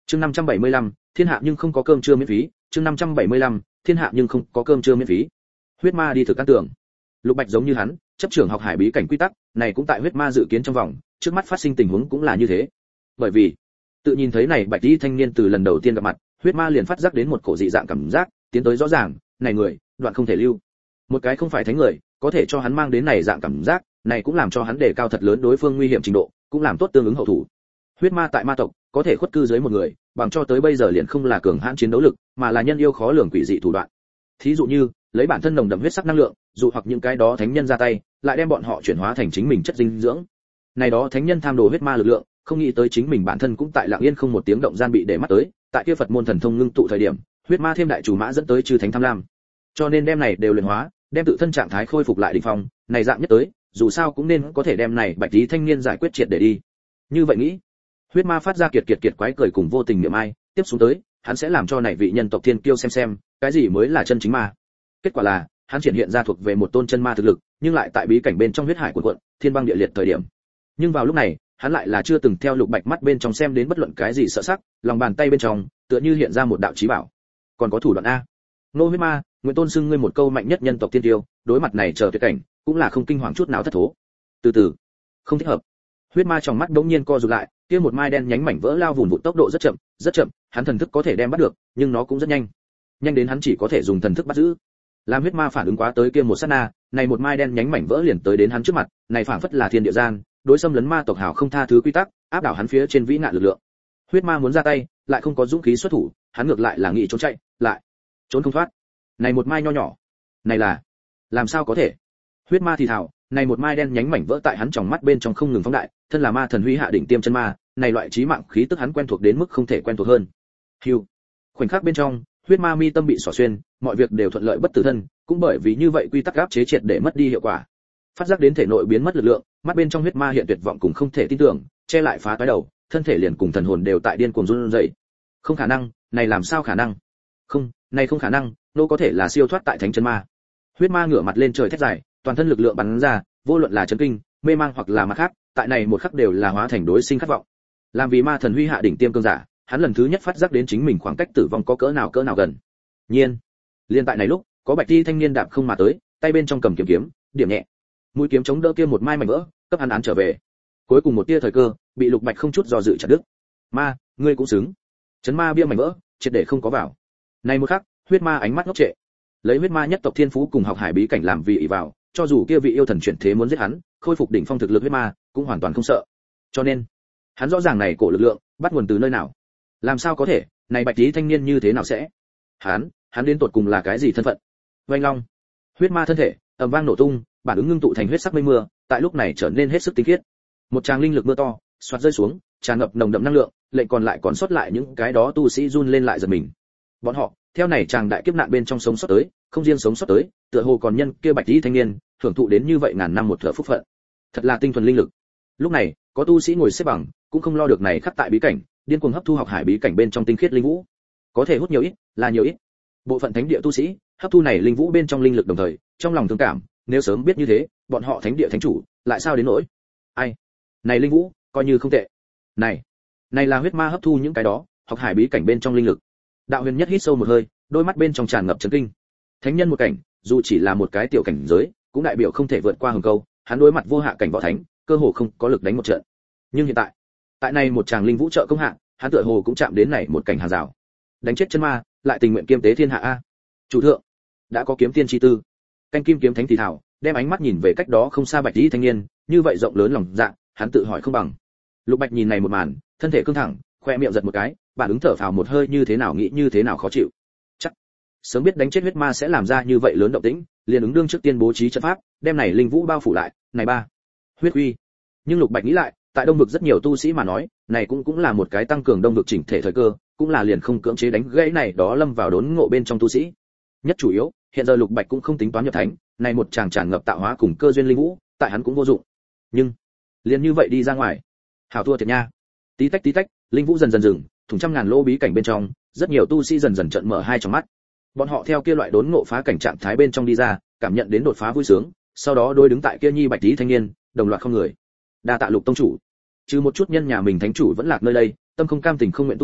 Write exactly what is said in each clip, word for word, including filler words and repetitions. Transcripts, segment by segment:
Chương năm trăm bảy mươi lăm, thiên hạ nhưng không có cơm trưa miễn phí, chương năm trăm bảy mươi lăm, thiên hạ nhưng không có cơm trưa miễn phí. Huyết ma đi thực căn tưởng. Lục Bạch giống như hắn, chấp trưởng học hải bí cảnh quy tắc, này cũng tại huyết ma dự kiến trong vòng, trước mắt phát sinh tình huống cũng là như thế. Bởi vì, tự nhìn thấy này bạch y thanh niên từ lần đầu tiên gặp mặt, huyết ma liền phát giác đến một cổ dị dạng cảm giác, tiến tới rõ ràng, này người, đoạn không thể lưu. Một cái không phải thánh người, có thể cho hắn mang đến này dạng cảm giác, này cũng làm cho hắn đề cao thật lớn đối phương nguy hiểm trình độ, cũng làm tốt tương ứng hậu thủ. Huyết ma tại ma tộc, có thể khuất cư dưới một người, bằng cho tới bây giờ liền không là cường hãn chiến đấu lực, mà là nhân yêu khó lường quỷ dị thủ đoạn. Thí dụ như, lấy bản thân nồng đậm huyết sắc năng lượng, dụ hoặc những cái đó thánh nhân ra tay, lại đem bọn họ chuyển hóa thành chính mình chất dinh dưỡng. Này đó thánh nhân tham đồ huyết ma lực lượng, không nghĩ tới chính mình bản thân cũng tại lặng yên không một tiếng động gian bị để mắt tới, tại kia Phật môn thần thông ngưng tụ thời điểm, huyết ma thêm đại chủ mã dẫn tới chư thánh tham lam. Cho nên đem này đều luyện hóa, đem tự thân trạng thái khôi phục lại đỉnh phong, này dạng nhất tới, dù sao cũng nên có thể đem này bạch tí thanh niên giải quyết triệt để đi. Như vậy nghĩ, huyết ma phát ra kiệt kiệt kiệt quái cười cùng vô tình niệm ai, tiếp xuống tới, hắn sẽ làm cho này vị nhân tộc thiên kiêu xem xem, cái gì mới là chân chính ma. Kết quả là, hắn triển hiện ra thuộc về một tôn chân ma thực lực, nhưng lại tại bí cảnh bên trong huyết hải cuộn cuộn, thiên băng địa liệt thời điểm. Nhưng vào lúc này, hắn lại là chưa từng theo Lục Bạch mắt bên trong xem đến bất luận cái gì sợ sắc, lòng bàn tay bên trong, tựa như hiện ra một đạo chí bảo. Còn có thủ đoạn a. Nô huyết ma, nguyện tôn xưng ngươi một câu mạnh nhất nhân tộc tiên tiêu, đối mặt này chờ tuyệt cảnh, cũng là không kinh hoàng chút nào thất thố. Từ từ, không thích hợp. Huyết ma trong mắt đống nhiên co rụt lại, kia một mai đen nhánh mảnh vỡ lao vụn vụt tốc độ rất chậm, rất chậm, hắn thần thức có thể đem bắt được, nhưng nó cũng rất nhanh. Nhanh đến hắn chỉ có thể dùng thần thức bắt giữ. Làm huyết ma phản ứng quá tới kia một sát na, này một mai đen nhánh mảnh vỡ liền tới đến hắn trước mặt, này phảng phất là thiên địa gian, đối xâm lấn ma tộc hảo không tha thứ quy tắc, áp đảo hắn phía trên vĩ nạn lực lượng. Huyết ma muốn ra tay, lại không có dũng khí xuất thủ, hắn ngược lại là nghĩ trốn chạy, lại trốn không thoát. Này một mai nho nhỏ, này là, làm sao có thể? Huyết ma thì thào, này một mai đen nhánh mảnh vỡ tại hắn trong mắt bên trong không ngừng phóng đại, thân là ma thần huy hạ đỉnh tiêm chân ma, này loại chí mạng khí tức hắn quen thuộc đến mức không thể quen thuộc hơn. Hưu. Khoảnh khắc bên trong, huyết ma mi tâm bị xỏ xuyên, mọi việc đều thuận lợi bất tử thân, cũng bởi vì như vậy quy tắc áp chế triệt để mất đi hiệu quả. Phát giác đến thể nội biến mất lực lượng, mắt bên trong huyết ma hiện tuyệt vọng cùng không thể tin tưởng, che lại phá toái đầu, thân thể liền cùng thần hồn đều tại điên cuồng run rẩy. Không khả năng, này làm sao khả năng? Không, này không khả năng, nô có thể là siêu thoát tại thánh chân ma. Huyết ma ngửa mặt lên trời thét dài, toàn thân lực lượng bắn ra, vô luận là chấn kinh, mê mang hoặc là mặt khác, tại này một khắc đều là hóa thành đối sinh khát vọng. Làm vì ma thần huy hạ đỉnh tiêm cương giả, hắn lần thứ nhất phát giác đến chính mình khoảng cách tử vong có cỡ nào cỡ nào gần. Nhiên, liên tại này lúc, có bạch y thanh niên đạp không mà tới, tay bên trong cầm kiếm kiếm, điểm nhẹ, mũi kiếm chống đỡ kia một mai mảnh vỡ, cấp hắn án trở về. Cuối cùng một tia thời cơ, bị Lục Bạch không chút do dự chặt đứt. Ma, ngươi cũng xứng. Chấn ma bia mảnh vỡ, triệt để không có vào. Này một khắc, huyết ma ánh mắt ngốc trệ. Lấy huyết ma nhất tộc thiên phú cùng học hải bí cảnh làm vị ỷ vào, cho dù kia vị yêu thần chuyển thế muốn giết hắn, khôi phục đỉnh phong thực lực huyết ma, cũng hoàn toàn không sợ. Cho nên, hắn rõ ràng này cổ lực lượng bắt nguồn từ nơi nào. Làm sao có thể, này bạch tí thanh niên như thế nào sẽ? Hắn, hắn đến tột cùng là cái gì thân phận? Oanh long. Huyết ma thân thể ầm vang nổ tung, bản ứng ngưng tụ thành huyết sắc mây mưa, tại lúc này trở nên hết sức tinh khiết. Một tràng linh lực mưa to, xoạt rơi xuống, tràn ngập nồng đậm năng lượng, lệnh còn lại còn sót lại những cái đó tu sĩ run lên lại giật mình. Bọn họ, theo này tràng đại kiếp nạn bên trong sống sót tới, không riêng sống sót tới, tựa hồ còn nhân kia bạch tí thanh niên, hưởng thụ đến như vậy ngàn năm một thở phúc phận. Thật là tinh thuần linh lực. Lúc này, có tu sĩ ngồi xếp bằng, cũng không lo được này khắc tại bí cảnh, điên cuồng hấp thu học hải bí cảnh bên trong tinh khiết linh vũ. Có thể hút nhiều ít, là nhiều ít. Bộ phận thánh địa tu sĩ, hấp thu này linh vũ bên trong linh lực đồng thời, trong lòng thương cảm, nếu sớm biết như thế, bọn họ thánh địa thánh chủ, lại sao đến nỗi? Ai? Này linh vũ, coi như không tệ. Này, này là huyết ma hấp thu những cái đó, học hải bí cảnh bên trong linh lực. Đạo Huyền nhất hít sâu một hơi, đôi mắt bên trong tràn ngập chấn kinh. Thánh nhân một cảnh, dù chỉ là một cái tiểu cảnh giới, cũng đại biểu không thể vượt qua hừng câu, hắn đối mặt vô hạ cảnh võ thánh, cơ hồ không có lực đánh một trận. Nhưng hiện tại, tại này một tràng linh vũ trợ công hạ, hắn tựa hồ cũng chạm đến này một cảnh hàng rào. Đánh chết chân ma, lại tình nguyện kiêm tế thiên hạ a. Chủ thượng, đã có kiếm tiên chi tư. Canh kim kiếm thánh thì thảo, đem ánh mắt nhìn về cách đó không xa bạch y thanh niên, như vậy rộng lớn lòng dạ, hắn tự hỏi không bằng. Lục Bạch nhìn này một màn, thân thể căng thẳng, khoe miệng giật một cái, bản ứng thở phào một hơi như thế nào nghĩ như thế nào khó chịu. Chắc sớm biết đánh chết huyết ma sẽ làm ra như vậy lớn động tĩnh, liền ứng đương trước tiên bố trí trận pháp, đem này linh vũ bao phủ lại, này ba. Huyết uy. Nhưng Lục Bạch nghĩ lại, tại Đông vực rất nhiều tu sĩ mà nói, này cũng cũng là một cái tăng cường Đông vực chỉnh thể thời cơ, cũng là liền không cưỡng chế đánh gãy này đó lâm vào đốn ngộ bên trong tu sĩ. Nhất chủ yếu, hiện giờ Lục Bạch cũng không tính toán nhập thánh, này một chàng tràn ngập tạo hóa cùng cơ duyên linh vũ, tại hắn cũng vô dụng. Nhưng, liền như vậy đi ra ngoài, hảo thua thiệt nha. Tí tách tí tách, linh vũ dần dần dừng, thủng trăm ngàn lỗ bí cảnh bên trong, rất nhiều tu sĩ dần dần trợn mở hai tròng mắt. Bọn họ theo kia loại đốn ngộ phá cảnh trạng thái bên trong đi ra, cảm nhận đến đột phá vui sướng, sau đó đôi đứng tại kia nhi bạch tí thanh niên, đồng loạt không người. Đa tạ Lục tông chủ. Trừ một chút nhân nhà mình thánh chủ vẫn lạc nơi đây, tâm không cam tình không nguyện tu sĩ,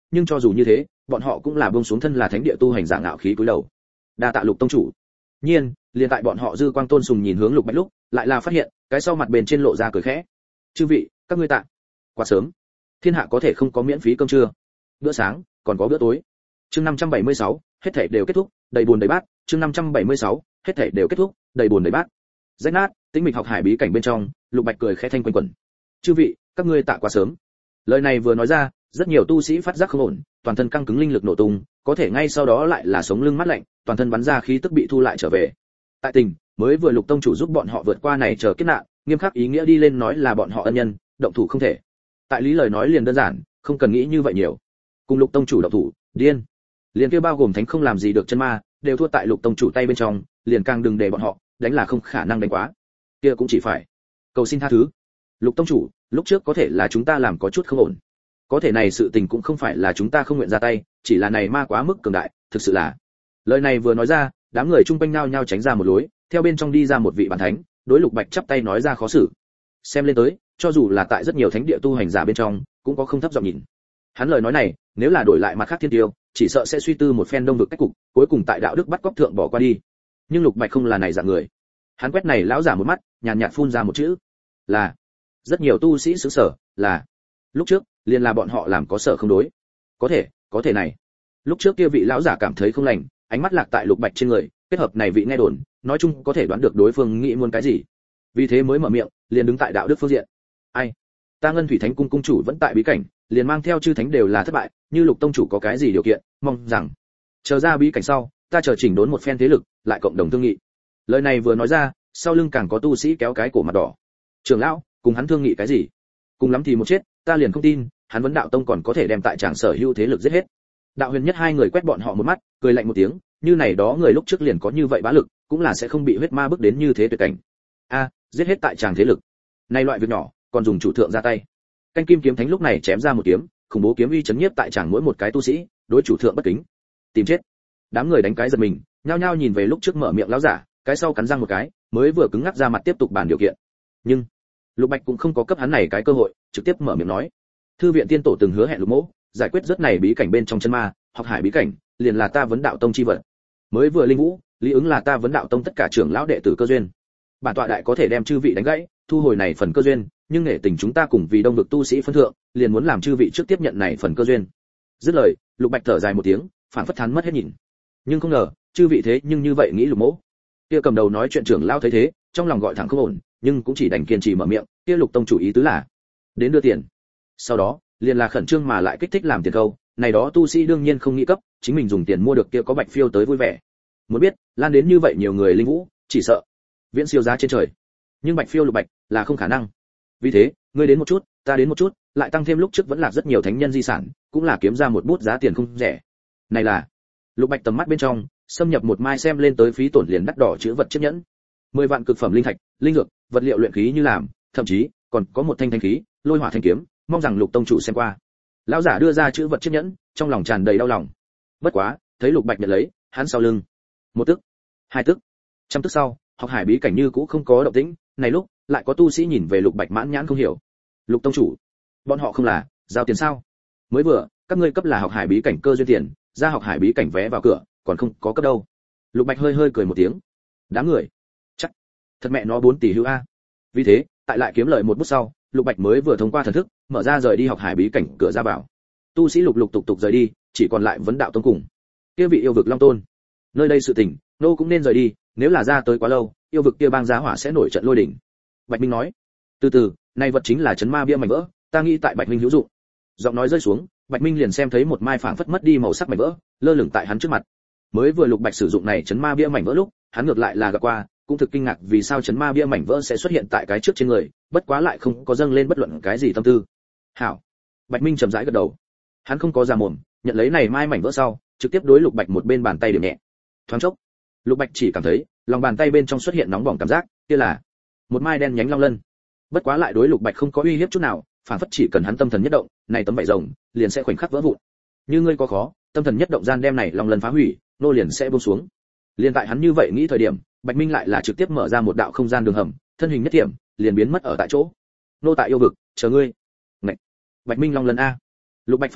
nhưng cho dù như thế bọn họ cũng là buông xuống thân là thánh địa tu hành giả ngạo khí cúi đầu. Đa tạ Lục tông chủ. Nhiên liền tại bọn họ dư quang tôn sùng nhìn hướng Lục Bạch lúc lại là phát hiện cái sau mặt bên trên lộ ra cười khẽ. Chư vị các ngươi tạ. Quá sớm, thiên hạ có thể không có miễn phí cơm trưa, bữa sáng còn có bữa tối. Chương năm trăm bảy mươi sáu, hết thảy đều kết thúc, đầy buồn đầy bát. Chương năm trăm bảy mươi sáu, hết thảy đều kết thúc, đầy buồn đầy bát. Rách nát tĩnh mịch học hải bí cảnh bên trong, Lục Bạch cười khẽ thanh quanh quẩn. Chư vị các ngươi tạ quá sớm. Lời này vừa nói ra, rất nhiều tu sĩ phát giác không ổn, toàn thân căng cứng linh lực nổ tung, có thể ngay sau đó lại là sống lưng mát lạnh, toàn thân bắn ra khí tức bị thu lại trở về. Tại tình, mới vừa Lục tông chủ giúp bọn họ vượt qua này chờ kiếp nạn, nghiêm khắc ý nghĩa đi lên nói là bọn họ ân nhân, động thủ không thể. Tại lý lời nói liền đơn giản, không cần nghĩ như vậy nhiều. Cùng Lục tông chủ động thủ, điên. Liền kia bao gồm thánh không làm gì được chân ma, đều thua tại Lục tông chủ tay bên trong, liền càng đừng để bọn họ đánh là không khả năng đánh quá. Kia cũng chỉ phải cầu xin tha thứ. Lục tông chủ, lúc trước có thể là chúng ta làm có chút không ổn. Có thể này sự tình cũng không phải là chúng ta không nguyện ra tay, chỉ là này ma quá mức cường đại, thực sự là. Lời này vừa nói ra, đám người chung quanh nhao nhao tránh ra một lối, theo bên trong đi ra một vị bản thánh, đối Lục Bạch chắp tay nói ra khó xử. Xem lên tới, cho dù là tại rất nhiều thánh địa tu hành giả bên trong, cũng có không thấp giọng nhìn. Hắn lời nói này, nếu là đổi lại mặt khác thiên tiêu, chỉ sợ sẽ suy tư một phen đông vực cách cục, cuối cùng tại đạo đức bắt cóc thượng bỏ qua đi. Nhưng Lục Bạch không là này dạng người. Hắn quét này lão giả một mắt, nhàn nhạt phun ra một chữ, là. Rất nhiều tu sĩ sửng sở, là. Lúc trước, liền là bọn họ làm có sợ không đối. Có thể, có thể này. Lúc trước kia vị lão giả cảm thấy không lành, ánh mắt lạc tại Lục Bạch trên người, kết hợp này vị nghe đồn, nói chung có thể đoán được đối phương nghĩ muốn cái gì. Vì thế mới mở miệng, liền đứng tại đạo đức phương diện. Ai? Ta Ngân Thủy Thánh cung cung chủ vẫn tại bí cảnh, liền mang theo chư thánh đều là thất bại, như Lục tông chủ có cái gì điều kiện, mong rằng chờ ra bí cảnh sau, ta chờ chỉnh đốn một phen thế lực, lại cộng đồng thương nghị. Lời này vừa nói ra, sau lưng càng có tu sĩ kéo cái cổ mặt đỏ. Trưởng lão, cùng hắn thương nghị cái gì? Cùng lắm thì một chết, ta liền không tin, hắn vấn đạo tông còn có thể đem tại tràng sở hữu thế lực giết hết. Đạo Huyền Nhất hai người quét bọn họ một mắt, cười lạnh một tiếng, như này đó người lúc trước liền có như vậy bá lực, cũng là sẽ không bị huyết ma bức đến như thế tuyệt cảnh. A, giết hết tại tràng thế lực. Này loại việc nhỏ, còn dùng chủ thượng ra tay. Canh Kim kiếm thánh lúc này chém ra một kiếm, khủng bố kiếm uy chấn nhiếp tại tràng mỗi một cái tu sĩ, đối chủ thượng bất kính. Tìm chết. Đám người đánh cái giật mình, nhao nhao nhìn về lúc trước mở miệng lão giả, cái sau cắn răng một cái, mới vừa cứng ngắc ra mặt tiếp tục bàn điều kiện. Nhưng Lục Bạch cũng không có cấp hắn này cái cơ hội, trực tiếp mở miệng nói: Thư viện tiên tổ từng hứa hẹn Lục Mỗ, giải quyết rất này bí cảnh bên trong chân ma, học hải bí cảnh, liền là ta vấn đạo tông chi vật. Mới vừa linh vũ, lý ứng là ta vấn đạo tông tất cả trưởng lão đệ tử cơ duyên. Bản tọa đại có thể đem chư vị đánh gãy, thu hồi này phần cơ duyên, nhưng nể tình chúng ta cùng vì đông vực tu sĩ phân thượng, liền muốn làm chư vị trước tiếp nhận này phần cơ duyên. Dứt lời, Lục Bạch thở dài một tiếng, phản phất thán mất hết nhìn. Nhưng không ngờ, chư vị thế nhưng như vậy nghĩ Lục Mỗ. Kia cầm đầu nói chuyện trưởng lão thấy thế, trong lòng gọi thẳng không ổn, nhưng cũng chỉ đành kiên trì mở miệng, kia Lục tông chủ ý tứ là đến đưa tiền. Sau đó, liền là khẩn trương mà lại kích thích làm tiền câu, này đó tu sĩ đương nhiên không nghĩ cấp, chính mình dùng tiền mua được kia có bạch phiêu tới vui vẻ. Muốn biết, lan đến như vậy nhiều người linh vũ, chỉ sợ viễn siêu giá trên trời. Nhưng bạch phiêu Lục Bạch là không khả năng. Vì thế, ngươi đến một chút, ta đến một chút, lại tăng thêm lúc trước vẫn là rất nhiều thánh nhân di sản, cũng là kiếm ra một bút giá tiền không rẻ. Này là Lục Bạch tầm mắt bên trong, xâm nhập một mai xem lên tới phí tổn liền đắt đỏ chữ vật chiếc nhẫn. mười vạn cực phẩm linh thạch, linh dược, vật liệu luyện khí như làm, thậm chí còn có một thanh thanh khí, lôi hỏa thanh kiếm, mong rằng Lục tông chủ xem qua. Lão giả đưa ra chữ vật chiếc nhẫn, trong lòng tràn đầy đau lòng. Bất quá, thấy Lục Bạch nhận lấy, hắn sau lưng, một tức, hai tức, trăm tức sau, học hải bí cảnh như cũ không có động tĩnh, này lúc lại có tu sĩ nhìn về Lục Bạch mãn nhãn không hiểu. Lục tông chủ, bọn họ không là giao tiền sao? Mới vừa, các ngươi cấp là học hải bí cảnh cơ duyên tiền, ra học hải bí cảnh vé vào cửa, còn không có cấp đâu. Lục Bạch hơi hơi cười một tiếng. Đám người, chắc thật mẹ nó bốn tỷ hữu a. Vì thế, tại lại kiếm lời một bút sau, Lục Bạch mới vừa thông qua thần thức, mở ra rời đi học hải bí cảnh cửa ra vào. Tu sĩ lục lục tục tục rời đi, chỉ còn lại vấn đạo tông cùng. Kia vị yêu vực Long Tôn, nơi đây sự tình, nô cũng nên rời đi, nếu là ra tới quá lâu, yêu vực kia bang giá hỏa sẽ nổi trận lôi đỉnh. Bạch Minh nói, từ từ, này vật chính là chấn ma bia mảnh vỡ, ta nghĩ tại Bạch Minh hữu dụng. Giọng nói rơi xuống, Bạch Minh liền xem thấy một mai phảng phất mất đi màu sắc mảnh vỡ, lơ lửng tại hắn trước mặt. Mới vừa Lục Bạch sử dụng này chấn ma bia mảnh vỡ lúc, hắn ngược lại là gặp qua, cũng thực kinh ngạc vì sao chấn ma bia mảnh vỡ sẽ xuất hiện tại cái trước trên người, bất quá lại không có dâng lên bất luận cái gì tâm tư. Hảo. Bạch Minh chậm rãi gật đầu. Hắn không có già mồm, nhận lấy này mai mảnh vỡ sau, trực tiếp đối Lục Bạch một bên bàn tay điểm nhẹ. Thoáng chốc, Lục Bạch chỉ cảm thấy, lòng bàn tay bên trong xuất hiện nóng bỏng cảm giác, kia là một mai đen nhánh long lân. Bất quá lại đối Lục Bạch không có uy hiếp chút nào, phản phất chỉ cần hắn tâm thần nhất động, này tấm vảy rồng liền sẽ khoảnh khắc vỡ vụn. Như ngươi có khó, tâm thần nhất động gian đem này long lân phá hủy, nô liền sẽ buông xuống. Liên tại hắn như vậy nghĩ thời điểm, Bạch Minh lại là trực tiếp mở ra một đạo không gian đường hầm, thân hình nhất điểm, liền biến mất ở tại chỗ. Nô tại yêu vực, chờ ngươi. Ngậy. Bạch Minh long lân a. Lục Bạch phát thể,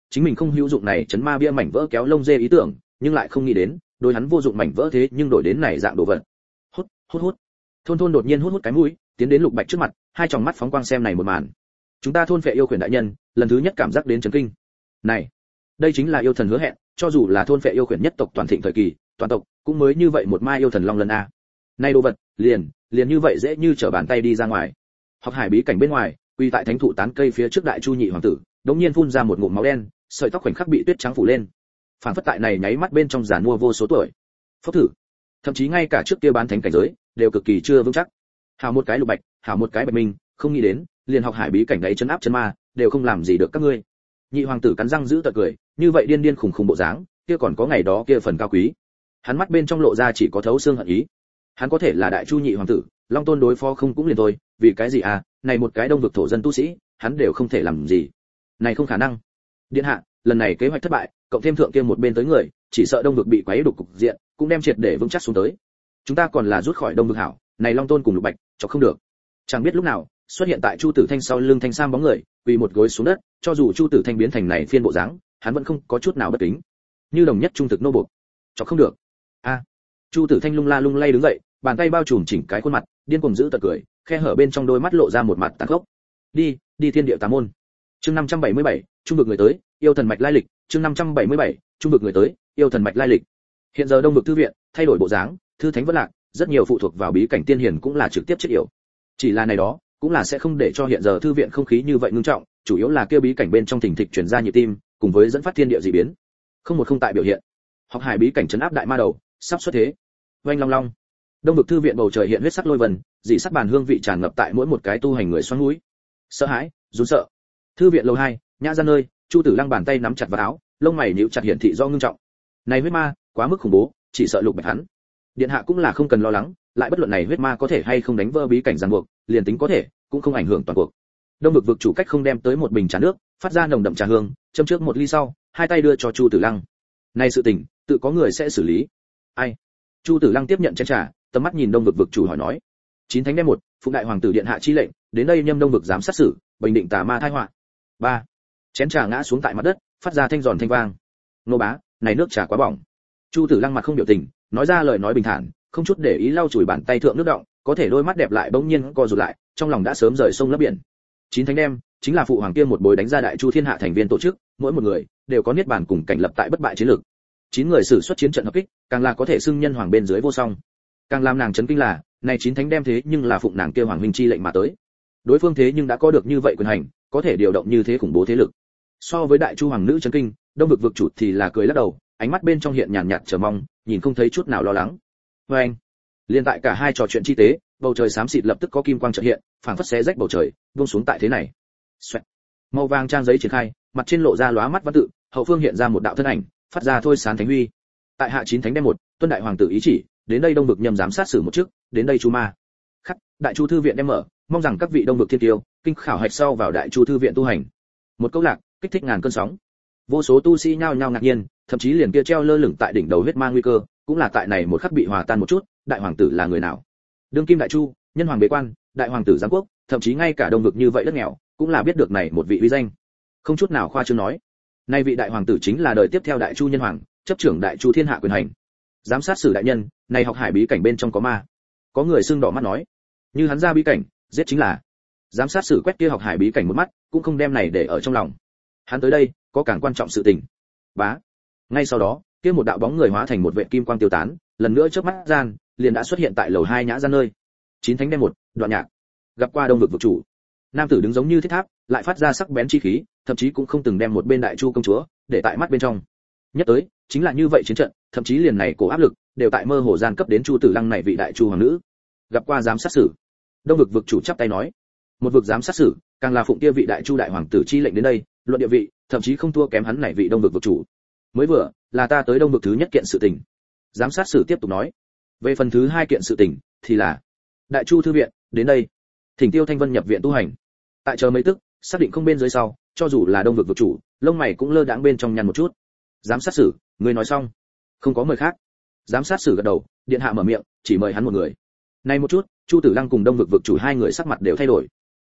chính mình không hữu dụng này chấn ma bia mảnh vỡ kéo lông dê ý tưởng, nhưng lại không nghĩ đến, đối hắn vô dụng mảnh vỡ thế nhưng đổi đến này dạng đồ vật. Hút, hút hút. Thôn thôn đột nhiên hút hút cái mũi, tiến đến Lục Bạch trước mặt, hai tròng mắt phóng quang xem này một màn. Chúng ta thôn phệ yêu khuyển đại nhân, lần thứ nhất cảm giác đến chấn kinh. Này, đây chính là yêu thần hứa hẹn, cho dù là thôn phệ yêu khuyển nhất tộc toàn thịnh thời kỳ, toàn tộc cũng mới như vậy một mai yêu thần long lần a. Này đồ vật, liền, liền như vậy dễ như trở bàn tay đi ra ngoài. Học hải bí cảnh bên ngoài, quy tại thánh thụ tán cây phía trước đại chu nhị hoàng tử, đống nhiên phun ra một ngụm máu đen, sợi tóc khoảnh khắc bị tuyết trắng phủ lên. Phản phất tại này nháy mắt bên trong giàn mua vô số tuổi. Phốc thử. Thậm chí ngay cả trước kia bán thánh cảnh giới, đều cực kỳ chưa vững chắc. Hảo một cái Lục Bạch, hảo một cái Bạch Minh, không nghĩ đến, liền học hải bí cảnh đấy chấn áp chân ma, đều không làm gì được các ngươi. Nhị hoàng tử cắn răng giữ tợn cười, như vậy điên điên khùng khùng bộ dáng, kia còn có ngày đó kia phần cao quý. Hắn mắt bên trong lộ ra chỉ có thấu xương hận ý. Hắn có thể là đại chu nhị hoàng tử, long tôn đối phó không cũng liền thôi, vì cái gì à, này một cái đông vực thổ dân tu sĩ, hắn đều không thể làm gì. Này không khả năng. Điện hạ, lần này kế hoạch thất bại, cộng thêm thượng kia một bên tới người, chỉ sợ đông vực bị quấy đục cục diện, cũng đem triệt để vững chắc xuống tới. Chúng ta còn là rút khỏi đông vực hảo, này long tôn cùng Lục Bạch, cho không được. Chẳng biết lúc nào, xuất hiện tại Chu Tử Thanh sau lưng thanh sam bóng người, quỳ một gối xuống đất, cho dù Chu Tử Thanh biến thành này phiên bộ dáng, hắn vẫn không có chút nào bất kính. Như đồng nhất trung thực nô buộc. Cho không được. A. Chu Tử Thanh lung la lung lay đứng dậy, bàn tay bao trùm chỉnh cái khuôn mặt, điên cuồng giữ tật cười, khe hở bên trong đôi mắt lộ ra một mặt tàn khốc. Đi, đi thiên địa tà môn. Chương năm trăm bảy mươi bảy, trung vực người tới, yêu thần mạch lai lịch, chương năm trăm bảy mươi bảy, trung vực người tới, yêu thần mạch lai lịch. Hiện giờ đông vực thư viện thay đổi bộ dáng, thư thánh vẫn lạc, rất nhiều phụ thuộc vào bí cảnh tiên hiền cũng là trực tiếp chết yểu. Chỉ là này đó, cũng là sẽ không để cho hiện giờ thư viện không khí như vậy ngưng trọng, chủ yếu là kêu bí cảnh bên trong thình thịch truyền ra nhịp tim, cùng với dẫn phát thiên địa dị biến. Không một không tại biểu hiện. Học hải bí cảnh trấn áp đại ma đầu, sắp xuất thế. Oanh long long. Đông vực thư viện bầu trời hiện huyết sắc lôi vân, dị sắc bàn hương vị tràn ngập tại mỗi một cái tu hành người xoắn mũi. Sợ hãi, run sợ. Thư viện lầu hai, nhã gian nơi, Chu Tử Lăng bàn tay nắm chặt vào áo, lông mày nhíu chặt hiển thị do ngưng trọng. Này huyết ma, quá mức khủng bố, chỉ sợ Lục Bạch hắn. Điện hạ cũng là không cần lo lắng, lại bất luận này huyết ma có thể hay không đánh vỡ bí cảnh ràng buộc, liền tính có thể, cũng không ảnh hưởng toàn cuộc. Đông vực vực chủ cách không đem tới một bình trà nước, phát ra nồng đậm trà hương, châm trước một ly sau, hai tay đưa cho Chu Tử Lăng. Này sự tình, tự có người sẽ xử lý. Ai? Chu Tử Lăng tiếp nhận chén trà, tầm mắt nhìn đông vực vực chủ hỏi nói. Chín thánh đem một, phụng đại hoàng tử điện hạ chi lệnh, đến đây nhâm đông vực giám sát xử, bình định tà ma tai họa. Ba. Chén trà ngã xuống tại mặt đất, phát ra thanh giòn thanh vang. Nô bá, này nước trà quá bỏng. Chu Tử Lăng mặt không biểu tình, nói ra lời nói bình thản, không chút để ý lau chùi bàn tay thượng nước động, có thể đôi mắt đẹp lại bỗng nhiên co rụt lại, trong lòng đã sớm rời sông lấp biển. Chín thánh đem chính là phụ hoàng kia một bối đánh ra đại chu thiên hạ thành viên tổ chức, mỗi một người đều có niết bàn cùng cảnh lập tại bất bại chiến lược. Chín người sử xuất chiến trận hợp kích, càng là có thể xưng nhân hoàng bên dưới vô song. Càng làm nàng chấn kinh là, này chín thánh đem thế nhưng là phụng nàng kia hoàng huynh chi lệnh mà tới. Đối phương thế nhưng đã có được như vậy quyền hành, có thể điều động như thế khủng bố thế lực. So với đại chu hoàng nữ chấn kinh, đông vực vực chủ thì là cười lắc đầu, ánh mắt bên trong hiện nhàn nhạt chờ mong, nhìn không thấy chút nào lo lắng. Và anh, liên tại cả hai trò chuyện chi tế, bầu trời xám xịt lập tức có kim quang chợt hiện, phảng phất xé rách bầu trời, buông xuống tại thế này. Xoẹt. Màu vàng trang giấy triển khai, mặt trên lộ ra lóa mắt văn tự, hậu phương hiện ra một đạo thân ảnh, phát ra thôi sán thánh huy. Tại hạ chín thánh đem một, tuân đại hoàng tử ý chỉ, đến đây đông vực nhâm giám sát xử một chức, đến đây chu ma. Khắc, đại chu thư viện đem mở, mong rằng các vị đông vực thiên tiêu, kinh khảo hạch sau vào đại chu thư viện tu hành. Một câu lạc, kích thích ngàn cơn sóng. Vô số tu sĩ nhao nhao ngạc nhiên, thậm chí liền kia treo lơ lửng tại đỉnh đầu huyết ma nguy cơ, cũng là tại này một khắc bị hòa tan một chút, đại hoàng tử là người nào? Đương kim đại chu, nhân hoàng bế quan, đại hoàng tử giáng quốc, thậm chí ngay cả đông vực như vậy đất nghèo, cũng là biết được này một vị uy danh. Không chút nào khoa trương nói, nay vị đại hoàng tử chính là đời tiếp theo đại chu nhân hoàng, chấp trưởng đại chu thiên hạ quyền hành. Giám sát xử đại nhân, này học hải bí cảnh bên trong có ma. Có người sưng đỏ mắt nói, như hắn ra bí cảnh, giết chính là. Giám sát xử quét kia học hải bí cảnh một mắt, cũng không đem này để ở trong lòng. Hắn tới đây, có càng quan trọng sự tình. Bá. Ngay sau đó, kia một đạo bóng người hóa thành một vệt kim quang tiêu tán, lần nữa chớp mắt gian, liền đã xuất hiện tại lầu hai nhã gian nơi. Chín thánh đem một, đoạn nhạc. Gặp qua đông vực vực chủ. Nam tử đứng giống như thiết tháp, lại phát ra sắc bén chi khí, thậm chí cũng không từng đem một bên đại chu công chúa để tại mắt bên trong. Nhất tới, chính là như vậy chiến trận, thậm chí liền này cổ áp lực, đều tại mơ hồ gian cấp đến Chu Tử Lăng này vị đại chu hoàng nữ. Gặp qua giám sát xử. Đông vực vực chủ chắp tay nói, một vực giám sát xử, càng là phụng kia vị đại chu đại hoàng tử chi lệnh đến đây, luận địa vị, thậm chí không thua kém hắn này vị đông vực vực chủ. Mới vừa, là ta tới đông vực thứ nhất kiện sự tình. Giám sát sử tiếp tục nói, về phần thứ hai kiện sự tình thì là đại chu thư viện đến đây, thỉnh Tiêu Thanh Vân nhập viện tu hành. Tại chờ mấy tức, xác định không bên dưới sau, cho dù là đông vực vực chủ, lông mày cũng lơ đãng bên trong nhăn một chút. Giám sát sử, người nói xong, không có mời khác. Giám sát sử gật đầu, điện hạ mở miệng, chỉ mời hắn một người. Này một chút, Chu Tử Lăng cùng đông vực vực chủ hai người sắc mặt đều thay đổi.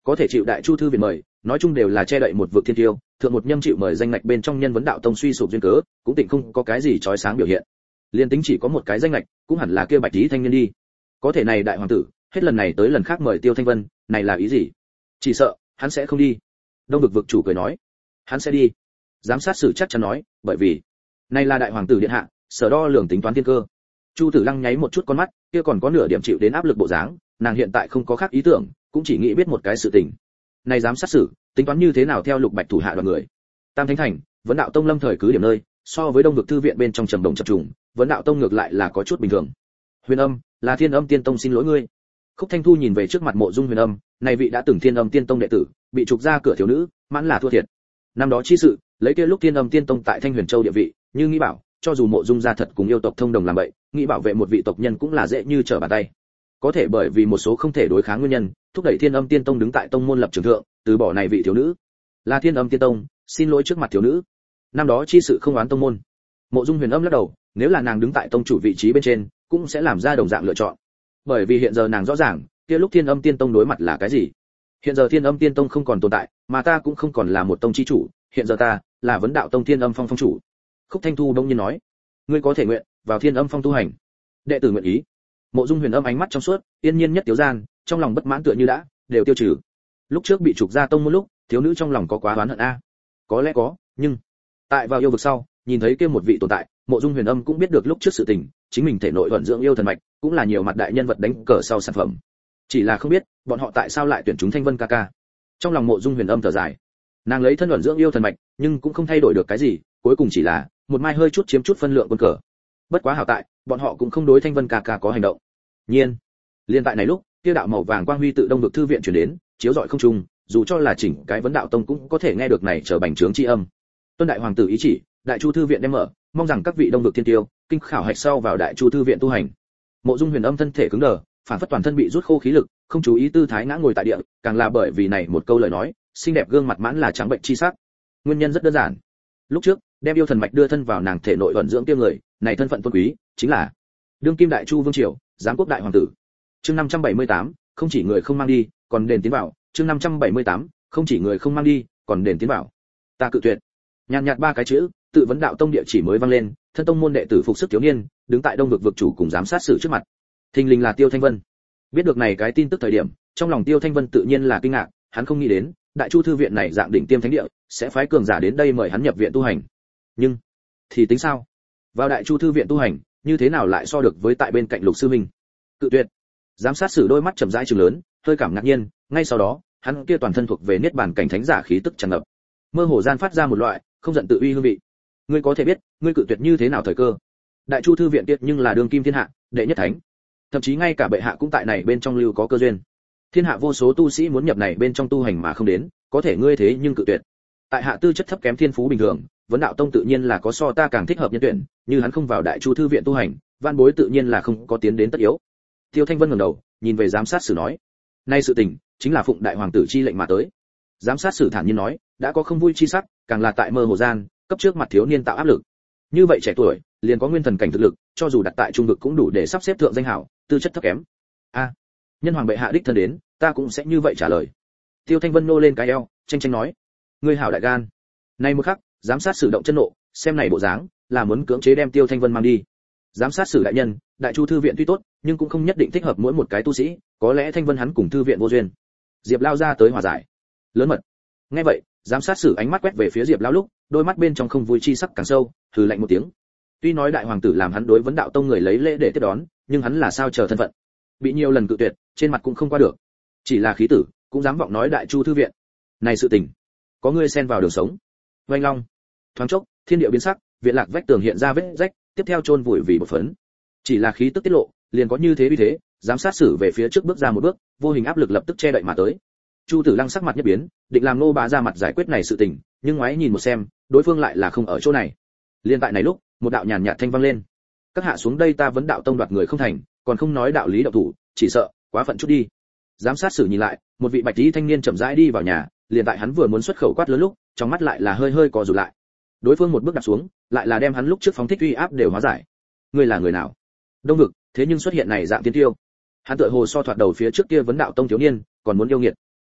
có thể chịu đại chu thư viện mời, nói chung đều là che đậy một vực thiên tiêu, thượng một nhâm chịu mời danh ngạch bên trong nhân vấn đạo tông suy sụp duyên cớ, cũng tịnh không có cái gì chói sáng biểu hiện. Liên tính chỉ có một cái danh ngạch, cũng hẳn là kia bạch tí thanh niên đi. Có thể này đại hoàng tử, hết lần này tới lần khác mời Tiêu Thanh Vân, này là ý gì? Chỉ sợ hắn sẽ không đi. Đông vực vực chủ cười nói, hắn sẽ đi. Giám sát sử chắc chắn nói, bởi vì này là đại hoàng tử điện hạ, sở đo lường tính toán thiên cơ. Chu Tử Lăng nháy một chút con mắt, kia còn có nửa điểm chịu đến áp lực bộ dáng, nàng hiện tại không có khác ý tưởng, cũng chỉ nghĩ biết một cái sự tình. Này giám sát sử, tính toán như thế nào theo Lục Bạch thủ hạ đoàn người. Tam Thánh Thành, vấn đạo tông lâm thời cứ điểm nơi, so với Đông vực thư viện bên trong trầm đồng chập trùng, vấn đạo tông ngược lại là có chút bình thường. Huyền Âm, là Thiên Âm Tiên Tông xin lỗi ngươi. Khúc Thanh Thu nhìn về trước mặt Mộ Dung Huyền Âm, này vị đã từng Thiên Âm Tiên Tông đệ tử, bị trục ra cửa thiếu nữ, mãn là thua thiệt. Năm đó chi sự, lấy kia lúc Thiên Âm Tiên Tông tại Thanh Huyền Châu địa vị, như nghĩ bảo, cho dù Mộ Dung gia thật cùng yêu tộc thông đồng làm vậy, nghĩ bảo vệ một vị tộc nhân cũng là dễ như trở bàn tay. Có thể bởi vì một số không thể đối kháng nguyên nhân, thúc đẩy Thiên Âm Tiên Tông đứng tại tông môn lập trường thượng, từ bỏ này vị thiếu nữ. Là Thiên Âm Tiên Tông, xin lỗi trước mặt thiếu nữ. Năm đó chi sự không oán tông môn. Mộ Dung Huyền Âm lắc đầu, nếu là nàng đứng tại tông chủ vị trí bên trên, cũng sẽ làm ra đồng dạng lựa chọn. Bởi vì hiện giờ nàng rõ ràng, kia lúc Thiên Âm Tiên Tông đối mặt là cái gì. Hiện giờ Thiên Âm Tiên Tông không còn tồn tại, mà ta cũng không còn là một tông chi chủ, hiện giờ ta là vấn đạo tông Thiên Âm Phong phong chủ. Khúc Thanh Thu đông nhiên nói, ngươi có thể nguyện vào Thiên Âm Phong tu hành. Đệ tử nguyện ý. Mộ Dung Huyền Âm ánh mắt trong suốt, yên nhiên nhất tiểu gian, trong lòng bất mãn tựa như đã đều tiêu trừ. Lúc trước bị trục ra tông một lúc, thiếu nữ trong lòng có quá oán hận a. Có lẽ có, nhưng tại vào yêu vực sau, nhìn thấy kia một vị tồn tại, Mộ Dung Huyền Âm cũng biết được lúc trước sự tình, chính mình thể nội vận dưỡng yêu thần mạch, cũng là nhiều mặt đại nhân vật đánh cờ sau sản phẩm. Chỉ là không biết, bọn họ tại sao lại tuyển chúng Thanh Vân ca ca. Trong lòng Mộ Dung Huyền Âm thở dài. Nàng lấy thân vận dưỡng yêu thần mạch, nhưng cũng không thay đổi được cái gì, cuối cùng chỉ là một mai hơi chút chiếm chút phân lượng quân cờ. Bất quá hảo tại, bọn họ cũng không đối Thanh Vân ca ca có hành động. Nhiên, liên tại này lúc, kia đạo màu vàng quang huy tự Đông vực thư viện truyền đến, chiếu rọi không trung, dù cho là chỉnh cái vấn đạo tông cũng có thể nghe được này trở bành trướng chi âm. Tuân đại hoàng tử ý chỉ, đại chu thư viện đem mở, mong rằng các vị Đông vực thiên tiêu, kinh khảo hạch sau vào đại chu thư viện tu hành. Mộ Dung Huyền Âm thân thể cứng đờ, phản phất toàn thân bị rút khô khí lực, không chú ý tư thái ngã ngồi tại địa, càng là bởi vì này một câu lời nói, xinh đẹp gương mặt mãn là trắng bệnh chi sắc. Nguyên nhân rất đơn giản. Lúc trước, đem yêu thần mạch đưa thân vào nàng thể nội vận dưỡng tiêu người, này thân phận tôn quý, chính là đương kim đại chu vương triều, giám quốc đại hoàng tử. Chương năm trăm bảy mươi tám, không chỉ người không mang đi, còn đền tiến vào. Chương năm trăm bảy mươi tám, không chỉ người không mang đi, còn đền tiến vào. Ta cự tuyệt. Nhàn nhạt ba cái chữ, tự vấn đạo tông địa chỉ mới vang lên, thân tông môn đệ tử phục sức thiếu niên, đứng tại Đông vực vực chủ cùng giám sát sử trước mặt. Thình lình là Tiêu Thanh Vân. Biết được này cái tin tức thời điểm, trong lòng Tiêu Thanh Vân tự nhiên là kinh ngạc, hắn không nghĩ đến, đại chu thư viện này dạng đỉnh tiêm thánh địa, sẽ phái cường giả đến đây mời hắn nhập viện tu hành. Nhưng, thì tính sao? Vào đại chu thư viện tu hành, như thế nào lại so được với tại bên cạnh Lục sư huynh? Cự tuyệt. Giám sát sử đôi mắt chậm rãi trừng lớn, hơi cảm ngạc nhiên, ngay sau đó, hắn kia toàn thân thuộc về niết bàn cảnh thánh giả khí tức tràn ngập. Mơ hồ gian phát ra một loại không giận tự uy hương vị. Ngươi có thể biết, ngươi cự tuyệt như thế nào thời cơ? Đại chu thư viện tiết nhưng là đương kim thiên hạ, đệ nhất thánh. Thậm chí ngay cả bệ hạ cũng tại này bên trong lưu có cơ duyên. Thiên hạ vô số tu sĩ muốn nhập này bên trong tu hành mà không đến, có thể ngươi thế nhưng cự tuyệt. Tại hạ tư chất thấp kém thiên phú bình thường, vấn đạo tông tự nhiên là có so ta càng thích hợp nhân tuyển, như hắn không vào đại chu thư viện tu hành, van bối tự nhiên là không có tiến đến tất yếu. Tiêu Thanh Vân ngẩng đầu, nhìn về giám sát sử nói, nay sự tình chính là phụng đại hoàng tử chi lệnh mà tới. Giám sát sử thản nhiên nói, đã có không vui chi sắc, càng là tại mơ hồ gian, cấp trước mặt thiếu niên tạo áp lực. Như vậy trẻ tuổi, liền có nguyên thần cảnh thực lực, cho dù đặt tại trung vực cũng đủ để sắp xếp thượng danh hảo, tư chất thấp kém. A, nhân hoàng bệ hạ đích thân đến, ta cũng sẽ như vậy trả lời. Tiêu Thanh Vân nô lên cái eo, tranh tranh nói, ngươi hảo đại gan. Nay một khắc, giám sát sử động chân nộ, xem này bộ dáng, là muốn cưỡng chế đem Tiêu Thanh Vân mang đi. Giám sát sử đại nhân, đại chu thư viện tuy tốt, nhưng cũng không nhất định thích hợp mỗi một cái tu sĩ, có lẽ Thanh Vân hắn cùng thư viện vô duyên. Diệp Lao ra tới hòa giải. Lớn mật. Nghe vậy, giám sát sử ánh mắt quét về phía Diệp Lao lúc, đôi mắt bên trong không vui chi sắc càng sâu, hừ lạnh một tiếng. Tuy nói đại hoàng tử làm hắn đối vấn đạo tông người lấy lễ để tiếp đón, nhưng hắn là sao chờ thân phận, bị nhiều lần cự tuyệt, trên mặt cũng không qua được. Chỉ là khí tử, cũng dám vọng nói đại chu thư viện. Này sự tình, có ngươi xen vào đường sống. Oanh long. Thoáng chốc, thiên địa biến sắc, viện lạc vách tường hiện ra vết rách, tiếp theo chôn vùi vì một phấn. Chỉ là khí tức tiết lộ, liền có như thế uy thế, giám sát sử về phía trước bước ra một bước, vô hình áp lực lập tức che đậy mà tới. Chu Tử Lăng sắc mặt nhất biến, định làm nô bá ra mặt giải quyết này sự tình, nhưng ngoái nhìn một xem, đối phương lại là không ở chỗ này. Liên tại này lúc, một đạo nhàn nhạt thanh vang lên. Các hạ xuống đây ta vấn đạo tông đoạt người không thành, còn không nói đạo lý đạo thủ, chỉ sợ quá phận chút đi. Giám sát sử nhìn lại, một vị bạch y thanh niên chậm rãi đi vào nhà, liền tại hắn vừa muốn xuất khẩu quát lớn lúc, trong mắt lại là hơi hơi co rụt lại. Đối phương một bước đặt xuống, lại là đem hắn lúc trước phóng thích uy áp đều hóa giải. Ngươi là người nào? Đông vực, thế nhưng xuất hiện này dạng tiên tiêu. Hắn tựa hồ so thoạt đầu phía trước kia vấn đạo tông thiếu niên, còn muốn yêu nghiệt.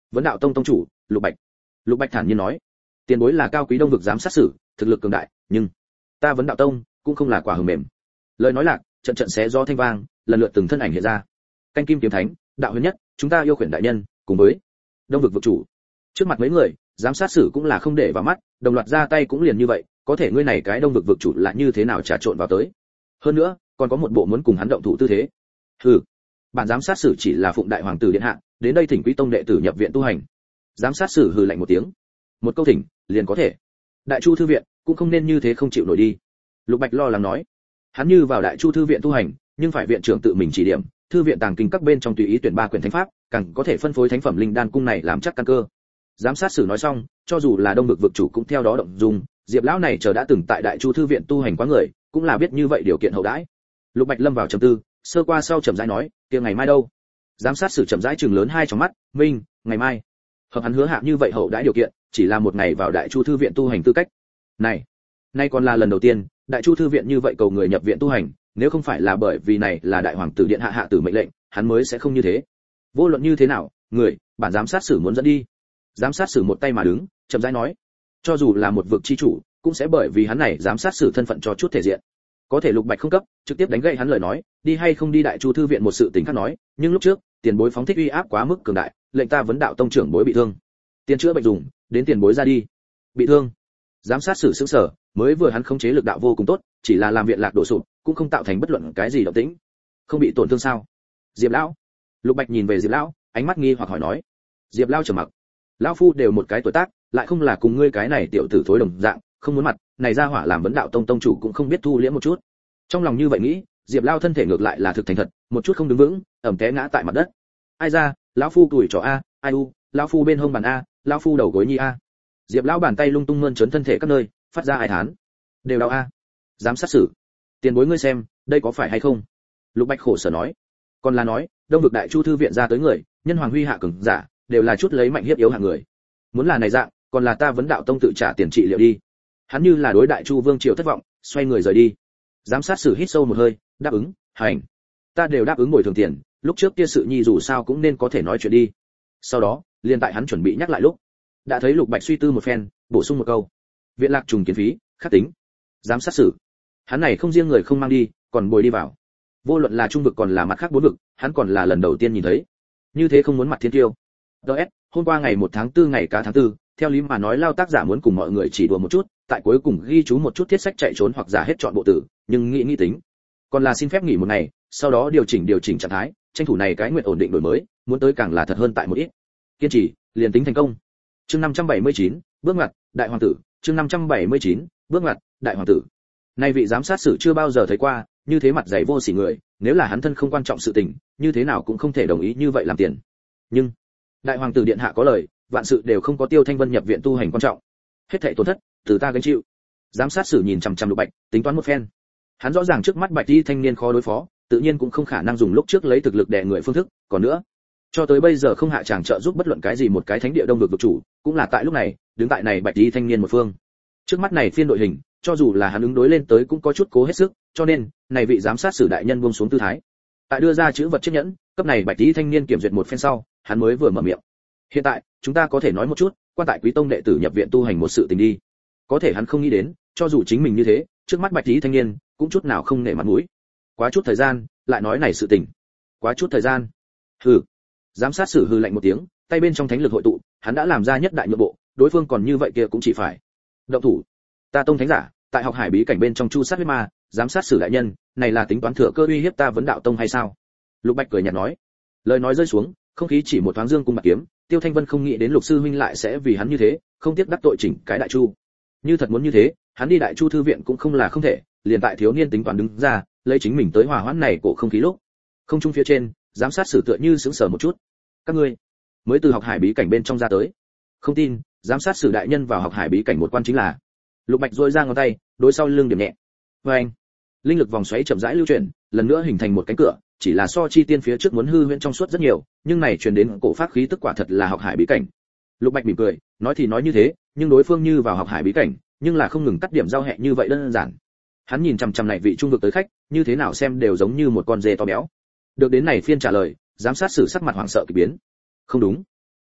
Vấn đạo tông tông chủ Lục Bạch. Lục Bạch thản nhiên nói, tiền bối là cao quý đông vực giám sát sử, thực lực cường đại, nhưng ta Vấn đạo tông cũng không là quả hờm mềm. Lời nói lạc, trận trận xé gió thanh vang, lần lượt từng thân ảnh hiện ra. Canh kim kiếm thánh, đạo huyền nhất, chúng ta yêu khuyển đại nhân, cùng với đông vực vực chủ. Trước mặt mấy người, giám sát sử cũng là không để vào mắt, đồng loạt ra tay cũng liền như vậy, có thể ngươi này cái đông vực vực chủ là như thế nào trà trộn vào tới. Hơn nữa, còn có một bộ muốn cùng hắn động thủ tư thế. Hừ, bản giám sát sử chỉ là phụng đại hoàng tử điện hạ, đến đây thỉnh quý tông đệ tử nhập viện tu hành. Giám sát sử hừ lạnh một tiếng, một câu thỉnh liền có thể. Đại chu thư viện cũng không nên như thế không chịu nổi đi. Lục Bạch lo lắng nói, hắn như vào đại chu thư viện tu hành, nhưng phải viện trưởng tự mình chỉ điểm, thư viện tàng kinh các bên trong tùy ý tuyển ba quyển thánh pháp, càng có thể phân phối thánh phẩm linh đan cung này làm chắc căn cơ. Giám sát sử nói xong, cho dù là đông vực vực chủ cũng theo đó động dung, Diệp lão này chờ đã từng tại đại chu thư viện tu hành quá người, cũng là biết như vậy điều kiện hậu đãi. Lục Bạch lâm vào trầm tư, sơ qua sau chậm rãi nói, kia ngày mai đâu? Giám sát sử chậm rãi trừng lớn hai trong mắt, minh, ngày mai. Hợp hắn hứa hạ như vậy hậu đãi điều kiện, chỉ là một ngày vào đại chu thư viện tu hành tư cách. Này, nay còn là lần đầu tiên, đại chu thư viện như vậy cầu người nhập viện tu hành, nếu không phải là bởi vì này là đại hoàng tử điện hạ hạ tử mệnh lệnh, hắn mới sẽ không như thế. Vô luận như thế nào, người, bản giám sát sử muốn dẫn đi. Giám sát sử một tay mà đứng, chậm rãi nói, cho dù là một vực chi chủ, cũng sẽ bởi vì hắn này giám sát sử thân phận cho chút thể diện. Có thể Lục Bạch không cấp, trực tiếp đánh gậy hắn lời nói, đi hay không đi đại chu thư viện một sự tình khác nói, nhưng lúc trước, tiền bối phóng thích uy áp quá mức cường đại, lệnh ta vấn đạo tông trưởng bối bị thương. Tiền chữa bệnh dùng, đến tiền bối ra đi. Bị thương. Giám sát sử sững sờ, mới vừa hắn khống chế lực đạo vô cùng tốt, chỉ là làm viện lạc đổ sụp, cũng không tạo thành bất luận cái gì động tĩnh. Không bị tổn thương sao? Diệp lão. Lục Bạch nhìn về Diệp lão, ánh mắt nghi hoặc hỏi nói. Diệp lão trầm mặc. Lão phu đều một cái tuổi tác, lại không là cùng ngươi cái này tiểu tử thối đồng dạng, không muốn mặt, này ra hỏa làm vấn đạo tông tông chủ cũng không biết thu liễm một chút. Trong lòng như vậy nghĩ, Diệp lão thân thể ngược lại là thực thành thật, một chút không đứng vững, ẩm té ngã tại mặt đất. Ai ra, lão phu tuổi trò a, ai u, lão phu bên hông bàn a, lão phu đầu gối nhi a. Diệp lão bàn tay lung tung mơn trớn thân thể các nơi, phát ra ai thán. Đều đau a. Giám sát sử. Tiền bối ngươi xem, đây có phải hay không? Lục Bạch khổ sở nói. Còn là nói, đông vực đại chu thư viện ra tới người, nhân hoàng huy hạ cường giả, đều là chút lấy mạnh hiếp yếu hạng người. Muốn là này dạng, còn là ta vấn đạo tông tự trả tiền trị liệu đi. Hắn như là đối đại chu vương triều thất vọng, xoay người rời đi. Giám sát sử hít sâu một hơi, đáp ứng, hành. Ta đều đáp ứng bồi thường tiền, lúc trước kia sự nhi dù sao cũng nên có thể nói chuyện đi. Sau đó, liền tại hắn chuẩn bị nhắc lại lúc, đã thấy Lục Bạch suy tư một phen, bổ sung một câu. Viện lạc trùng kiến phí, khắc tính. Giám sát sử. Hắn này không riêng người không mang đi, còn bồi đi vào. Vô luận là trung vực còn là mặt khác bốn vực, hắn còn là lần đầu tiên nhìn thấy. Như thế không muốn mặt thiên tiêu. đê ét, hôm qua ngày một tháng tư ngày cá tháng tư, theo lý mà nói lao tác giả muốn cùng mọi người chỉ đùa một chút, tại cuối cùng ghi chú một chút thiết sách chạy trốn hoặc giả hết chọn bộ tử, nhưng nghĩ nghĩ tính, còn là xin phép nghỉ một ngày, sau đó điều chỉnh điều chỉnh trạng thái, tranh thủ này cái nguyện ổn định đổi mới, muốn tới càng là thật hơn tại một ít. Kiên trì, liền tính thành công. Chương năm trăm bảy mươi chín, bước ngoặt, đại hoàng tử, chương năm trăm bảy mươi chín, bước ngoặt, đại hoàng tử. Nay vị giám sát sử chưa bao giờ thấy qua, như thế mặt dày vô sỉ người, nếu là hắn thân không quan trọng sự tình, như thế nào cũng không thể đồng ý như vậy làm tiền. Nhưng, đại hoàng tử điện hạ có lời, vạn sự đều không có Tiêu Thanh Vân nhập viện tu hành quan trọng. Hết thảy tổn thất, từ ta gánh chịu. Giám sát sử nhìn chằm chằm Lục Bạch, tính toán một phen. Hắn rõ ràng trước mắt Bạch Y thanh niên khó đối phó, tự nhiên cũng không khả năng dùng lúc trước lấy thực lực đè người phương thức, còn nữa, cho tới bây giờ không hạ chàng trợ giúp bất luận cái gì một cái thánh địa đông vực vực chủ, cũng là tại lúc này, đứng tại này Bạch Y thanh niên một phương. Trước mắt này phiên đội hình, cho dù là hắn ứng đối lên tới cũng có chút cố hết sức, cho nên, này vị giám sát sử đại nhân buông xuống tư thái. Tại đưa ra chữ vật chiếc nhẫn, cấp này Bạch Y thanh niên kiểm duyệt một phen sau, hắn mới vừa mở miệng. Hiện tại, chúng ta có thể nói một chút, quan tại quý tông đệ tử nhập viện tu hành một sự tình đi. Có thể hắn không nghĩ đến, cho dù chính mình như thế, trước mắt Bạch Y thanh niên, cũng chút nào không nể mặt mũi. Quá chút thời gian, lại nói này sự tình. Quá chút thời gian. Hừ. Giám sát sử hừ lạnh một tiếng, tay bên trong thánh lực hội tụ, hắn đã làm ra nhất đại nhượng bộ, đối phương còn như vậy kia cũng chỉ phải động thủ. Ta tông thánh giả, tại học hải bí cảnh bên trong chu sát huyết ma, giám sát sử đại nhân, này là tính toán thừa cơ uy hiếp ta vấn đạo tông hay sao? Lục Bạch cười nhạt nói. Lời nói rơi xuống, không khí chỉ một thoáng dương cung bạc kiếm, Tiêu Thanh Vân không nghĩ đến Lục sư huynh lại sẽ vì hắn như thế, không tiếc đắc tội chỉnh cái đại chu. Như thật muốn như thế, hắn đi đại chu thư viện cũng không là không thể, liền tại thiếu niên tính toán đứng ra, lấy chính mình tới hòa hoãn này cổ không khí lúc. Không trung phía trên, giám sát sử tựa như sững sờ một chút. Các ngươi mới từ học hải bí cảnh bên trong ra tới. Không tin, giám sát sử đại nhân vào học hải bí cảnh một quan chính là. Lục Bạch rôi ra ngón tay, đối sau lưng điểm nhẹ. Và anh, linh lực vòng xoáy chậm rãi lưu chuyển, lần nữa hình thành một cánh cửa, chỉ là so chi tiên phía trước muốn hư huyễn trong suốt rất nhiều, nhưng này truyền đến cổ pháp khí tức quả thật là học hải bí cảnh. Lục Bạch mỉm cười, nói thì nói như thế, nhưng đối phương như vào học hải bí cảnh, nhưng là không ngừng cắt điểm giao hẹ như vậy đơn giản. Hắn nhìn chằm chằm này vị trung vực tới khách, như thế nào xem đều giống như một con dê to béo. Được đến này phiên trả lời, giám sát sử sắc mặt hoảng sợ kỳ biến. Không đúng,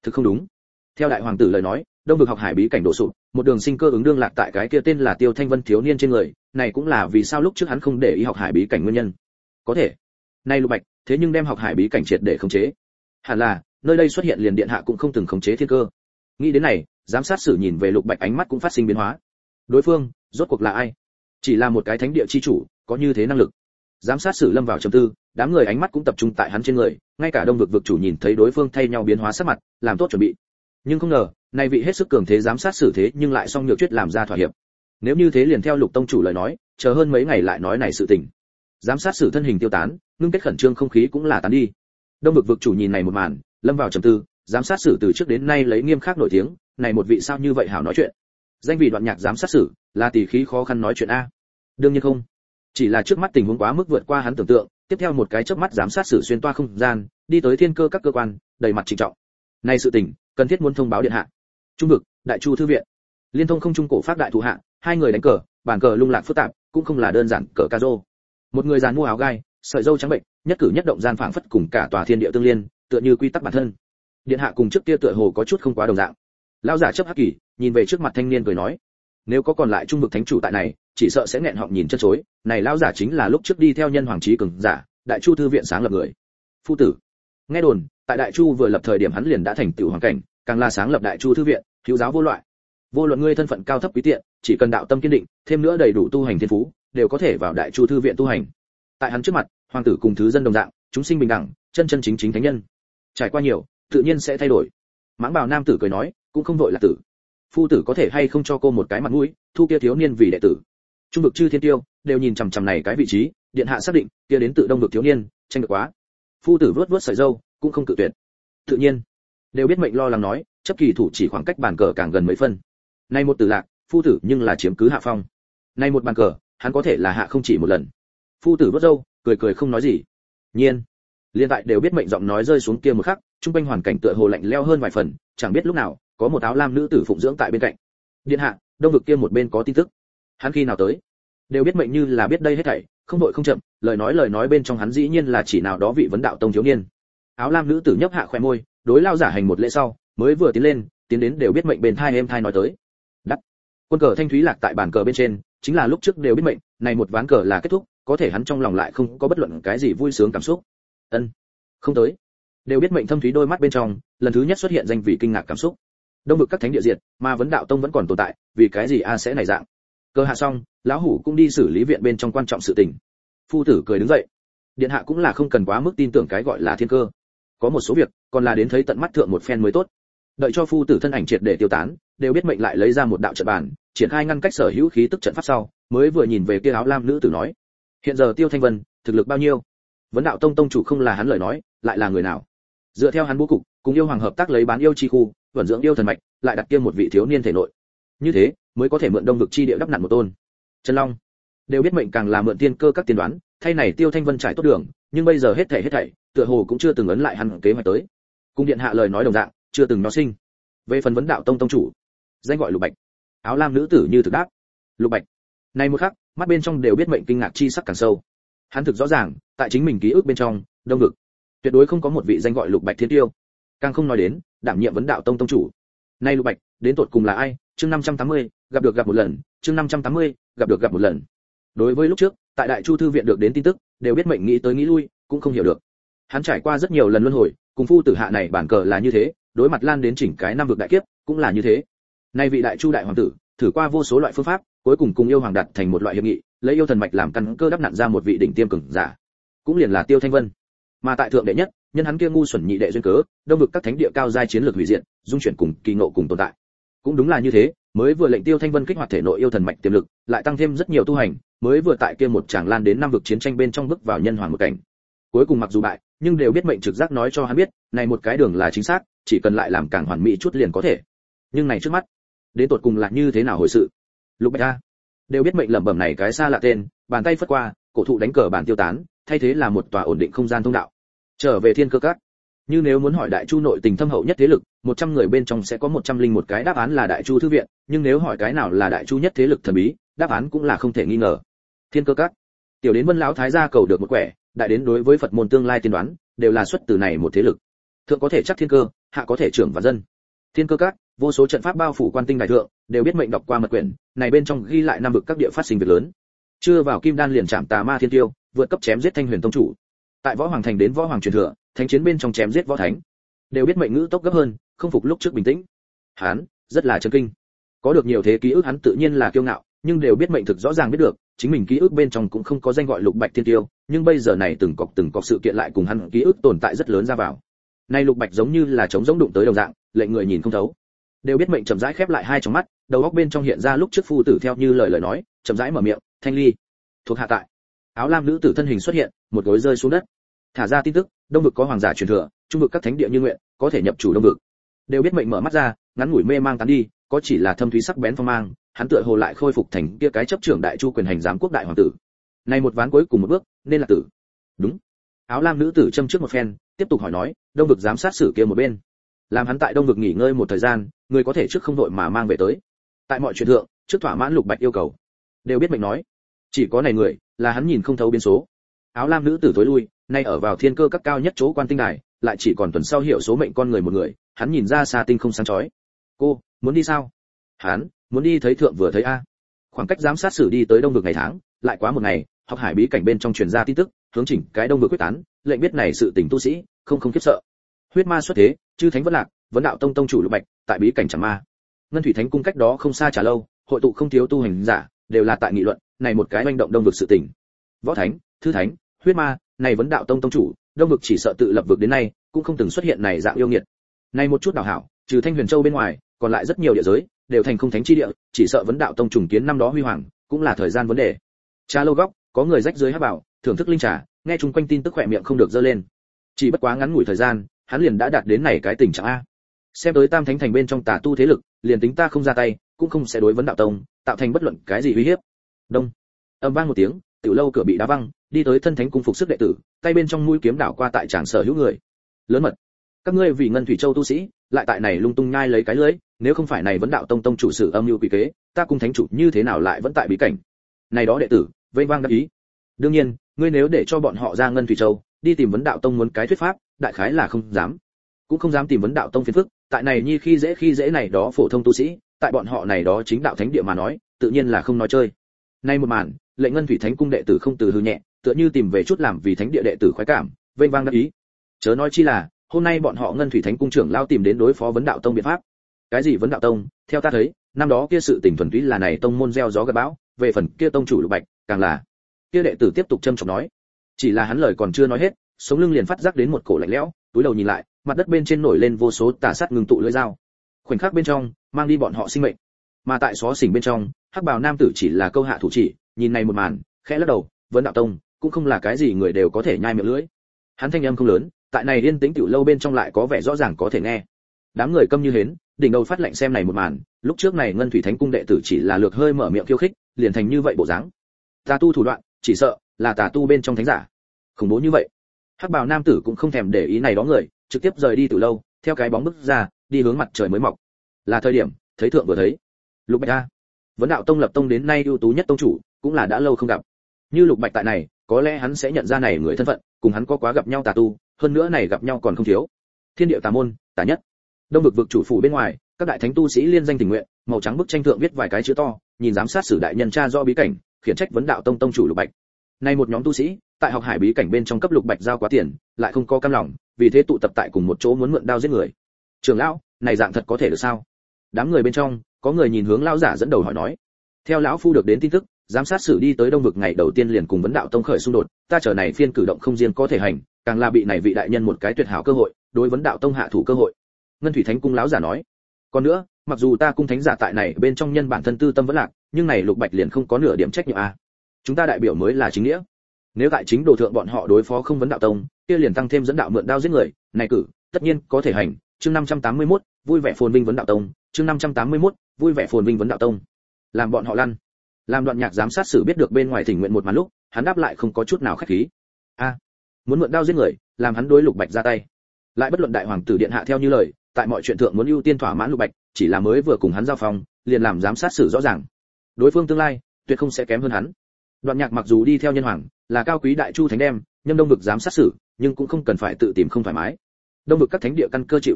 thực không đúng. Theo đại hoàng tử lời nói, đông vực học hải bí cảnh đổ sụp, một đường sinh cơ ứng đương lạc tại cái kia tên là Tiêu Thanh Vân thiếu niên trên người, này cũng là vì sao lúc trước hắn không để ý học hải bí cảnh nguyên nhân. Có thể, nay Lục Bạch, thế nhưng đem học hải bí cảnh triệt để khống chế. Hẳn là, nơi đây xuất hiện liền điện hạ cũng không từng khống chế thiên cơ. Nghĩ đến này, giám sát sử nhìn về Lục Bạch ánh mắt cũng phát sinh biến hóa. Đối phương, rốt cuộc là ai? Chỉ là một cái thánh địa chi chủ, có như thế năng lực. Giám sát sử lâm vào trầm tư, đám người ánh mắt cũng tập trung tại hắn trên người, ngay cả đông vực vực chủ nhìn thấy đối phương thay nhau biến hóa sắc mặt, làm tốt chuẩn bị. Nhưng không ngờ, nay vị hết sức cường thế giám sát sử thế nhưng lại song nhược chuyết làm ra thỏa hiệp. Nếu như thế liền theo Lục tông chủ lời nói, chờ hơn mấy ngày lại nói này sự tình. Giám sát sử thân hình tiêu tán, ngưng kết khẩn trương không khí cũng là tán đi. Đông vực vực chủ nhìn này một màn, lâm vào trầm tư, giám sát sử từ trước đến nay lấy nghiêm khắc nổi tiếng, này một vị sao như vậy hảo nói chuyện. Danh vị đoạn nhạc giám sát sử, là tỷ khí khó khăn nói chuyện a. Đương nhiên không. Chỉ là trước mắt tình huống quá mức vượt qua hắn tưởng tượng, tiếp theo một cái chớp mắt giám sát sử xuyên toa không gian, đi tới thiên cơ các cơ quan, đầy mặt trịnh trọng. Này sự tình, cần thiết muốn thông báo điện hạ. Trung vực, Đại Chu thư viện. Liên thông không trung cổ pháp đại thủ hạ, hai người đánh cờ, bàn cờ lung lạc phức tạp, cũng không là đơn giản cờ ca rô. Một người dàn mua áo gai, sợi râu trắng bệnh, nhất cử nhất động gian phảng phất cùng cả tòa thiên địa tương liên, tựa như quy tắc bản thân. Điện hạ cùng trước kia tựa hồ có chút không quá đồng dạng. Lão giả chấp hắc kỳ, nhìn về trước mặt thanh niên cười nói, nếu có còn lại trung vực thánh chủ tại này, chỉ sợ sẽ nghẹn họng nhìn chân chối. Này lão giả chính là lúc trước đi theo nhân hoàng chí cường giả, Đại Chu thư viện sáng lập người. Phu tử. Nghe đồn, tại Đại Chu vừa lập thời điểm hắn liền đã thành tựu hoàng cảnh, càng là sáng lập Đại Chu thư viện, hữu giáo vô loại. Vô luận ngươi thân phận cao thấp quý tiện, chỉ cần đạo tâm kiên định, thêm nữa đầy đủ tu hành thiên phú, đều có thể vào Đại Chu thư viện tu hành. Tại hắn trước mặt, hoàng tử cùng thứ dân đồng dạng, chúng sinh bình đẳng, chân chân chính chính thánh nhân. Trải qua nhiều, tự nhiên sẽ thay đổi. Mãng bào nam tử cười nói, cũng không vội là tử. Phu tử có thể hay không cho cô một cái mặt mũi, thu kia thiếu niên vì đệ tử. Trung vực chư thiên tiêu đều nhìn chằm chằm này cái vị trí, điện hạ xác định, kia đến tự đông vực thiếu niên, tranh được quá. Phu tử vớt vớt sợi râu, cũng không cự tuyệt. Tự nhiên, đều biết mệnh lo lắng nói, chấp kỳ thủ chỉ khoảng cách bàn cờ càng gần mấy phân. Nay một tử lạc, phu tử nhưng là chiếm cứ hạ phong. Nay một bàn cờ, hắn có thể là hạ không chỉ một lần. Phu tử vớt râu, cười cười không nói gì. Nhiên, liên tại đều biết mệnh giọng nói rơi xuống kia một khắc, trung quanh hoàn cảnh tựa hồ lạnh lẽo hơn vài phần, chẳng biết lúc nào, có một áo lam nữ tử phụng dưỡng tại bên cạnh. Điện hạ, đông vực kia một bên có tin tức. Hắn khi nào tới? Đều biết mệnh như là biết đây hết thảy, không đội không chậm, lời nói lời nói bên trong hắn dĩ nhiên là chỉ nào đó vị vấn đạo tông thiếu niên. Áo lam nữ tử nhấp hạ khóe môi, đối lao giả hành một lễ sau, mới vừa tiến lên, tiến đến đều biết mệnh bên thai em thai nói tới. Đắt. Quân cờ thanh thúy lạc tại bàn cờ bên trên, chính là lúc trước đều biết mệnh, này một ván cờ là kết thúc, có thể hắn trong lòng lại không có bất luận cái gì vui sướng cảm xúc. Ân, không tới. Đều biết mệnh thâm thúy đôi mắt bên trong, lần thứ nhất xuất hiện danh vị kinh ngạc cảm xúc. Đông vực các thánh địa diệt, mà vấn đạo tông vẫn còn tồn tại, vì cái gì a sẽ này dạng? Cơ hạ xong, lão hủ cũng đi xử lý viện bên trong quan trọng sự tình. Phu tử cười đứng dậy. Điện hạ cũng là không cần quá mức tin tưởng cái gọi là thiên cơ. Có một số việc, còn là đến thấy tận mắt thượng một phen mới tốt. Đợi cho phu tử thân ảnh triệt để tiêu tán, đều biết mệnh lại lấy ra một đạo trận bàn, triển khai ngăn cách sở hữu khí tức trận pháp sau, mới vừa nhìn về kia áo lam nữ tử nói: hiện giờ Tiêu Thanh Vân thực lực bao nhiêu? Vấn đạo tông tông chủ không là hắn lời nói, lại là người nào? Dựa theo hắn bố cục, cùng yêu hoàng hợp tác lấy bán yêu chi khu, vận dưỡng yêu thần mạch, lại đặt kia một vị thiếu niên thể nội. Như thế, mới có thể mượn đông vực chi địa đắp nặn một tôn chân long. Đều biết mệnh càng là mượn tiên cơ các tiên đoán, thay này Tiêu Thanh Vân trải tốt đường, nhưng bây giờ hết thảy hết thảy, tựa hồ cũng chưa từng ấn lại hắn kế hoạch tới. Cung điện hạ lời nói đồng dạng, chưa từng nó sinh. Về phần vấn đạo tông tông chủ, danh gọi Lục Bạch. Áo lam nữ tử như thực đáp. Lục Bạch. Này một khắc, mắt bên trong đều biết mệnh kinh ngạc chi sắc càng sâu. Hắn thực rõ ràng, tại chính mình ký ức bên trong, đông vực tuyệt đối không có một vị danh gọi Lục Bạch thiên tiêu, càng không nói đến đảm nhiệm vấn đạo tông tông chủ. Nay Lục Bạch, đến tột cùng là ai? Chương năm trăm tám mươi, gặp được gặp một lần, chương năm trăm tám mươi, gặp được gặp một lần. Đối với lúc trước, tại Đại Chu thư viện được đến tin tức, đều biết mệnh nghĩ tới nghĩ lui, cũng không hiểu được. Hắn trải qua rất nhiều lần luân hồi, cùng phu tử hạ này bản cờ là như thế, đối mặt lan đến chỉnh cái năm vực đại kiếp, cũng là như thế. Nay vị Đại Chu đại hoàng tử, thử qua vô số loại phương pháp, cuối cùng cùng yêu hoàng đặt thành một loại hiệp nghị, lấy yêu thần mạch làm căn cơ đắp nặn ra một vị đỉnh tiêm cường giả, cũng liền là Tiêu Thanh Vân. Mà tại thượng đệ nhất, nhân hắn kia ngu xuẩn nhị đệ duyên cớ, đông vực các thánh địa cao giai chiến lược hủy diệt, dung chuyển cùng kỳ ngộ cùng tồn tại. Cũng đúng là như thế, mới vừa lệnh Tiêu Thanh Vân kích hoạt thể nội yêu thần mạch tiềm lực, lại tăng thêm rất nhiều tu hành, mới vừa tại kia một tràng lan đến năm vực chiến tranh bên trong bước vào nhân hoàng một cảnh. Cuối cùng mặc dù bại, nhưng đều biết mệnh trực giác nói cho hắn biết, này một cái đường là chính xác, chỉ cần lại làm càng hoàn mỹ chút liền có thể. Nhưng này trước mắt, đến tột cùng là như thế nào hồi sự? Lục Bạch a, đều biết mệnh lẩm bẩm này cái xa lạ tên, bàn tay phất qua, cổ thụ đánh cờ bàn tiêu tán, thay thế là một tòa ổn định không gian thông đạo. Trở về thiên cơ các. Như nếu muốn hỏi Đại Chu nội tình thâm hậu nhất thế lực, một trăm người bên trong sẽ có một trăm linh một cái đáp án là Đại Chu thư viện, nhưng nếu hỏi cái nào là Đại Chu nhất thế lực thần bí, đáp án cũng là không thể nghi ngờ. Thiên cơ các. Tiểu đến Vân lão thái gia cầu được một quẻ, đại đến đối với Phật môn tương lai tiên đoán, đều là xuất từ này một thế lực. Thượng có thể chắc thiên cơ, hạ có thể trưởng và dân. Thiên Cơ Các, vô số trận pháp bao phủ quan tinh đại thượng, đều biết mệnh đọc qua mật quyển, này bên trong ghi lại năm vực các địa phát sinh việc lớn. Chưa vào kim đan liền chạm tà ma thiên tiêu, vượt cấp chém giết Thanh Huyền tông chủ. Tại Võ Hoàng thành đến Võ Hoàng truyền thừa, thánh chiến bên trong chém giết võ thánh. Đều biết mệnh ngữ tốc gấp hơn, không phục lúc trước bình tĩnh. Hắn rất là chấn kinh. Có được nhiều thế ký ức hắn tự nhiên là kiêu ngạo, nhưng đều biết mệnh thực rõ ràng biết được, chính mình ký ức bên trong cũng không có danh gọi Lục Bạch thiên tiêu, nhưng bây giờ này từng cọc từng cọc sự kiện lại cùng hắn ký ức tồn tại rất lớn ra vào. Nay Lục Bạch giống như là trống rỗng đụng tới đồng dạng, lệnh người nhìn không thấu. Đều biết mệnh chậm rãi khép lại hai tròng mắt, đầu óc bên trong hiện ra lúc trước phu tử theo như lời lời nói, chậm rãi mở miệng, "Thanh Ly." Thuộc hạ tại. Áo lam nữ tử thân hình xuất hiện, một gối rơi xuống đất. Thả ra tin tức, Đông vực có hoàng giả truyền thừa, trung vực các thánh địa như nguyện, có thể nhập chủ Đông vực. Đều biết mệnh mở mắt ra, ngắn ngủi mê mang tán đi, có chỉ là thâm thúy sắc bén phong mang, hắn tựa hồ lại khôi phục thành kia cái chấp trưởng đại chu quyền hành giám quốc đại hoàng tử. Này một ván cuối cùng một bước, nên là tử. Đúng. Áo lam nữ tử châm trước một phen, tiếp tục hỏi nói, Đông vực giám sát sử kia một bên, làm hắn tại Đông vực nghỉ ngơi một thời gian, người có thể trước không đội mà mang về tới. Tại mọi chuyện thượng, trước thỏa mãn Lục Bạch yêu cầu. Đều biết mệnh nói, chỉ có này người, là hắn nhìn không thấu biến số. Áo lam nữ tử tối lui, nay ở vào Thiên Cơ Các cao nhất chỗ quan tinh đài, lại chỉ còn tuần sau hiểu số mệnh con người một người, hắn nhìn ra xa tinh không sáng chói. Cô, muốn đi sao? Hắn muốn đi thấy thượng vừa thấy a. Khoảng cách giám sát sử đi tới Đông vực ngày tháng, lại quá một ngày, học hải bí cảnh bên trong truyền ra tin tức, hướng chỉnh cái Đông vực quyết tán, lệnh biết này sự tình tu sĩ, không không khiếp sợ. Huyết ma xuất thế, chư thánh vẫn lạc, vấn đạo tông tông chủ Lục Bạch, tại bí cảnh chẳng ma. Ngân thủy thánh cung cách đó không xa Trà Lâu, hội tụ không thiếu tu hành giả, đều là tại nghị luận, này một cái manh động Đông vực sự tình. Võ thánh, thư thánh, huyết ma, này vấn đạo tông tông chủ, Đông vực chỉ sợ tự lập vực đến nay, cũng không từng xuất hiện này dạng yêu nghiệt. Này một chút đảo hảo, trừ Thanh Huyền Châu bên ngoài, còn lại rất nhiều địa giới, đều thành không thánh chi địa, chỉ sợ vấn đạo tông trùng kiến năm đó huy hoàng, cũng là thời gian vấn đề. Trà Lâu góc, có người rách dưới hắc bảo, thưởng thức linh trà, nghe chung quanh tin tức khỏe miệng không được dơ lên. Chỉ bất quá ngắn ngủi thời gian, hắn liền đã đạt đến này cái tình trạng a. Xem tới Tam Thánh thành bên trong tà tu thế lực, liền tính ta không ra tay, cũng không sẽ đối vấn đạo tông tạo thành bất luận cái gì uy hiếp. Đông. Âm vang một tiếng, tiểu lâu cửa bị đá văng, đi tới thân thánh cung phục sức đệ tử, tay bên trong mũi kiếm đảo qua tại tràng sở hữu người. Lớn mật. Các ngươi vì Ngân Thủy Châu tu sĩ, lại tại này lung tung nhai lấy cái lưới, nếu không phải này vấn đạo tông tông chủ sự âm mưu quỷ kế, ta cung thánh chủ như thế nào lại vẫn tại bí cảnh. Này đó đệ tử, vênh vang đáp ý. Đương nhiên, ngươi nếu để cho bọn họ ra Ngân Thủy Châu, đi tìm vấn đạo tông muốn cái thuyết pháp, đại khái là không dám. Cũng không dám tìm vấn đạo tông phiền phức, tại này nhi khi dễ khi dễ này đó phổ thông tu sĩ, tại bọn họ này đó chính đạo thánh địa mà nói, tự nhiên là không nói chơi. Nay một màn, lệnh Ngân Thủy Thánh cung đệ tử không từ hư nhẹ, tựa như tìm về chút làm vì thánh địa đệ tử khoái cảm, vênh vang đáp ý. Chớ nói chi là, hôm nay bọn họ Ngân Thủy Thánh cung trưởng lao tìm đến đối phó vấn đạo tông biện pháp. Cái gì vấn đạo tông? Theo ta thấy, năm đó kia sự tình thuần túy là này tông môn gieo gió gặt bão, về phần kia tông chủ Lục Bạch, càng là. Kia đệ tử tiếp tục châm chọc nói. Chỉ là hắn lời còn chưa nói hết, sống lưng liền phát giác đến một cổ lạnh lẽo, túi đầu nhìn lại, mặt đất bên trên nổi lên vô số tà sát ngưng tụ lưỡi dao. Khoảnh khắc bên trong, mang đi bọn họ sinh mệnh. Mà tại xó xỉnh bên trong, hắc bào nam tử chỉ là câu hạ thủ chỉ, nhìn này một màn, khẽ lắc đầu, vấn đạo tông cũng không là cái gì người đều có thể nhai miệng lưỡi. Hắn thanh âm không lớn, tại này yên tĩnh tiểu lâu bên trong lại có vẻ rõ ràng có thể nghe. Đám người câm như hến, đỉnh đầu phát lạnh xem này một màn, lúc trước này Ngân Thủy Thánh cung đệ tử chỉ là lược hơi mở miệng khiêu khích, liền thành như vậy bộ dáng. Tà tu thủ đoạn, chỉ sợ là tà tu bên trong thánh giả. Khủng bố như vậy. Hắc bào nam tử cũng không thèm để ý này đó người, trực tiếp rời đi từ lâu, theo cái bóng bước ra, đi hướng mặt trời mới mọc. Là thời điểm, thấy thượng vừa thấy. Lục Bạch a, vấn đạo tông lập tông đến nay ưu tú nhất tông chủ, cũng là đã lâu không gặp. Như Lục Bạch tại này, có lẽ hắn sẽ nhận ra này người thân phận, cùng hắn có quá gặp nhau tà tu, hơn nữa này gặp nhau còn không thiếu. Thiên địa tà môn, tà nhất. Đông vực vực chủ phủ bên ngoài, các đại thánh tu sĩ liên danh tình nguyện, màu trắng bức tranh thượng viết vài cái chữ to, nhìn giám sát sử đại nhân tra do bí cảnh, khiển trách vấn đạo tông tông chủ Lục Bạch. Nay một nhóm tu sĩ, tại học hải bí cảnh bên trong cấp Lục Bạch giao quá tiền, lại không có cam lòng, vì thế tụ tập tại cùng một chỗ muốn mượn đao giết người. Trưởng lão, này dạng thật có thể được sao? Đám người bên trong, có người nhìn hướng lão giả dẫn đầu hỏi nói. Theo lão phu được đến tin tức, giám sát sử đi tới Đông vực ngày đầu tiên liền cùng vấn đạo tông khởi xung đột, ta chờ này phiên cử động không riêng có thể hành, càng là bị này vị đại nhân một cái tuyệt hảo cơ hội, đối vấn đạo tông hạ thủ cơ hội. Ngân Thủy Thánh cung lão giả nói. Còn nữa, mặc dù ta cung thánh giả tại này bên trong nhân bản thân tư tâm vẫn lạc, nhưng này Lục Bạch liền không có nửa điểm trách nhiệm a. Chúng ta đại biểu mới là chính nghĩa. Nếu tại chính đồ thượng bọn họ đối phó không vấn đạo tông, kia liền tăng thêm dẫn đạo mượn đao giết người, này cử, tất nhiên có thể hành. Chương năm trăm tám mươi mốt, vui vẻ phồn vinh vấn đạo tông, chương năm trăm tám mươi mốt, vui vẻ phồn vinh vấn đạo tông. Làm bọn họ lăn. Làm Đoạn Nhạc giám sát sử biết được bên ngoài thỉnh nguyện một màn lúc, hắn đáp lại không có chút nào khách khí. A, muốn mượn đao giết người, làm hắn đối Lục Bạch ra tay. Lại bất luận đại hoàng tử điện hạ theo như lời, tại mọi chuyện thượng muốn ưu tiên thỏa mãn Lục Bạch, chỉ là mới vừa cùng hắn giao phòng, liền làm giám sát sử rõ ràng. Đối phương tương lai, tuyệt không sẽ kém hơn hắn. Đoạn Nhạc mặc dù đi theo nhân hoàng, là cao quý đại chu thánh đem, nhâm Đông vực giám sát sử, nhưng cũng không cần phải tự tìm không thoải mái. Đông vực các thánh địa căn cơ chịu tổn hại,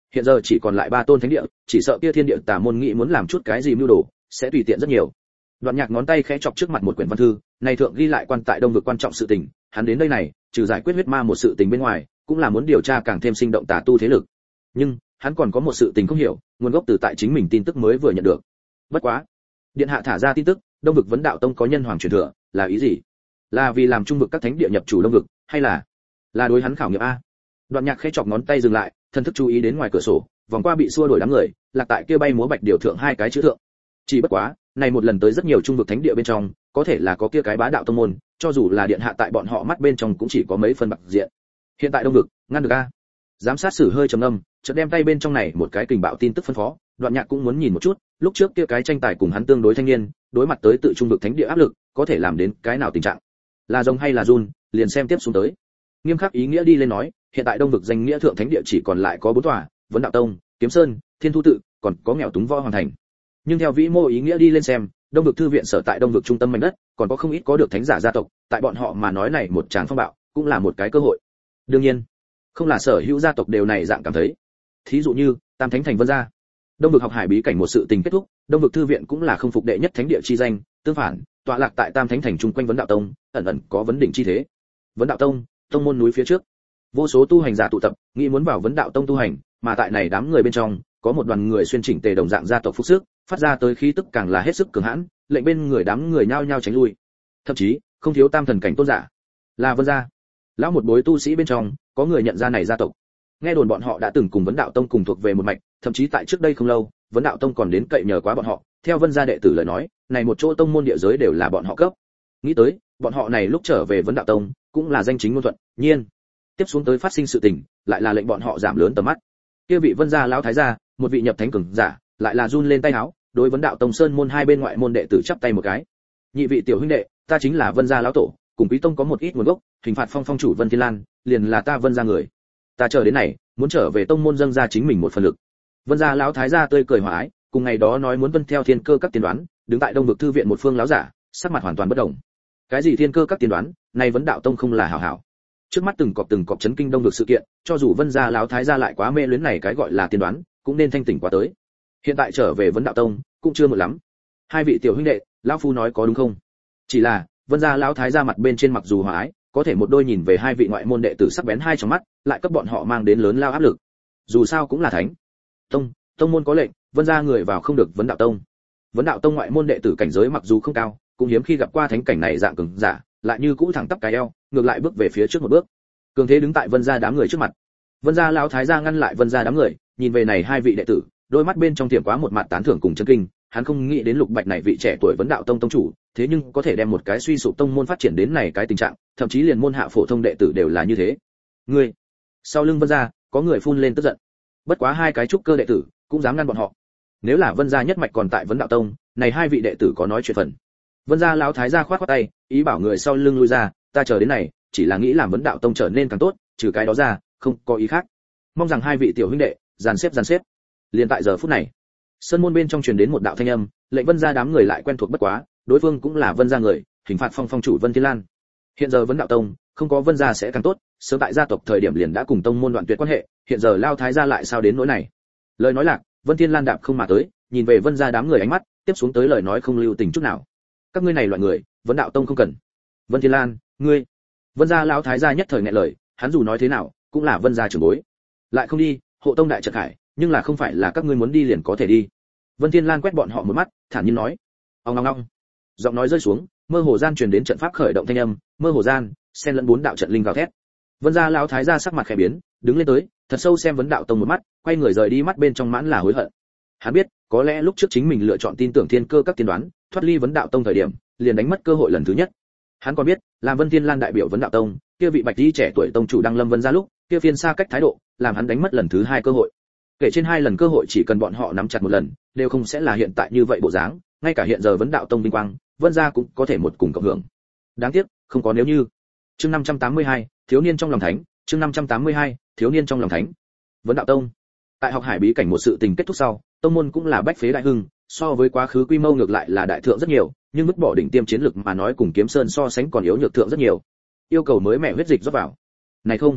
hiện giờ chỉ còn lại ba tôn thánh địa, chỉ sợ kia thiên địa tà môn nghĩ muốn làm chút cái gì mưu đồ, sẽ tùy tiện rất nhiều. Đoạn Nhạc ngón tay khẽ chọc trước mặt một quyển văn thư, này thượng ghi lại quan tại Đông vực quan trọng sự tình, hắn đến đây này, trừ giải quyết huyết ma một sự tình bên ngoài, cũng là muốn điều tra càng thêm sinh động tà tu thế lực. Nhưng, hắn còn có một sự tình không hiểu, nguồn gốc từ tại chính mình tin tức mới vừa nhận được. Bất quá, điện hạ thả ra tin tức, Đông vực vấn đạo tông có nhân hoàng truyền thừa, là ý gì? Là vì làm trung vực các thánh địa nhập chủ Đông vực, hay là là đối hắn khảo nghiệm a? Đoạn Nhạc khẽ chọc ngón tay dừng lại, thần thức chú ý đến ngoài cửa sổ, vòng qua bị xua đuổi đám người, lạc tại kia bay múa bạch điều thượng hai cái chữ thượng. Chỉ bất quá, này một lần tới rất nhiều trung vực thánh địa bên trong, có thể là có kia cái bá đạo tông môn, cho dù là điện hạ tại bọn họ mắt bên trong cũng chỉ có mấy phần bạc diện. Hiện tại Đông vực, ngăn được a? Giám sát sử hơi trầm ngâm, chợt đem tay bên trong này một cái kình bạo tin tức phân phó, Đoạn Nhạc cũng muốn nhìn một chút, lúc trước kia cái tranh tài cùng hắn tương đối thanh niên, đối mặt tới tự trung vực thánh địa áp lực, có thể làm đến cái nào tình trạng? Là rồng hay là run, liền xem tiếp xuống tới. Nghiêm khắc ý nghĩa đi lên nói, hiện tại Đông vực danh nghĩa thượng thánh địa chỉ còn lại có bốn tòa, Vấn Đạo Tông, Kiếm Sơn, Thiên Thu Tự, còn có nghèo túng võ hoàng thành. Nhưng theo vĩ mô ý nghĩa đi lên xem, Đông vực thư viện sở tại Đông vực trung tâm mảnh đất, còn có không ít có được thánh giả gia tộc, tại bọn họ mà nói này một tràng phong bạo, cũng là một cái cơ hội. Đương nhiên, không là sở hữu gia tộc đều này dạng cảm thấy. Thí dụ như, Tam Thánh Thành Vân gia. Đông vực học hải bí cảnh một sự tình kết thúc, Đông vực thư viện cũng là không phục đệ nhất thánh địa chi danh, tương phản, tọa lạc tại Tam Thánh Thành chung quanh Vấn Đạo Tông, ẩn ẩn có vấn đỉnh chi thế. Vấn Đạo Tông, tông môn núi phía trước, vô số tu hành giả tụ tập, nghĩ muốn vào Vấn Đạo Tông tu hành, mà tại này đám người bên trong, có một đoàn người xuyên chỉnh tề đồng dạng gia tộc phục sức, phát ra tới khí tức càng là hết sức cường hãn, lệnh bên người đám người nhao nhao tránh lui. Thậm chí, không thiếu tam thần cảnh tôn giả. Là Vân gia. Lão một bối tu sĩ bên trong, có người nhận ra này gia tộc. Nghe đồn bọn họ đã từng cùng Vấn Đạo Tông cùng thuộc về một mạch, thậm chí tại trước đây không lâu, Vấn Đạo Tông còn đến cậy nhờ quá bọn họ. Theo Vân gia đệ tử lời nói, này một chỗ tông môn địa giới đều là bọn họ cấp. Nghĩ tới, bọn họ này lúc trở về Vấn Đạo Tông, cũng là danh chính ngôn thuận, nhiên. Tiếp xuống tới phát sinh sự tình, lại là lệnh bọn họ giảm lớn tầm mắt. Kia vị Vân gia lão thái gia, một vị nhập thánh cường giả, lại là run lên tay áo, đối Vấn Đạo Tông sơn môn hai bên ngoại môn đệ tử chắp tay một cái. Nhị vị tiểu huynh đệ, ta chính là Vân gia lão tổ, cùng Quý tông có một ít nguồn gốc, hình phạt phong phong chủ Vân Thiên Lan, liền là ta Vân gia người. Ta chờ đến này, muốn trở về tông môn dâng ra chính mình một phần lực. Vân gia lão thái gia tươi cười hòa ái, cùng ngày đó nói muốn vân theo thiên cơ các tiên đoán, đứng tại Đông vực thư viện một phương lão giả, sắc mặt hoàn toàn bất động. Cái gì thiên cơ các tiên đoán, này Vấn Đạo Tông không là hảo hảo. Trước mắt từng cọp từng cọp chấn kinh Đông vực sự kiện, cho dù Vân gia lão thái gia lại quá mê luyến này cái gọi là tiên đoán, cũng nên thanh tỉnh quá tới. Hiện tại trở về Vấn Đạo Tông, cũng chưa muộn lắm. Hai vị tiểu huynh đệ, lão phu nói có đúng không? Chỉ là, Vân gia lão thái gia mặt bên trên mặc dù hòa ái, có thể một đôi nhìn về hai vị ngoại môn đệ tử sắc bén hai trong mắt, lại cấp bọn họ mang đến lớn lao áp lực. Dù sao cũng là thánh tông, tông môn có lệnh, Vân gia người vào không được Vấn Đạo Tông. Vấn Đạo Tông ngoại môn đệ tử cảnh giới mặc dù không cao, cũng hiếm khi gặp qua thánh cảnh này dạng cường giả, lại như cũ thẳng tắp cái eo, ngược lại bước về phía trước một bước. Cường thế đứng tại Vân gia đám người trước mặt. Vân gia lão thái gia ngăn lại Vân gia đám người, nhìn về này hai vị đệ tử, đôi mắt bên trong tiệm quá một mặt tán thưởng cùng chấn kinh, hắn không nghĩ đến Lục Bạch này vị trẻ tuổi Vấn Đạo Tông tông chủ, thế nhưng có thể đem một cái suy sụp tông môn phát triển đến này cái tình trạng, thậm chí liền môn hạ phổ thông đệ tử đều là như thế. Ngươi, sau lưng Vân gia, có người phun lên tức giận. Bất quá hai cái trúc cơ đệ tử, cũng dám ngăn bọn họ. Nếu là Vân gia nhất mạch còn tại Vấn Đạo Tông, này hai vị đệ tử có nói chuyện phần. Vân gia lão thái gia khoát khoát tay, ý bảo người sau lưng lui ra, ta chờ đến này, chỉ là nghĩ làm Vấn Đạo Tông trở nên càng tốt, trừ cái đó ra, không có ý khác. Mong rằng hai vị tiểu huynh đệ, dàn xếp dàn xếp. Liền tại giờ phút này, sân môn bên trong truyền đến một đạo thanh âm, lệnh Vân gia đám người lại quen thuộc bất quá, đối phương cũng là Vân gia người, hình phạt phong phong chủ Vân Thiên Lan. Hiện giờ Vấn Đạo Tông, không có Vân gia sẽ càng tốt, sớm tại gia tộc thời điểm liền đã cùng tông môn đoạn tuyệt quan hệ, hiện giờ lao thái gia lại sao đến nỗi này. Lời nói lạc, Vân Thiên Lan đạp không mà tới, nhìn về Vân gia đám người ánh mắt, tiếp xuống tới lời nói không lưu tình chút nào. Các ngươi này loại người, Vấn Đạo Tông không cần. Vân Thiên Lan, ngươi. Vân gia lão thái gia nhất thời nghẹn lời, hắn dù nói thế nào, cũng là Vân gia trưởng bối. Lại không đi, hộ tông đại trận khải, nhưng là không phải là các ngươi muốn đi liền có thể đi. Vân Thiên Lan quét bọn họ một mắt, thản nhiên nói. Ong ong ong. Giọng nói rơi xuống, mơ hồ gian truyền đến trận pháp khởi động thanh âm, mơ hồ gian, xen lẫn bốn đạo trận linh gào thét. Vân gia lão thái gia sắc mặt khẽ biến, đứng lên tới, thật sâu xem Vấn Đạo Tông một mắt, quay người rời đi, mắt bên trong mãn là hối hận. Hắn biết, có lẽ lúc trước chính mình lựa chọn tin tưởng thiên cơ các tiên đoán, thoát ly Vấn Đạo Tông thời điểm, liền đánh mất cơ hội lần thứ nhất. Hắn còn biết, làm Vân Thiên Lan đại biểu Vấn Đạo Tông, kia vị bạch y trẻ tuổi tông chủ đăng lâm Vân gia lúc, kia phiên xa cách thái độ, làm hắn đánh mất lần thứ hai cơ hội. Kể trên hai lần cơ hội chỉ cần bọn họ nắm chặt một lần, đều không sẽ là hiện tại như vậy bộ dáng, ngay cả hiện giờ Vấn Đạo Tông vinh quang, Vân gia cũng có thể một cùng cộng hưởng. Đáng tiếc, không có nếu như. Chương năm trăm tám mươi hai, thiếu niên trong lòng thánh, chương năm trăm tám mươi hai, thiếu niên trong lòng thánh. Vấn Đạo Tông. Tại học hải bí cảnh một sự tình kết thúc sau, tông môn cũng là bách phế đại hưng, so với quá khứ quy mô ngược lại là đại thượng rất nhiều, nhưng mức bỏ đỉnh tiêm chiến lực mà nói cùng Kiếm Sơn so sánh còn yếu nhược thượng rất nhiều. Yêu cầu mới mẹ huyết dịch rót vào. Này không,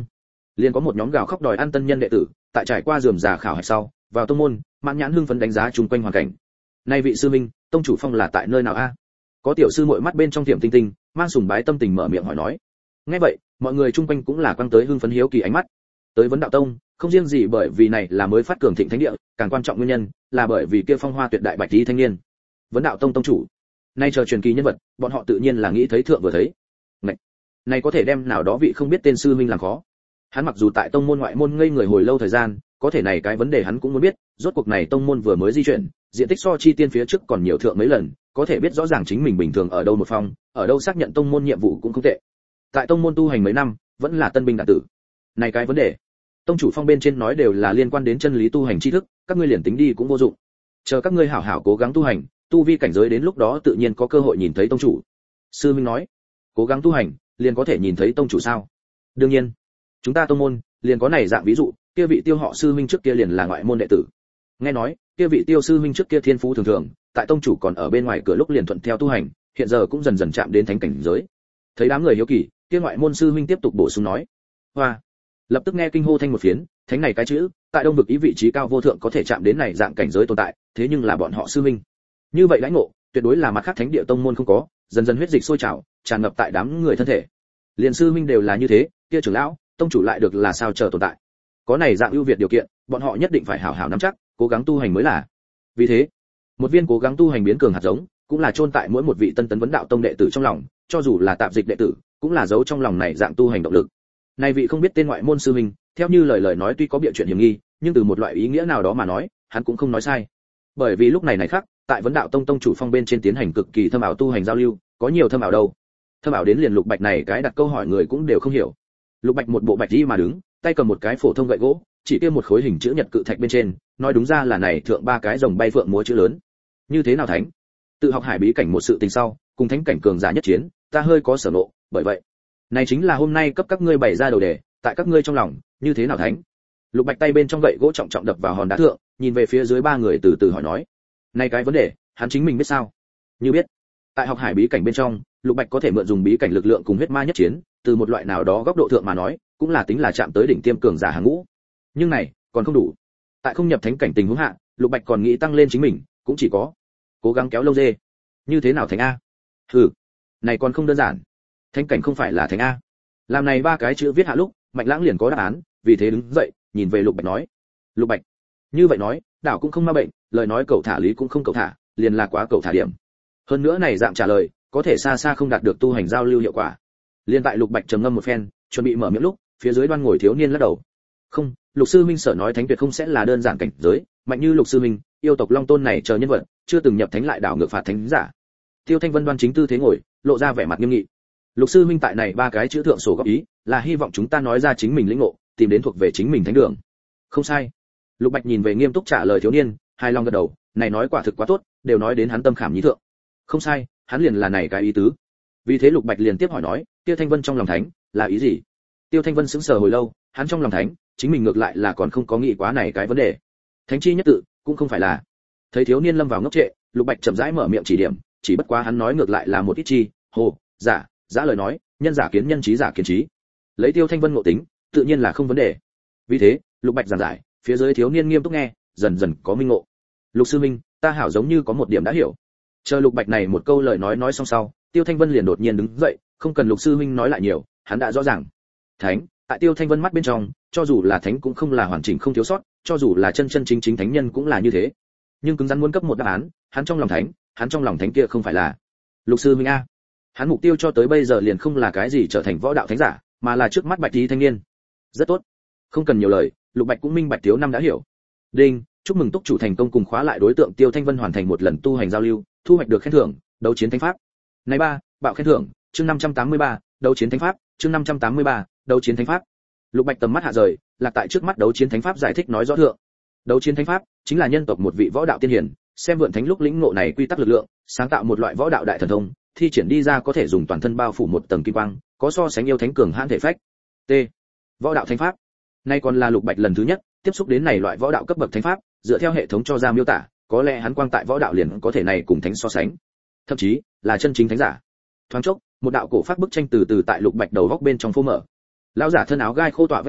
liền có một nhóm gào khóc đòi ăn tân nhân đệ tử, tại trải qua rườm rà khảo hạch sau, vào tông môn, mãn nhãn hưng phấn đánh giá chung quanh hoàn cảnh. Này vị sư minh, tông chủ phong là tại nơi nào a? Có tiểu sư muội mắt bên trong tiệm tinh tinh, mang sùng bái tâm tình mở miệng hỏi nói. Nghe vậy, mọi người chung quanh cũng là quăng tới hưng phấn hiếu kỳ ánh mắt. Tới vấn đạo tông, không riêng gì bởi vì này là mới phát cường thịnh thánh địa, càng quan trọng nguyên nhân là bởi vì kia phong hoa tuyệt đại bạch tí thanh niên. Vấn đạo tông tông chủ, nay chờ truyền kỳ nhân vật, bọn họ tự nhiên là nghĩ thấy thượng vừa thấy. Này, này có thể đem nào đó vị không biết tên sư minh làm khó. Hắn mặc dù tại tông môn ngoại môn ngây người hồi lâu thời gian, có thể này cái vấn đề hắn cũng muốn biết, rốt cuộc này tông môn vừa mới di chuyển, diện tích so chi tiên phía trước còn nhiều thượng mấy lần, có thể biết rõ ràng chính mình bình thường ở đâu một phong, ở đâu xác nhận tông môn nhiệm vụ cũng không tệ. Tại tông môn tu hành mấy năm, vẫn là tân binh đạn tử. Này cái vấn đề, tông chủ phong bên trên nói đều là liên quan đến chân lý tu hành tri thức, các ngươi liền tính đi cũng vô dụng. Chờ các ngươi hảo hảo cố gắng tu hành, tu vi cảnh giới đến lúc đó tự nhiên có cơ hội nhìn thấy tông chủ. Sư Minh nói, cố gắng tu hành, liền có thể nhìn thấy tông chủ sao? Đương nhiên, chúng ta tông môn liền có này dạng ví dụ, kia vị Tiêu họ sư minh trước kia liền là ngoại môn đệ tử. Nghe nói, kia vị Tiêu sư minh trước kia thiên phú thường thường, tại tông chủ còn ở bên ngoài cửa lúc liền thuận theo tu hành, hiện giờ cũng dần dần chạm đến thánh cảnh giới. Thấy đám người hiếu kỳ, kia ngoại môn sư minh tiếp tục bổ sung nói, hoa, lập tức nghe kinh hô thanh một phiến, thánh này cái chữ, tại đông vực ý vị trí cao vô thượng có thể chạm đến này dạng cảnh giới tồn tại, thế nhưng là bọn họ sư minh. Như vậy lãnh ngộ, tuyệt đối là mặt khác thánh địa tông môn không có, dần dần huyết dịch sôi trào, tràn ngập tại đám người thân thể. Liên sư minh đều là như thế, kia trưởng lão, tông chủ lại được là sao chờ tồn tại. Có này dạng ưu việt điều kiện, bọn họ nhất định phải hảo hảo nắm chắc, cố gắng tu hành mới là. Vì thế, một viên cố gắng tu hành biến cường hạt giống, cũng là chôn tại mỗi một vị tân tấn vấn đạo tông đệ tử trong lòng, cho dù là tạp dịch đệ tử, cũng là giấu trong lòng này dạng tu hành động lực. Này vị không biết tên ngoại môn sư huynh, theo như lời lời nói tuy có bịa chuyện hiểm nghi, nhưng từ một loại ý nghĩa nào đó mà nói, hắn cũng không nói sai. Bởi vì lúc này này khác, tại vấn đạo tông tông chủ phong bên trên tiến hành cực kỳ thâm ảo tu hành giao lưu, có nhiều thâm ảo đâu. Thâm ảo đến liền Lục Bạch này cái đặt câu hỏi người cũng đều không hiểu. Lục Bạch một bộ bạch y mà đứng, tay cầm một cái phổ thông gậy gỗ, chỉ kia một khối hình chữ nhật cự thạch bên trên, nói đúng ra là này thượng ba cái rồng bay phượng múa chữ lớn. Như thế nào thánh? Tự học hải bí cảnh một sự tình sau, cùng thánh cảnh cường giả nhất chiến, ta hơi có sở nộ, bởi vậy, này chính là hôm nay cấp các ngươi bày ra đầu đề, tại các ngươi trong lòng, như thế nào thánh? Lục Bạch tay bên trong gậy gỗ trọng trọng đập vào hòn đá thượng, nhìn về phía dưới ba người từ từ hỏi nói, này cái vấn đề, hắn chính mình biết sao? Như biết, tại học hải bí cảnh bên trong, Lục Bạch có thể mượn dùng bí cảnh lực lượng cùng huyết ma nhất chiến, từ một loại nào đó góc độ thượng mà nói, cũng là tính là chạm tới đỉnh tiêm cường giả hàng ngũ. Nhưng này, còn không đủ. Tại không nhập thánh cảnh tình huống hạ, Lục Bạch còn nghĩ tăng lên chính mình, cũng chỉ có cố gắng kéo lâu dê. Như thế nào thánh a? Hừ, này còn không đơn giản. Thánh cảnh không phải là thánh a. Làm này ba cái chữ viết hạ lúc, Mạnh Lãng liền có đáp án, vì thế đứng dậy, nhìn về Lục Bạch nói: "Lục Bạch, như vậy nói, đảo cũng không ma bệnh, lời nói cậu thả lý cũng không cậu thả, liền là quá cậu thả điểm." Hơn nữa này dạng trả lời, có thể xa xa không đạt được tu hành giao lưu hiệu quả. Liên tại Lục Bạch trầm ngâm một phen, chuẩn bị mở miệng lúc, phía dưới đoan ngồi thiếu niên lắc đầu. "Không, Lục sư minh sở nói thánh tuyệt không sẽ là đơn giản cảnh giới, mạnh như Lục sư minh, yêu tộc Long Tôn này chờ nhân vật, chưa từng nhập thánh lại đảo ngược phạt thánh giả." Tiêu Thanh Vân đoan chính tư thế ngồi, lộ ra vẻ mặt nghiêm nghị. Lục sư minh tại này ba cái chữ thượng sổ góp ý, là hy vọng chúng ta nói ra chính mình lĩnh ngộ, tìm đến thuộc về chính mình thánh đường. Không sai. Lục Bạch nhìn về nghiêm túc trả lời thiếu niên, hài lòng gật đầu, này nói quả thực quá tốt, đều nói đến hắn tâm khảm nhí thượng. Không sai, hắn liền là này cái ý tứ. Vì thế Lục Bạch liền tiếp hỏi nói, Tiêu Thanh Vân trong lòng thánh là ý gì? Tiêu Thanh Vân sững sờ hồi lâu, hắn trong lòng thánh, chính mình ngược lại là còn không có nghĩ quá này cái vấn đề. Thánh chi nhất tự, cũng không phải là. Thấy thiếu niên lâm vào ngốc trệ, Lục Bạch chậm rãi mở miệng chỉ điểm, chỉ bất quá hắn nói ngược lại là một ít chi, hồ, giả, giả lời nói, nhân giả kiến nhân trí giả kiến trí. Lấy Tiêu Thanh Vân ngộ tính, tự nhiên là không vấn đề. Vì thế, Lục Bạch giảng giải, phía dưới thiếu niên nghiêm túc nghe, dần dần có minh ngộ. Lục sư minh, ta hảo giống như có một điểm đã hiểu. Chờ Lục Bạch này một câu lời nói nói xong sau, Tiêu Thanh Vân liền đột nhiên đứng dậy, không cần Lục sư minh nói lại nhiều, hắn đã rõ ràng. Thánh, tại Tiêu Thanh Vân mắt bên trong, cho dù là thánh cũng không là hoàn chỉnh không thiếu sót, cho dù là chân chân chính chính thánh nhân cũng là như thế. Nhưng cứng rắn muốn cấp một đáp án, hắn trong lòng thánh, hắn trong lòng thánh kia không phải là Lục sư minh a. Hắn mục tiêu cho tới bây giờ liền không là cái gì trở thành võ đạo thánh giả, mà là trước mắt Bạch Tí thanh niên. Rất tốt, không cần nhiều lời, Lục Bạch cũng minh bạch thiếu năm đã hiểu. Đinh, chúc mừng túc chủ thành công cùng khóa lại đối tượng Tiêu Thanh Vân hoàn thành một lần tu hành giao lưu, thu hoạch được khen thưởng, đấu chiến thánh pháp. Này ba, bạo khen thưởng, chương năm trăm tám mươi ba, đấu chiến thánh pháp, chương năm trăm tám mươi ba, đấu chiến thánh pháp. Lục Bạch tầm mắt hạ rời, lạc tại trước mắt đấu chiến thánh pháp giải thích nói rõ thượng. Đấu chiến thánh pháp chính là nhân tộc một vị võ đạo tiên hiển, xem vượn thánh lúc lĩnh ngộ này quy tắc lực lượng, sáng tạo một loại võ đạo đại thần thông, thi triển đi ra có thể dùng toàn thân bao phủ một tầng kim quang, có so sánh yêu thánh cường hãn thể phách. T. Võ đạo thánh pháp. Nay còn là Lục Bạch lần thứ nhất tiếp xúc đến này loại võ đạo cấp bậc thánh pháp, dựa theo hệ thống cho ra miêu tả, có lẽ hắn quang tại võ đạo liền có thể này cùng thánh so sánh, thậm chí là chân chính thánh giả. Thoáng chốc, một đạo cổ phát bức tranh từ từ tại Lục Bạch đầu góc bên trong phô mở. Lão giả thân áo gai khô tọa vách núi,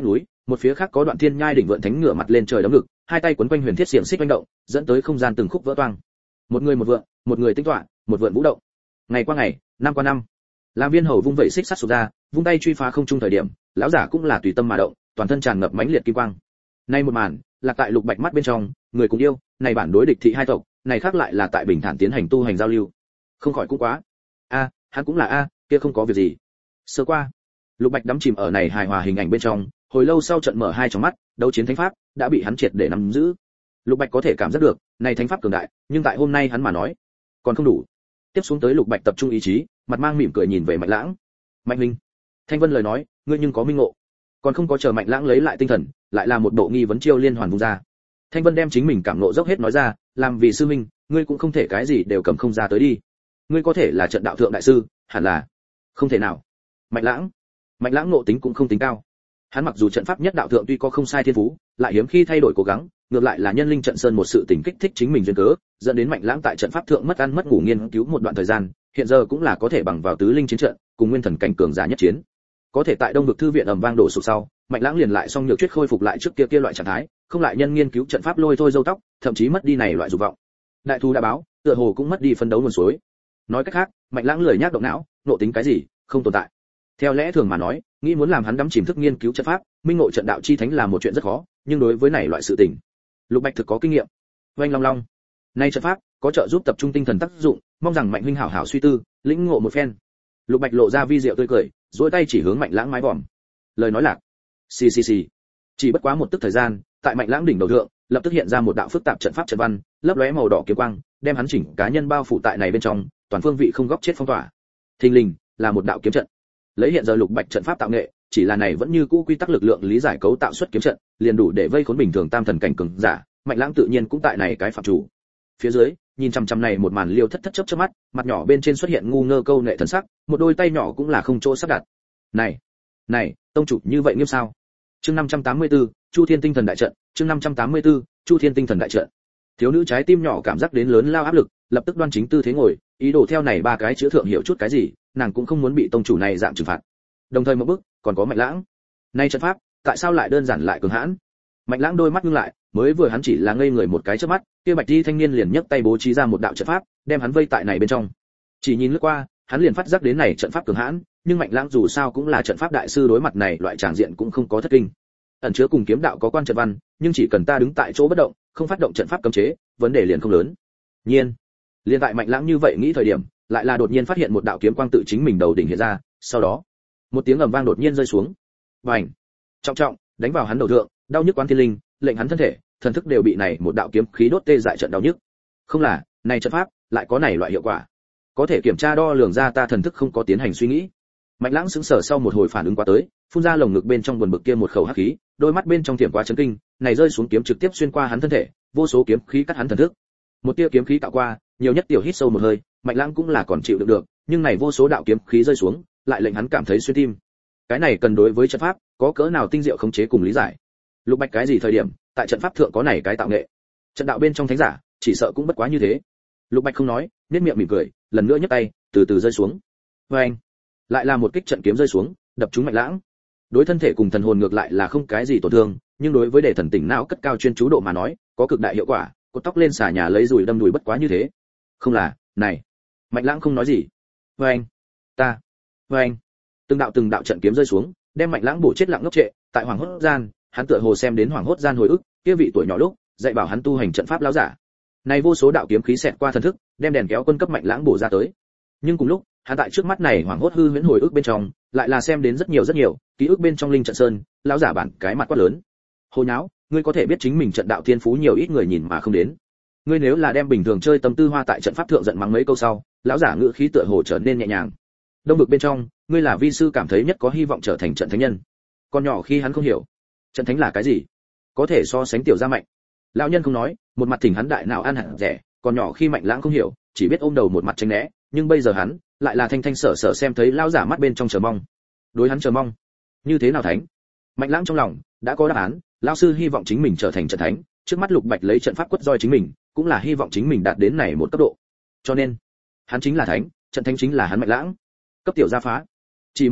một phía khác có Đoạn Thiên Nhai đỉnh vượn thánh ngửa mặt lên trời đấm ngực, hai tay quấn quanh huyền thiết xiềng xích oanh động, dẫn tới không gian từng khúc vỡ toang. Một người một vượn, một người tinh tọa, một vượn vũ động. Ngày qua ngày, năm qua năm. Lam Viên Hầu vung vẩy xích sắt sụp ra, vung tay truy phá không trung thời điểm, lão giả cũng là tùy tâm mà động, toàn thân tràn ngập mãnh liệt kim quang. Nay một màn, là tại Lục Bạch mắt bên trong, người cùng yêu, này bản đối địch thị hai tộc, này khác lại là tại bình thản tiến hành tu hành giao lưu. Không khỏi cũng quá. A, hắn cũng là a, kia không có việc gì. Sơ qua, Lục Bạch đắm chìm ở này hài hòa hình ảnh bên trong, hồi lâu sau trận mở hai tròng mắt, đấu chiến thánh pháp đã bị hắn triệt để nắm giữ. Lục Bạch có thể cảm giác được, này thánh pháp cường đại, nhưng tại hôm nay hắn mà nói, còn không đủ. Tiếp xuống tới Lục Bạch tập trung ý chí, mặt mang mỉm cười nhìn về Mạnh Lãng. Mạnh huynh, Thanh Vân lời nói, ngươi nhưng có minh ngộ. Còn không có chờ Mạnh Lãng lấy lại tinh thần, lại là một bộ nghi vấn chiêu liên hoàn vung ra. Thanh Vân đem chính mình cảm ngộ dốc hết nói ra, làm vì sư minh, ngươi cũng không thể cái gì đều cầm không ra tới đi. Ngươi có thể là trận đạo thượng đại sư, hẳn là không thể nào. Mạnh Lãng, Mạnh Lãng ngộ tính cũng không tính cao. Hắn mặc dù trận pháp nhất đạo thượng tuy có không sai thiên phú, lại hiếm khi thay đổi cố gắng, ngược lại là nhân linh trận sơn một sự tình kích thích chính mình duyên cớ, dẫn đến Mạnh Lãng tại trận pháp thượng mất ăn mất ngủ nghiên cứu một đoạn thời gian, hiện giờ cũng là có thể bằng vào tứ linh chiến trận, cùng nguyên thần cảnh cường giả nhất chiến. Có thể tại Đông vực thư viện ầm vang đổ sụp sau, Mạnh Lãng liền lại xong nhược chuyết khôi phục lại trước kia kia loại trạng thái, không lại nhân nghiên cứu trận pháp lôi thôi râu tóc, thậm chí mất đi này loại dục vọng. Đại thù đã báo, tựa hồ cũng mất đi phân đấu nguồn suối. Nói cách khác, Mạnh Lãng lười nhác động não, nộ tính cái gì, không tồn tại. Theo lẽ thường mà nói, nghĩ muốn làm hắn đắm chìm thức nghiên cứu trận pháp, minh ngộ trận đạo chi thánh là một chuyện rất khó, nhưng đối với này loại sự tình, Lục Bạch thực có kinh nghiệm. Oanh long long, nay trận pháp có trợ giúp tập trung tinh thần tác dụng, mong rằng Mạnh huynh hảo hảo suy tư, lĩnh ngộ một phen. Lục Bạch lộ ra vi diệu tươi cười, duỗi tay chỉ hướng Mạnh Lãng mái vòm. Lời nói lạc, xì xì xì. Chỉ bất quá một tức thời gian, tại Mạnh Lãng đỉnh đầu thượng, lập tức hiện ra một đạo phức tạp trận pháp trận văn, lấp lóe màu đỏ kiếm quang, đem hắn chỉnh cá nhân bao phủ tại này bên trong, toàn phương vị không góc chết phong tỏa. Thình lình, là một đạo kiếm trận. Lấy hiện giờ Lục Bạch trận pháp tạo nghệ, chỉ là này vẫn như cũ quy tắc lực lượng lý giải cấu tạo xuất kiếm trận, liền đủ để vây khốn bình thường tam thần cảnh cường giả, Mạnh Lãng tự nhiên cũng tại này cái phạm chủ. Phía dưới, nhìn chằm chằm này một màn liêu thất thất chớp chớp mắt, mặt nhỏ bên trên xuất hiện ngu ngơ câu nệ thần sắc, một đôi tay nhỏ cũng là không chỗ sắp đặt. Này, này, tông chủ như vậy nghiêm sao? Chương năm trăm tám mươi tư, Chu Thiên Tinh Thần đại trận, chương năm trăm tám mươi tư, Chu Thiên Tinh Thần đại trận. Thiếu nữ trái tim nhỏ cảm giác đến lớn lao áp lực, lập tức đoan chính tư thế ngồi, ý đồ theo này ba cái chữ thượng hiểu chút cái gì, nàng cũng không muốn bị tông chủ này dạng trừng phạt. Đồng thời một bước, còn có Mạnh Lãng. Nay trận pháp, tại sao lại đơn giản lại cường hãn? Mạnh Lãng đôi mắt ngưng lại, mới vừa hắn chỉ là ngây người một cái chớp mắt, kia bạch y thanh niên liền nhấc tay bố trí ra một đạo trận pháp, đem hắn vây tại này bên trong. Chỉ nhìn lướt qua, hắn liền phát giác đến này trận pháp cường hãn, nhưng Mạnh Lãng dù sao cũng là trận pháp đại sư, đối mặt này loại tràng diện cũng không có thất kinh. Ẩn chứa cùng kiếm đạo có quan trận văn, nhưng chỉ cần ta đứng tại chỗ bất động, không phát động trận pháp cấm chế, vấn đề liền không lớn. Nhiên, liền tại Mạnh Lãng như vậy nghĩ thời điểm, lại là đột nhiên phát hiện một đạo kiếm quang tự chính mình đầu đỉnh hiện ra, sau đó, một tiếng ầm vang đột nhiên rơi xuống. Bành! Trọng trọng, đánh vào hắn đầu thượng, đau nhức quán thiên linh, lệnh hắn thân thể, thần thức đều bị này một đạo kiếm khí đốt tê dại trận đau nhức. Không là, này trận pháp lại có này loại hiệu quả. Có thể kiểm tra đo lường ra ta thần thức không có tiến hành suy nghĩ. Mạnh Lãng sững sờ sau một hồi phản ứng qua tới, phun ra lồng ngực bên trong buồn bực kia một khẩu hắc khí, đôi mắt bên trong tiềm quá chấn kinh, này rơi xuống kiếm trực tiếp xuyên qua hắn thân thể, vô số kiếm khí cắt hắn thần thức. Một tia kiếm khí tạo qua, nhiều nhất tiểu hít sâu một hơi, Mạnh Lãng cũng là còn chịu đựng được, nhưng này vô số đạo kiếm khí rơi xuống, lại lệnh hắn cảm thấy xuyên tim. Cái này cần đối với trận pháp có cỡ nào tinh diệu khống chế cùng lý giải. Lục Bạch cái gì thời điểm, tại trận pháp thượng có này cái tạo nghệ. Trận đạo bên trong thánh giả, chỉ sợ cũng bất quá như thế. Lục Bạch không nói, nhếch miệng mỉm cười, lần nữa nhấc tay, từ từ rơi xuống. Oeng! Lại là một kích trận kiếm rơi xuống, đập trúng Mạnh Lãng. Đối thân thể cùng thần hồn ngược lại là không cái gì tổn thương, nhưng đối với đề thần tỉnh não cất cao chuyên chú độ mà nói, có cực đại hiệu quả, cột tóc lên xà nhà lấy dùi đâm đùi bất quá như thế. Không là, này. Mạnh Lãng không nói gì. Oeng! Ta. Oeng! Từng đạo từng đạo trận kiếm rơi xuống, đem Mạnh Lãng bổ chết lặng ngốc trệ, tại hoàng hốt gian, hắn tựa hồ xem đến hoàng hốt gian hồi ức, kia vị tuổi nhỏ lúc, dạy bảo hắn tu hành trận pháp lão giả. Này vô số đạo kiếm khí xẹt qua thần thức, đem đèn kéo quân cấp Mạnh Lãng bổ ra tới. Nhưng cùng lúc, hắn tại trước mắt này hoàng hốt hư huyễn hồi ức bên trong, lại là xem đến rất nhiều rất nhiều, ký ức bên trong linh trận sơn, lão giả bản cái mặt quát lớn. Hồ nháo, ngươi có thể biết chính mình trận đạo thiên phú nhiều ít người nhìn mà không đến. Ngươi nếu là đem bình thường chơi tâm tư hoa tại trận pháp thượng giận mắng mấy câu sau, lão giả ngữ khí tựa hồ trở nên nhẹ nhàng. Đông vực bên trong, ngươi là vi sư cảm thấy nhất có hy vọng trở thành trận thánh nhân. Còn nhỏ khi hắn không hiểu, trận thánh là cái gì, có thể so sánh tiểu gia Mạnh. Lão nhân không nói, một mặt thỉnh hắn đại nào ăn hẳn rẻ, còn nhỏ khi Mạnh Lãng không hiểu, chỉ biết ôm đầu một mặt tránh né, nhưng bây giờ hắn lại là thanh thanh sở sở xem thấy lão giả mắt bên trong chờ mong. Đối hắn chờ mong, như thế nào thánh? Mạnh Lãng trong lòng đã có đáp án, lão sư hy vọng chính mình trở thành trận thánh, trước mắt Lục Bạch lấy trận pháp quất roi chính mình, cũng là hy vọng chính mình đạt đến này một cấp độ. Cho nên, hắn chính là thánh, trận thánh chính là hắn Mạnh Lãng. Cấp tiểu gia phá. Chỉ một thoáng,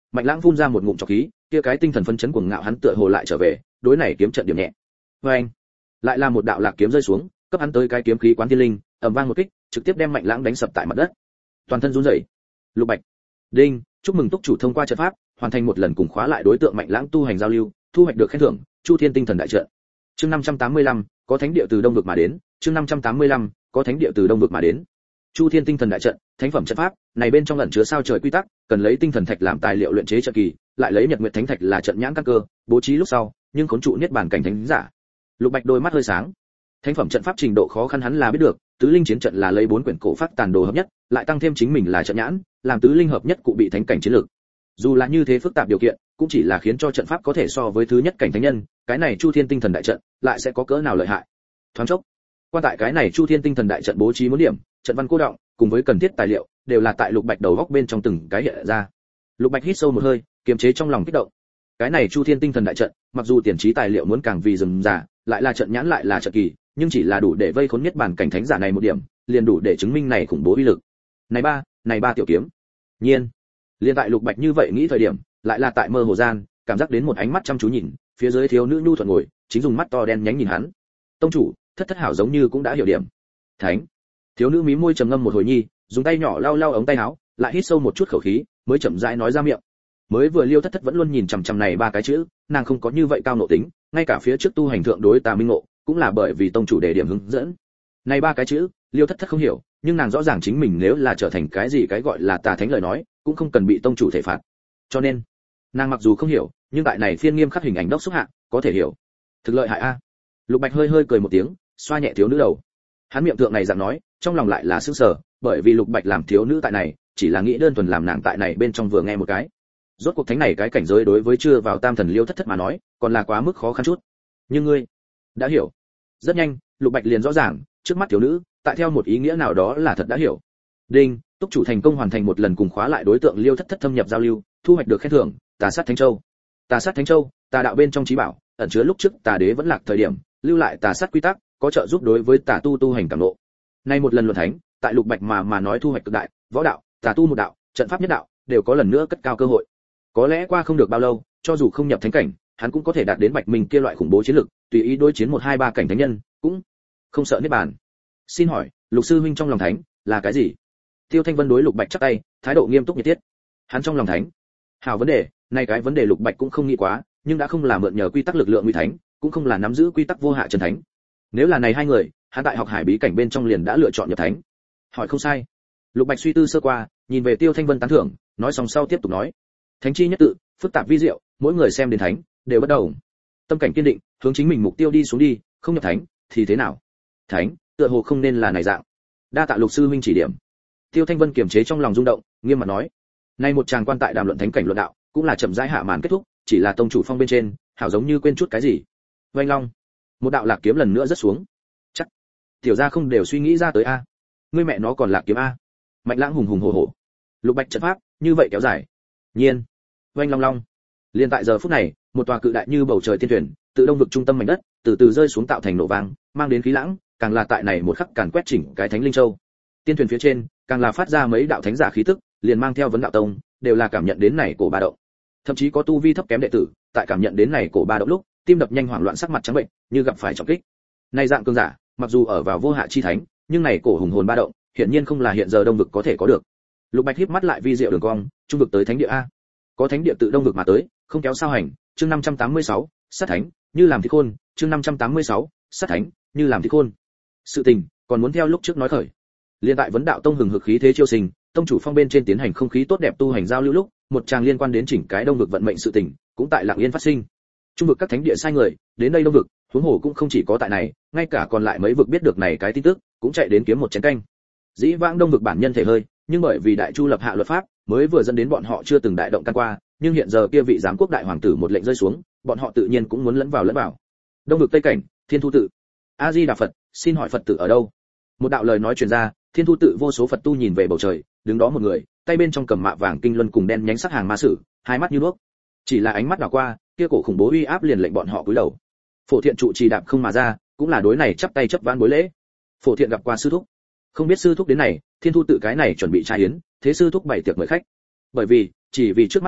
Mạnh Lãng phun ra một ngụm trọc khí, kia cái tinh thần phấn chấn cuồng ngạo hắn tựa hồ lại trở về, đối này kiếm trận điểm nhẹ. Và anh, lại là một đạo lạc kiếm rơi xuống, cấp hắn tới cái kiếm khí quán thiên linh, ầm vang một kích, trực tiếp đem Mạnh Lãng đánh sập tại mặt đất. Toàn thân run rẩy. Lục Bạch, đinh, chúc mừng túc chủ thông qua trận pháp, hoàn thành một lần cùng khóa lại đối tượng Mạnh Lãng tu hành giao lưu, thu hoạch được khen thưởng, Chu Thiên Tinh Thần đại trận. Chương năm trăm tám mươi lăm, có thánh địa từ đông vực mà đến, chương năm trăm tám mươi lăm, có thánh địa từ đông vực mà đến. Chu Thiên Tinh Thần đại trận, thánh phẩm trận pháp, này bên trong ẩn chứa sao trời quy tắc, cần lấy tinh thần thạch làm tài liệu luyện chế trận kỳ, lại lấy nhật nguyệt thánh thạch là trận nhãn căn cơ, bố trí lúc sau, nhưng khốn trụ niết bàn cảnh thánh giả. Lục Bạch đôi mắt hơi sáng. Thánh phẩm trận pháp trình độ khó khăn hắn là biết được, tứ linh chiến trận là lấy bốn quyển cổ pháp tàn đồ hợp nhất, lại tăng thêm chính mình là trận nhãn, làm tứ linh hợp nhất cụ bị thánh cảnh chiến lược. Dù là như thế phức tạp điều kiện, cũng chỉ là khiến cho trận pháp có thể so với thứ nhất cảnh thánh nhân, cái này Chu Thiên Tinh Thần đại trận lại sẽ có cỡ nào lợi hại. Thoáng chốc, quan tại cái này Chu Thiên Tinh Thần đại trận bố trí muốn điểm, trận văn cô động, cùng với cần thiết tài liệu, đều là tại Lục Bạch đầu góc bên trong từng cái hiện ra. Lục Bạch hít sâu một hơi, kiềm chế trong lòng kích động. Cái này Chu Thiên Tinh Thần đại trận, mặc dù tiền trí tài liệu muốn càng vì rườm rà, lại là trận nhãn lại là trận kỳ, nhưng chỉ là đủ để vây khốn nhất bản cảnh thánh giả này một điểm, liền đủ để chứng minh này khủng bố uy lực. Này ba, này ba tiểu kiếm. Nhiên, liền tại Lục Bạch như vậy nghĩ thời điểm, lại là tại mơ hồ gian, cảm giác đến một ánh mắt chăm chú nhìn, phía dưới thiếu nữ nhu thuận ngồi, chính dùng mắt to đen nhánh nhìn hắn. Tông chủ, thất thất hảo giống như cũng đã hiểu điểm. Thánh. Thiếu nữ mí môi trầm ngâm một hồi nhi, dùng tay nhỏ lau lau ống tay áo, lại hít sâu một chút khẩu khí, mới chậm rãi nói ra miệng. Mới vừa Liêu Thất Thất vẫn luôn nhìn chằm chằm này ba cái chữ, nàng không có như vậy cao nộ tính, ngay cả phía trước tu hành thượng đối tà minh ngộ, cũng là bởi vì tông chủ đề điểm hướng dẫn. Này ba cái chữ, Liêu Thất Thất không hiểu, nhưng nàng rõ ràng chính mình nếu là trở thành cái gì cái gọi là tà thánh lời nói, cũng không cần bị tông chủ thể phạt. Cho nên, nàng mặc dù không hiểu, nhưng tại này phiên nghiêm khắc hình ảnh đốc xúc hạ, có thể hiểu. Thực lợi hại a. Lục Bạch hơi hơi cười một tiếng, xoa nhẹ thiếu nữ đầu. Hắn miệng thượng này dạng nói, trong lòng lại là sững sờ, bởi vì Lục Bạch làm thiếu nữ tại này, chỉ là nghĩ đơn thuần làm nàng tại này bên trong vừa nghe một cái. Rốt cuộc thánh này cái cảnh giới đối với chưa vào tam thần Liêu Thất Thất mà nói, còn là quá mức khó khăn chút. Nhưng ngươi đã hiểu. Rất nhanh, Lục Bạch liền rõ ràng, trước mắt thiếu nữ, tại theo một ý nghĩa nào đó là thật đã hiểu. Đinh, túc chủ thành công hoàn thành một lần cùng khóa lại đối tượng Liêu Thất Thất thâm nhập giao lưu, thu hoạch được khen thưởng, Tà Sát Thánh Châu. Tà Sát Thánh Châu, tà đạo bên trong trí bảo, ẩn chứa lúc trước tà đế vẫn lạc thời điểm, lưu lại tà sát quy tắc, có trợ giúp đối với tà tu tu hành cảm ngộ. Nay một lần luận thánh, tại Lục Bạch mà mà nói thu hoạch cực đại, võ đạo, tà tu một đạo, trận pháp nhất đạo, đều có lần nữa cất cao cơ hội. Có lẽ qua không được bao lâu, cho dù không nhập thánh cảnh, hắn cũng có thể đạt đến Bạch Minh kia loại khủng bố chiến lực, tùy ý đối chiến một hai ba cảnh thánh nhân, cũng không sợ niết bàn. Xin hỏi, Lục sư huynh trong lòng thánh là cái gì? Tiêu Thanh Vân đối Lục Bạch chắp tay, thái độ nghiêm túc nhiệt thiết. Hắn trong lòng thánh, hảo vấn đề, này cái vấn đề Lục Bạch cũng không nghĩ quá, nhưng đã không là mượn nhờ quy tắc lực lượng nguy thánh, cũng không là nắm giữ quy tắc vô hạ chân thánh. Nếu là này hai người, hắn tại học hải bí cảnh bên trong liền đã lựa chọn nhập thánh. Hỏi không sai. Lục Bạch suy tư sơ qua, nhìn về Tiêu Thanh Vân tán thưởng, nói xong sau tiếp tục nói: Thánh chi nhất tự, phức tạp vi diệu, mỗi người xem đến thánh đều bất đồng. Tâm cảnh kiên định, hướng chính mình mục tiêu đi xuống đi, không nhập thánh thì thế nào? Thánh, tựa hồ không nên là này dạng. Đa tạ Lục sư huynh chỉ điểm. Tiêu Thanh Vân kiềm chế trong lòng rung động, nghiêm mặt nói: Nay một tràng quan tại đàm luận thánh cảnh luận đạo, cũng là chậm rãi hạ màn kết thúc, chỉ là tông chủ phong bên trên, hảo giống như quên chút cái gì. Vành Long, một đạo lạc kiếm lần nữa rất xuống. Chắc tiểu gia không đều suy nghĩ ra tới a. Ngươi mẹ nó còn lạc kiếm a. Mạnh Lãng hùng hùng hổ hổ. Lục Bạch trận pháp, như vậy kéo dài. Nhiên, Vành Long Long. Liên tại giờ phút này, một tòa cự đại như bầu trời tiên thuyền, tự đông vực trung tâm mảnh đất, từ từ rơi xuống tạo thành nổ vang, mang đến khí lãng, càng là tại này một khắc càn quét chỉnh cái Thánh Linh Châu. Tiên thuyền phía trên, càng là phát ra mấy đạo thánh giả khí tức, liền mang theo vấn đạo tông, đều là cảm nhận đến này cổ ba động. Thậm chí có tu vi thấp kém đệ tử, tại cảm nhận đến này cổ ba động lúc, tim đập nhanh hoảng loạn sắc mặt trắng bệnh, như gặp phải trọng kích. Này dạng cường giả, mặc dù ở vào vô hạ chi thánh, nhưng này cổ hùng hồn ba động, hiển nhiên không là hiện giờ đông vực có thể có được. Lục Bạch híp mắt lại vi diệu đường cong, trung vực tới thánh địa a. Có thánh địa tự đông vực mà tới, không kéo sao hành, chương năm trăm tám mươi sáu, sát thánh, như làm thịt khôn, chương năm trăm tám mươi sáu, sát thánh, như làm thịt khôn. Sự tình còn muốn theo lúc trước nói khởi. Liên tại vấn đạo tông hừng hực khí thế chiêu sinh, tông chủ phong bên trên tiến hành không khí tốt đẹp tu hành giao lưu lúc, một tràng liên quan đến chỉnh cái đông vực vận mệnh sự tình, cũng tại lặng yên phát sinh. Trung vực các thánh địa sai người, đến đây đông vực, huống hồ cũng không chỉ có tại này, ngay cả còn lại mấy vực biết được này cái tin tức, cũng chạy đến kiếm một chén canh. Dĩ vãng đông vực bản nhân thể hơi, nhưng bởi vì đại chu lập hạ luật pháp, mới vừa dẫn đến bọn họ chưa từng đại động can qua, nhưng hiện giờ kia vị giám quốc đại hoàng tử một lệnh rơi xuống, bọn họ tự nhiên cũng muốn lẫn vào lẫn vào. Đông vực Tây cảnh, Thiên Thu tự. A Di Đà Phật, xin hỏi Phật tử ở đâu? Một đạo lời nói truyền ra, Thiên Thu tự vô số Phật tu nhìn về bầu trời, đứng đó một người, tay bên trong cầm mạ vàng kinh luân cùng đen nhánh sắc hàng ma sử, hai mắt như đuốc. Chỉ là ánh mắt đảo qua, kia cổ khủng bố uy áp liền lệnh bọn họ cúi đầu. Phổ Thiện trụ trì đạp không mà ra, cũng là đối này chắp tay chấp vãn bối lễ. Phổ Thiện gặp qua sư thúc. Không biết sư thúc đến này, Thiên Thu tự cái này chuẩn bị trai yến, thế sư thúc bày tiệc mời khách. Bởi vì, chỉ vì trước mắt người,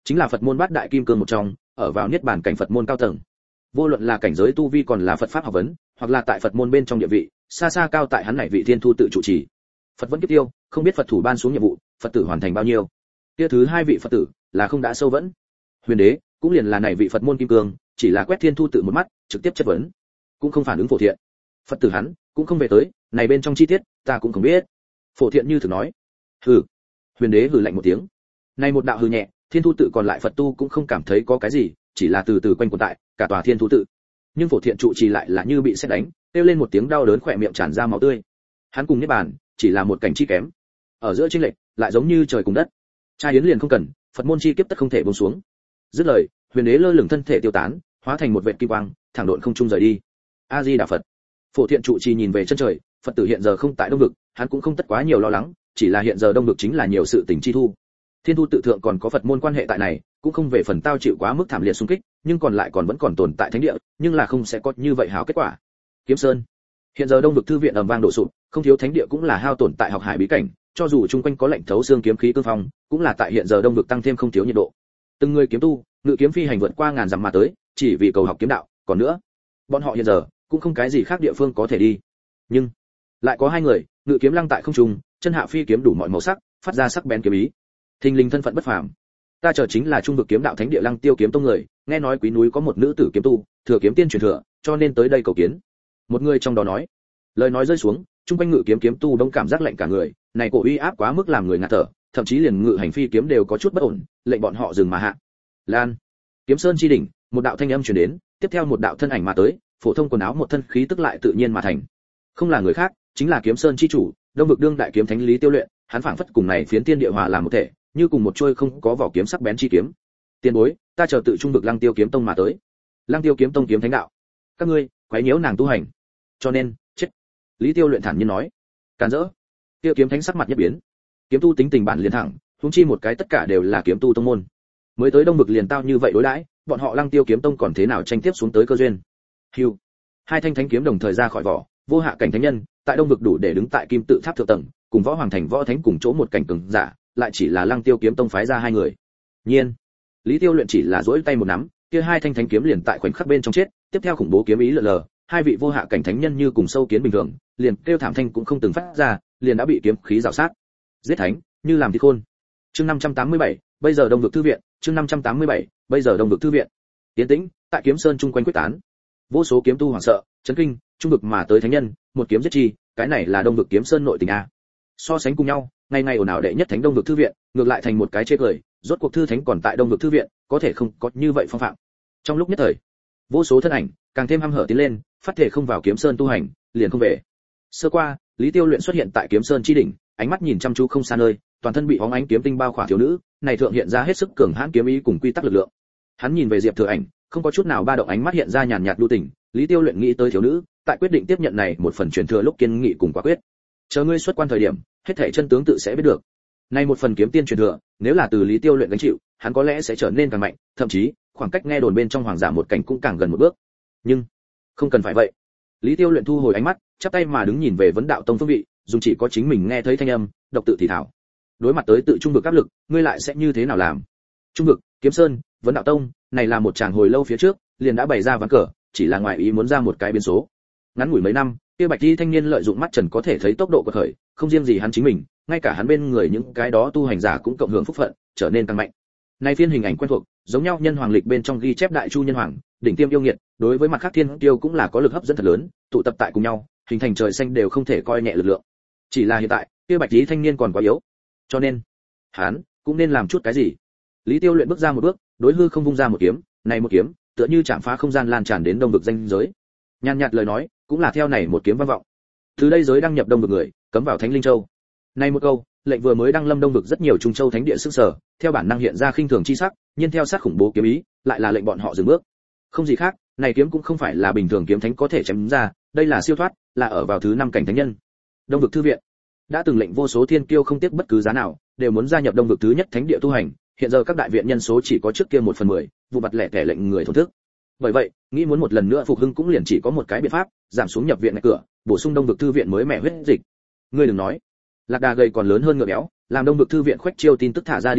chính là Phật môn bát đại kim cương một trong, ở vào niết bàn cảnh Phật môn cao tầng. Vô luận là cảnh giới tu vi còn là Phật pháp học vấn, hoặc là tại Phật môn bên trong địa vị, xa xa cao tại hắn này vị thiên thu tự trụ trì. Phật vẫn kiếp tiêu, không biết Phật thủ ban xuống nhiệm vụ, Phật tử hoàn thành bao nhiêu. Kia thứ hai vị Phật tử là không đã sâu vẫn. Huyền đế cũng liền là này vị Phật môn kim cương, chỉ là quét thiên thu tự một mắt, trực tiếp chất vấn, cũng không phản ứng Phổ Thiện. Phật tử hắn cũng không về tới, này bên trong chi tiết ta cũng không biết. Phổ Thiện như thử nói, hừ. Huyền đế hừ lạnh một tiếng. Này một đạo hừ nhẹ, thiên thu tự còn lại Phật tu cũng không cảm thấy có cái gì, chỉ là từ từ quanh quẩn tại cả tòa thiên thu tự. Nhưng Phổ Thiện trụ trì lại là như bị sét đánh, kêu lên một tiếng đau đớn, khỏe miệng tràn ra máu tươi. Hắn cùng niết bàn chỉ là một cảnh chi kém, ở giữa chênh lệch lại giống như trời cùng đất. Trai yến liền không cần, Phật môn chi kiếp tất không thể buông xuống. Dứt lời, huyền đế lơ lửng thân thể tiêu tán, hóa thành một vệt kim quang, thẳng độn không trung rời đi. A Di Đà Phật. Phổ Thiện trụ trì nhìn về chân trời, Phật tử hiện giờ không tại Đông vực, hắn cũng không tất quá nhiều lo lắng, chỉ là hiện giờ Đông vực chính là nhiều sự tình chi thu. Thiên thu tự thượng còn có Phật môn quan hệ tại này, cũng không về phần tao chịu quá mức thảm liệt xung kích, nhưng còn lại còn vẫn còn tồn tại thánh địa, nhưng là không sẽ có như vậy hảo kết quả. Kiếm Sơn. Hiện giờ Đông vực thư viện ầm vang đổ sụp, không thiếu thánh địa cũng là hao tổn tại học hải bí cảnh, cho dù chung quanh có lệnh thấu xương kiếm khí cương phong, cũng là tại hiện giờ Đông vực tăng thêm không thiếu nhiệt độ. Từng người kiếm tu, ngự kiếm phi hành vượt qua ngàn dặm mà tới, chỉ vì cầu học kiếm đạo, còn nữa, bọn họ hiện giờ cũng không cái gì khác địa phương có thể đi. Nhưng lại có hai người, ngự kiếm lăng tại không trung, chân hạ phi kiếm đủ mọi màu sắc, phát ra sắc bén kiếm ý. Thình lình thân phận bất phàm. Ta chờ chính là trung vực kiếm đạo thánh địa Lăng Tiêu kiếm tông người, nghe nói quý núi có một nữ tử kiếm tu, thừa kiếm tiên truyền thừa, cho nên tới đây cầu kiến. Một người trong đó nói. Lời nói rơi xuống, trung quanh ngự kiếm kiếm tu đông cảm giác lạnh cả người, này cổ uy áp quá mức làm người ngạt thở, thậm chí liền ngự hành phi kiếm đều có chút bất ổn, lệnh bọn họ dừng mà hạ. Lan, Kiếm Sơn chi đỉnh, một đạo thanh âm truyền đến, tiếp theo một đạo thân ảnh mà tới, phổ thông quần áo một thân khí tức lại tự nhiên mà thành. Không là người khác, chính là Kiếm Sơn chi chủ, Đông vực đương đại kiếm thánh Lý Tiêu Luyện, hắn phảng phất cùng này phiến tiên địa hòa làm một thể, như cùng một chuôi không có vỏ kiếm sắc bén chi kiếm. Tiền bối, ta chờ tự trung vực Lăng Tiêu kiếm tông mà tới. Lăng Tiêu kiếm tông kiếm thánh đạo. Các ngươi quấy nhiễu nàng tu hành, cho nên chết. Lý Tiêu Luyện thản nhiên nói. Càn rỡ. Tiêu kiếm thánh sắc mặt nhất biến. Kiếm tu tính tình bản liền thẳng, huống chi một cái tất cả đều là kiếm tu tông môn. Mới tới Đông vực liền tao như vậy đối đãi, bọn họ Lăng Tiêu kiếm tông còn thế nào tranh tiếp xuống tới cơ duyên. Hưu. Hai thanh thánh kiếm đồng thời ra khỏi vỏ, vô hạ cảnh thánh nhân, tại Đông vực đủ để đứng tại kim tự tháp thượng tầng, cùng võ hoàng thành võ thánh cùng chỗ một cảnh cường giả, lại chỉ là Lăng Tiêu kiếm tông phái ra hai người. Nhiên, Lý Tiêu Luyện chỉ là duỗi tay một nắm, kia hai thanh thánh kiếm liền tại khoảnh khắc bên trong chết, tiếp theo khủng bố kiếm ý lờ lờ, hai vị vô hạ cảnh thánh nhân như cùng sâu kiến bình thường, liền kêu thảm thanh cũng không từng phát ra, liền đã bị kiếm khí rào sát. Giết thánh, như làm thịt khôn. Chương năm trăm tám mươi bảy, bây giờ Đông vực thư viện, chương năm trăm tám mươi bảy, bây giờ Đông vực thư viện. Tiến tĩnh, tại Kiếm Sơn chung quanh quyết tán. Vô số kiếm tu hoảng sợ, chấn kinh, trung vực mà tới thánh nhân, một kiếm giết chi, cái này là Đông vực Kiếm Sơn nội tình a. So sánh cùng nhau, ngày ngày ồn ào đệ nhất thánh Đông vực thư viện, ngược lại thành một cái chê cười, rốt cuộc thư thánh còn tại Đông vực thư viện, có thể không có như vậy phong phạm. Trong lúc nhất thời, vô số thân ảnh càng thêm hăm hở tiến lên, phát thể không vào Kiếm Sơn tu hành, liền không về. Sơ qua, Lý Tiêu Luyện xuất hiện tại Kiếm Sơn chi đỉnh, ánh mắt nhìn chăm chú không xa nơi, toàn thân bị bóng ánh kiếm tinh bao khỏa thiếu nữ, này thượng hiện ra hết sức cường hãn kiếm ý cùng quy tắc lực lượng. Hắn nhìn về Diệp Thừa Ảnh, không có chút nào ba động, ánh mắt hiện ra nhàn nhạt lưu tình. Lý Tiêu Luyện nghĩ tới thiếu nữ, tại quyết định tiếp nhận này một phần truyền thừa lúc kiên nghị cùng quả quyết. Chờ ngươi xuất quan thời điểm, hết thảy chân tướng tự sẽ biết được. Nay một phần kiếm tiên truyền thừa, nếu là từ Lý Tiêu Luyện gánh chịu, hắn có lẽ sẽ trở nên càng mạnh, thậm chí, khoảng cách nghe đồn bên trong hoàng giả một cảnh cũng càng gần một bước. Nhưng, không cần phải vậy. Lý Tiêu Luyện thu hồi ánh mắt, chắp tay mà đứng nhìn về vấn đạo tông phương vị, dùng chỉ có chính mình nghe thấy thanh âm, độc tự thì thảo. Đối mặt tới tự trung vực áp lực, ngươi lại sẽ như thế nào làm? Trung vực, Kiếm Sơn, vấn đạo tông, này là một chàng hồi lâu phía trước, liền đã bày ra ván cờ, chỉ là ngoài ý muốn ra một cái biến số. Ngắn ngủi mấy năm, kia bạch y thanh niên lợi dụng mắt trần có thể thấy tốc độ của khởi, không riêng gì hắn chính mình, ngay cả hắn bên người những cái đó tu hành giả cũng cộng hưởng phúc phận, trở nên tăng mạnh. Này phiên hình ảnh quen thuộc, giống nhau nhân hoàng lịch bên trong ghi chép đại chu nhân hoàng, đỉnh tiêm yêu nghiệt, đối với mặt khác thiên tiêu cũng là có lực hấp dẫn thật lớn, tụ tập tại cùng nhau, hình thành trời xanh đều không thể coi nhẹ lực lượng. Chỉ là hiện tại, kia bạch y thanh niên còn quá yếu. Cho nên, hắn cũng nên làm chút cái gì. Lý Tiêu Luyện bước ra một bước, đối hư không vung ra một kiếm, này một kiếm, tựa như chạm phá không gian lan tràn đến Đông vực danh giới. Nhàn nhạt lời nói, cũng là theo này một kiếm vang vọng. Từ đây giới đăng nhập Đông vực người, cấm vào Thánh Linh Châu. Này một câu, lệnh vừa mới đăng lâm Đông vực rất nhiều trung châu thánh địa sức sở, theo bản năng hiện ra khinh thường chi sắc, nhưng theo sát khủng bố kiếm ý, lại là lệnh bọn họ dừng bước. Không gì khác, này kiếm cũng không phải là bình thường kiếm thánh có thể chém ra, đây là siêu thoát, là ở vào thứ năm cảnh thánh nhân. Đông vực thư viện đã từng lệnh vô số thiên kiêu không tiếc bất cứ giá nào, đều muốn gia nhập Đông vực thứ nhất thánh địa tu hành, hiện giờ các đại viện nhân số chỉ có trước kia một phần mười, vụ mặt lẻ tẻ lệnh người thổn thức. Bởi vậy, nghĩ muốn một lần nữa phục hưng cũng liền chỉ có một cái biện pháp, giảm xuống nhập viện ngạch cửa, bổ sung Đông vực thư viện mới mẻ huyết dịch. Ngươi đừng nói, lạc đà gầy còn lớn hơn ngựa béo, làm Đông vực thư viện khoách chiêu tin tức thả ra đi sau,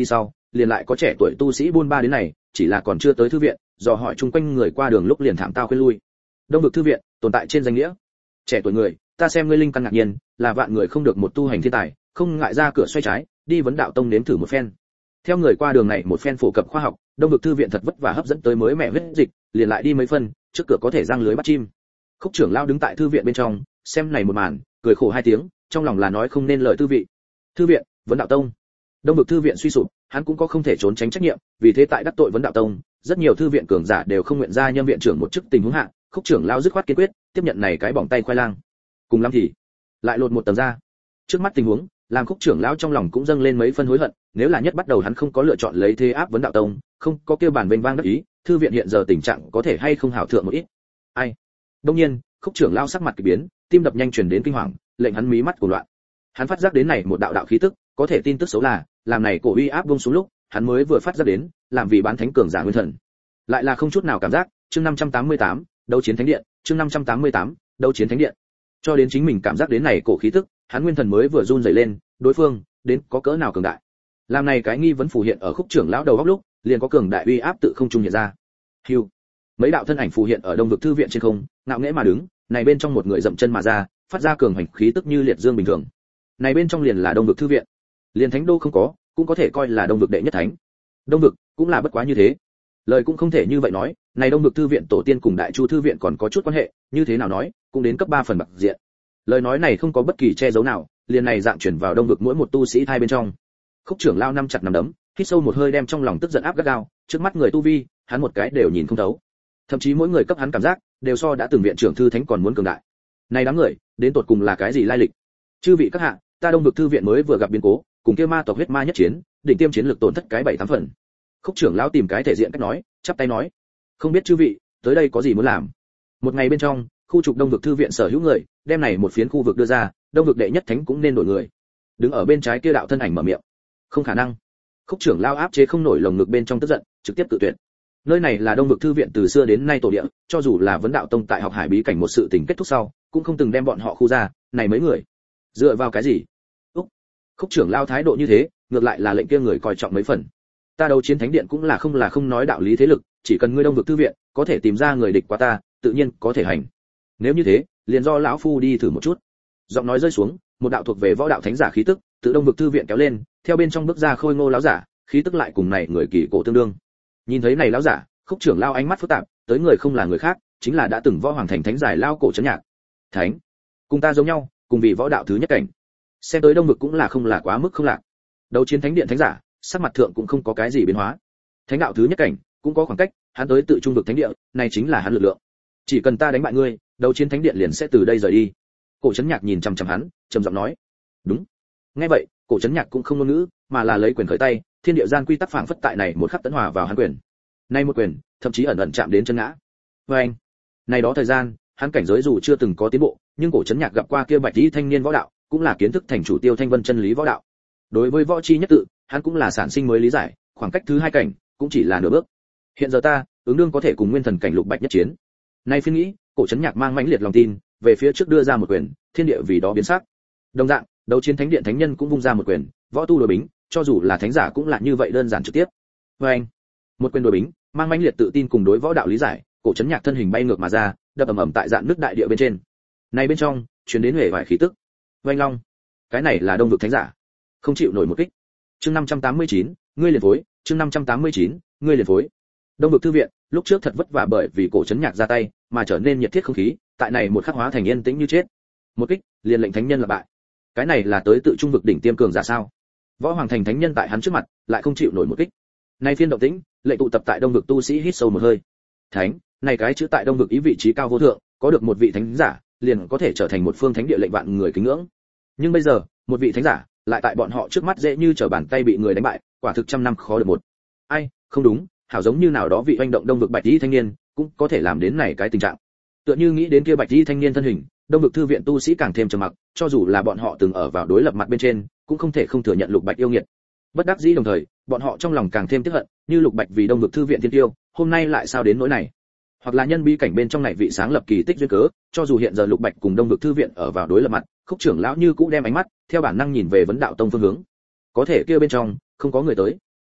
liền lại có trẻ tuổi tu sĩ buôn ba đến này, chỉ là còn chưa tới thư viện, dò hỏi chung quanh người qua đường lúc liền thảm tao khuyên lui. Đông vực thư viện tồn tại trên danh nghĩa. Trẻ tuổi người, ta xem ngươi linh căn ngạc nhiên, là vạn người không được một tu hành thiên tài, không ngại ra cửa xoay trái, đi vấn đạo tông nếm thử một phen. Theo người qua đường này một phen phổ cập khoa học, Đông vực thư viện thật vất vả hấp dẫn tới mới mẹ huyết dịch, liền lại đi mấy phân, trước cửa có thể giăng lưới bắt chim. Khúc trưởng lao đứng tại thư viện bên trong, xem này một màn, cười khổ hai tiếng, trong lòng là nói không nên lời tư vị. Thư viện, vấn đạo tông. Đông vực thư viện suy sụp, hắn cũng có không thể trốn tránh trách nhiệm, vì thế tại đắc tội vấn đạo tông, rất nhiều thư viện cường giả đều không nguyện ra nhâm viện trưởng một chức tình huống hạ, Khúc trưởng lao dứt khoát kiên quyết, tiếp nhận này cái bỏng tay khoai lang. Cùng lắm thì lại lột một tầng ra. Trước mắt tình huống, làm Khúc trưởng lão trong lòng cũng dâng lên mấy phân hối hận, nếu là nhất bắt đầu hắn không có lựa chọn lấy thế áp vấn đạo tông, không có kêu bản vênh vang đắc ý, thư viện hiện giờ tình trạng có thể hay không hảo thượng một ít. Ai? Đương nhiên, Khúc trưởng lão sắc mặt kỳ biến, tim đập nhanh truyền đến kinh hoàng, lệnh hắn mí mắt cuồng loạn. Hắn phát giác đến này một đạo đạo khí tức, có thể tin tức xấu là, làm này cổ uy áp buông xuống lúc, hắn mới vừa phát giác đến, làm vì bán thánh cường giả nguyên thần. Lại là không chút nào cảm giác, chương năm trăm tám mươi tám, đấu chiến thánh điện, chương năm trăm tám mươi tám, đấu chiến thánh điện. Cho đến chính mình cảm giác đến này cổ khí tức, hắn nguyên thần mới vừa run rẩy lên, đối phương đến có cỡ nào cường đại. Làm này cái nghi vấn phù hiện ở Khúc trưởng lão đầu góc lúc, liền có cường đại uy áp tự không trung hiện ra. Hưu. Mấy đạo thân ảnh phù hiện ở Đông vực thư viện trên không, ngạo nghễ mà đứng, này bên trong một người dậm chân mà ra, phát ra cường hành khí tức như liệt dương bình thường. Này bên trong liền là Đông vực thư viện. Liền thánh đô không có, cũng có thể coi là Đông vực đệ nhất thánh. Đông vực cũng là bất quá như thế. Lời cũng không thể như vậy nói, này Đông vực thư viện tổ tiên cùng Đại Chu thư viện còn có chút quan hệ, như thế nào nói, cũng đến cấp ba phần bạc diện. Lời nói này không có bất kỳ che giấu nào, liền này dạng chuyển vào Đông vực mỗi một tu sĩ thai bên trong. Khúc trưởng lao năm chặt nắm đấm, hít sâu một hơi đem trong lòng tức giận áp gắt gao, trước mắt người tu vi, hắn một cái đều nhìn không thấu. Thậm chí mỗi người cấp hắn cảm giác, đều so đã từng viện trưởng thư thánh còn muốn cường đại. Này đám người, đến tột cùng là cái gì lai lịch? Chư vị các hạ, ta Đông vực thư viện mới vừa gặp biến cố, cùng kia ma tộc huyết ma nhất chiến, đỉnh tiêm chiến lực tổn thất cái bảy tám phần. Khúc trưởng lão tìm cái thể diện cách nói, chắp tay nói, không biết chư vị, tới đây có gì muốn làm? Một ngày bên trong, khu trục Đông vực thư viện sở hữu người, đem này một phiến khu vực đưa ra, Đông vực đệ nhất thánh cũng nên đổi người. Đứng ở bên trái kia đạo thân ảnh mở miệng, không khả năng. Khúc trưởng lão áp chế không nổi lồng ngực bên trong tức giận, trực tiếp tự tuyệt. Nơi này là Đông vực thư viện từ xưa đến nay tổ địa, cho dù là vấn đạo tông tại học hải bí cảnh một sự tình kết thúc sau, cũng không từng đem bọn họ khu ra, này mấy người, dựa vào cái gì? Úc. Khúc trưởng lão thái độ như thế, ngược lại là lệnh kia người coi trọng mấy phần. Ta đấu chiến thánh điện cũng là không là không nói đạo lý thế lực, chỉ cần ngươi Đông vực thư viện có thể tìm ra người địch qua ta, tự nhiên có thể hành. Nếu như thế, liền do lão phu đi thử một chút. Giọng nói rơi xuống, một đạo thuộc về võ đạo thánh giả khí tức, từ Đông vực thư viện kéo lên, theo bên trong bước ra khôi ngô lão giả, khí tức lại cùng này người kỳ cổ tương đương. Nhìn thấy này lão giả, Khúc trưởng lao ánh mắt phức tạp, tới người không là người khác, chính là đã từng võ hoàng thành thánh giải lao cổ trấn nhạc. Thánh, cùng ta giống nhau, cùng vì võ đạo thứ nhất cảnh. Xem tới Đông vực cũng là không là quá mức không lạc. Đấu chiến thánh điện thánh giả, sắc mặt thượng cũng không có cái gì biến hóa. Thánh đạo thứ nhất cảnh, cũng có khoảng cách, hắn tới tự trung vực thánh địa, này chính là hắn lực lượng. Chỉ cần ta đánh bại ngươi, đấu chiến thánh điện liền sẽ từ đây rời đi. Cổ trấn nhạc nhìn chằm chằm hắn, trầm giọng nói. Đúng. Nghe vậy, cổ trấn nhạc cũng không ngôn ngữ, mà là lấy quyền khởi tay, thiên địa gian quy tắc phảng phất tại này một khắc tấn hòa vào hắn quyền. Nay một quyền, thậm chí ẩn ẩn chạm đến chân ngã. Với anh, này đó thời gian, hắn cảnh giới dù chưa từng có tiến bộ, nhưng cổ trấn nhạc gặp qua kia bạch y thanh niên võ đạo, cũng là kiến thức thành chủ tiêu thanh vân chân lý võ đạo. Đối với võ chi nhất tự, hắn cũng là sản sinh mới lý giải, khoảng cách thứ hai cảnh, cũng chỉ là nửa bước. Hiện giờ ta, ứng đương có thể cùng nguyên thần cảnh lục bạch nhất chiến. Nay phiên nghĩ, cổ trấn nhạc mang mãnh liệt lòng tin, về phía trước đưa ra một quyền, thiên địa vì đó biến sắc. Đồng dạng, đấu chiến thánh điện thánh nhân cũng vung ra một quyền, võ tu đối bính, cho dù là thánh giả cũng là như vậy đơn giản trực tiếp. Với anh, một quyền đối bính, mang mãnh liệt tự tin cùng đối võ đạo lý giải, cổ trấn nhạc thân hình bay ngược mà ra, đập ầm ầm tại dạn nước đại địa bên trên. Này bên trong, truyền đến huệ vải khí tức. Oanh long, cái này là Đông vực thánh giả, không chịu nổi một kích. Chương năm trăm tám mươi chín, ngươi liền phối, chương năm trăm tám mươi chín, ngươi liền phối. Đông vực thư viện, lúc trước thật vất vả bởi vì cổ trấn nhạc ra tay, mà trở nên nhiệt thiết không khí, tại này một khắc hóa thành yên tĩnh như chết. Một kích, liền lệnh thánh nhân là bại. Cái này là tới tự trung vực đỉnh tiêm cường giả sao? Võ hoàng thành thánh nhân tại hắn trước mặt, lại không chịu nổi một kích. Nay phiên động tĩnh, lệnh tụ tập tại Đông vực tu sĩ hít sâu một hơi. Thánh, này cái chữ tại Đông vực ý vị trí cao vô thượng, có được một vị thánh giả, liền có thể trở thành một phương thánh địa lệnh vạn người kính ngưỡng. Nhưng bây giờ, một vị thánh giả, lại tại bọn họ trước mắt dễ như trở bàn tay bị người đánh bại, quả thực trăm năm khó được một. Ai, không đúng, hảo giống như nào đó vị oanh động Đông vực bạch y thanh niên, cũng có thể làm đến này cái tình trạng. Tựa như nghĩ đến kia bạch y thanh niên thân hình, Đông vực thư viện tu sĩ càng thêm trầm mặc, cho dù là bọn họ từng ở vào đối lập mặt bên trên, cũng không thể không thừa nhận Lục Bạch yêu nghiệt. Bất đắc dĩ đồng thời, bọn họ trong lòng càng thêm tiếc hận, như Lục Bạch vì Đông vực thư viện thiên tiêu, hôm nay lại sao đến nỗi này? Hoặc là nhân bi cảnh bên trong này vị sáng lập kỳ tích duyên cớ, cho dù hiện giờ Lục Bạch cùng Đông vực thư viện ở vào đối lập mặt, Khúc trưởng lão như cũ đem ánh mắt theo bản năng nhìn về vấn đạo tông phương hướng. Có thể kia bên trong không có người tới.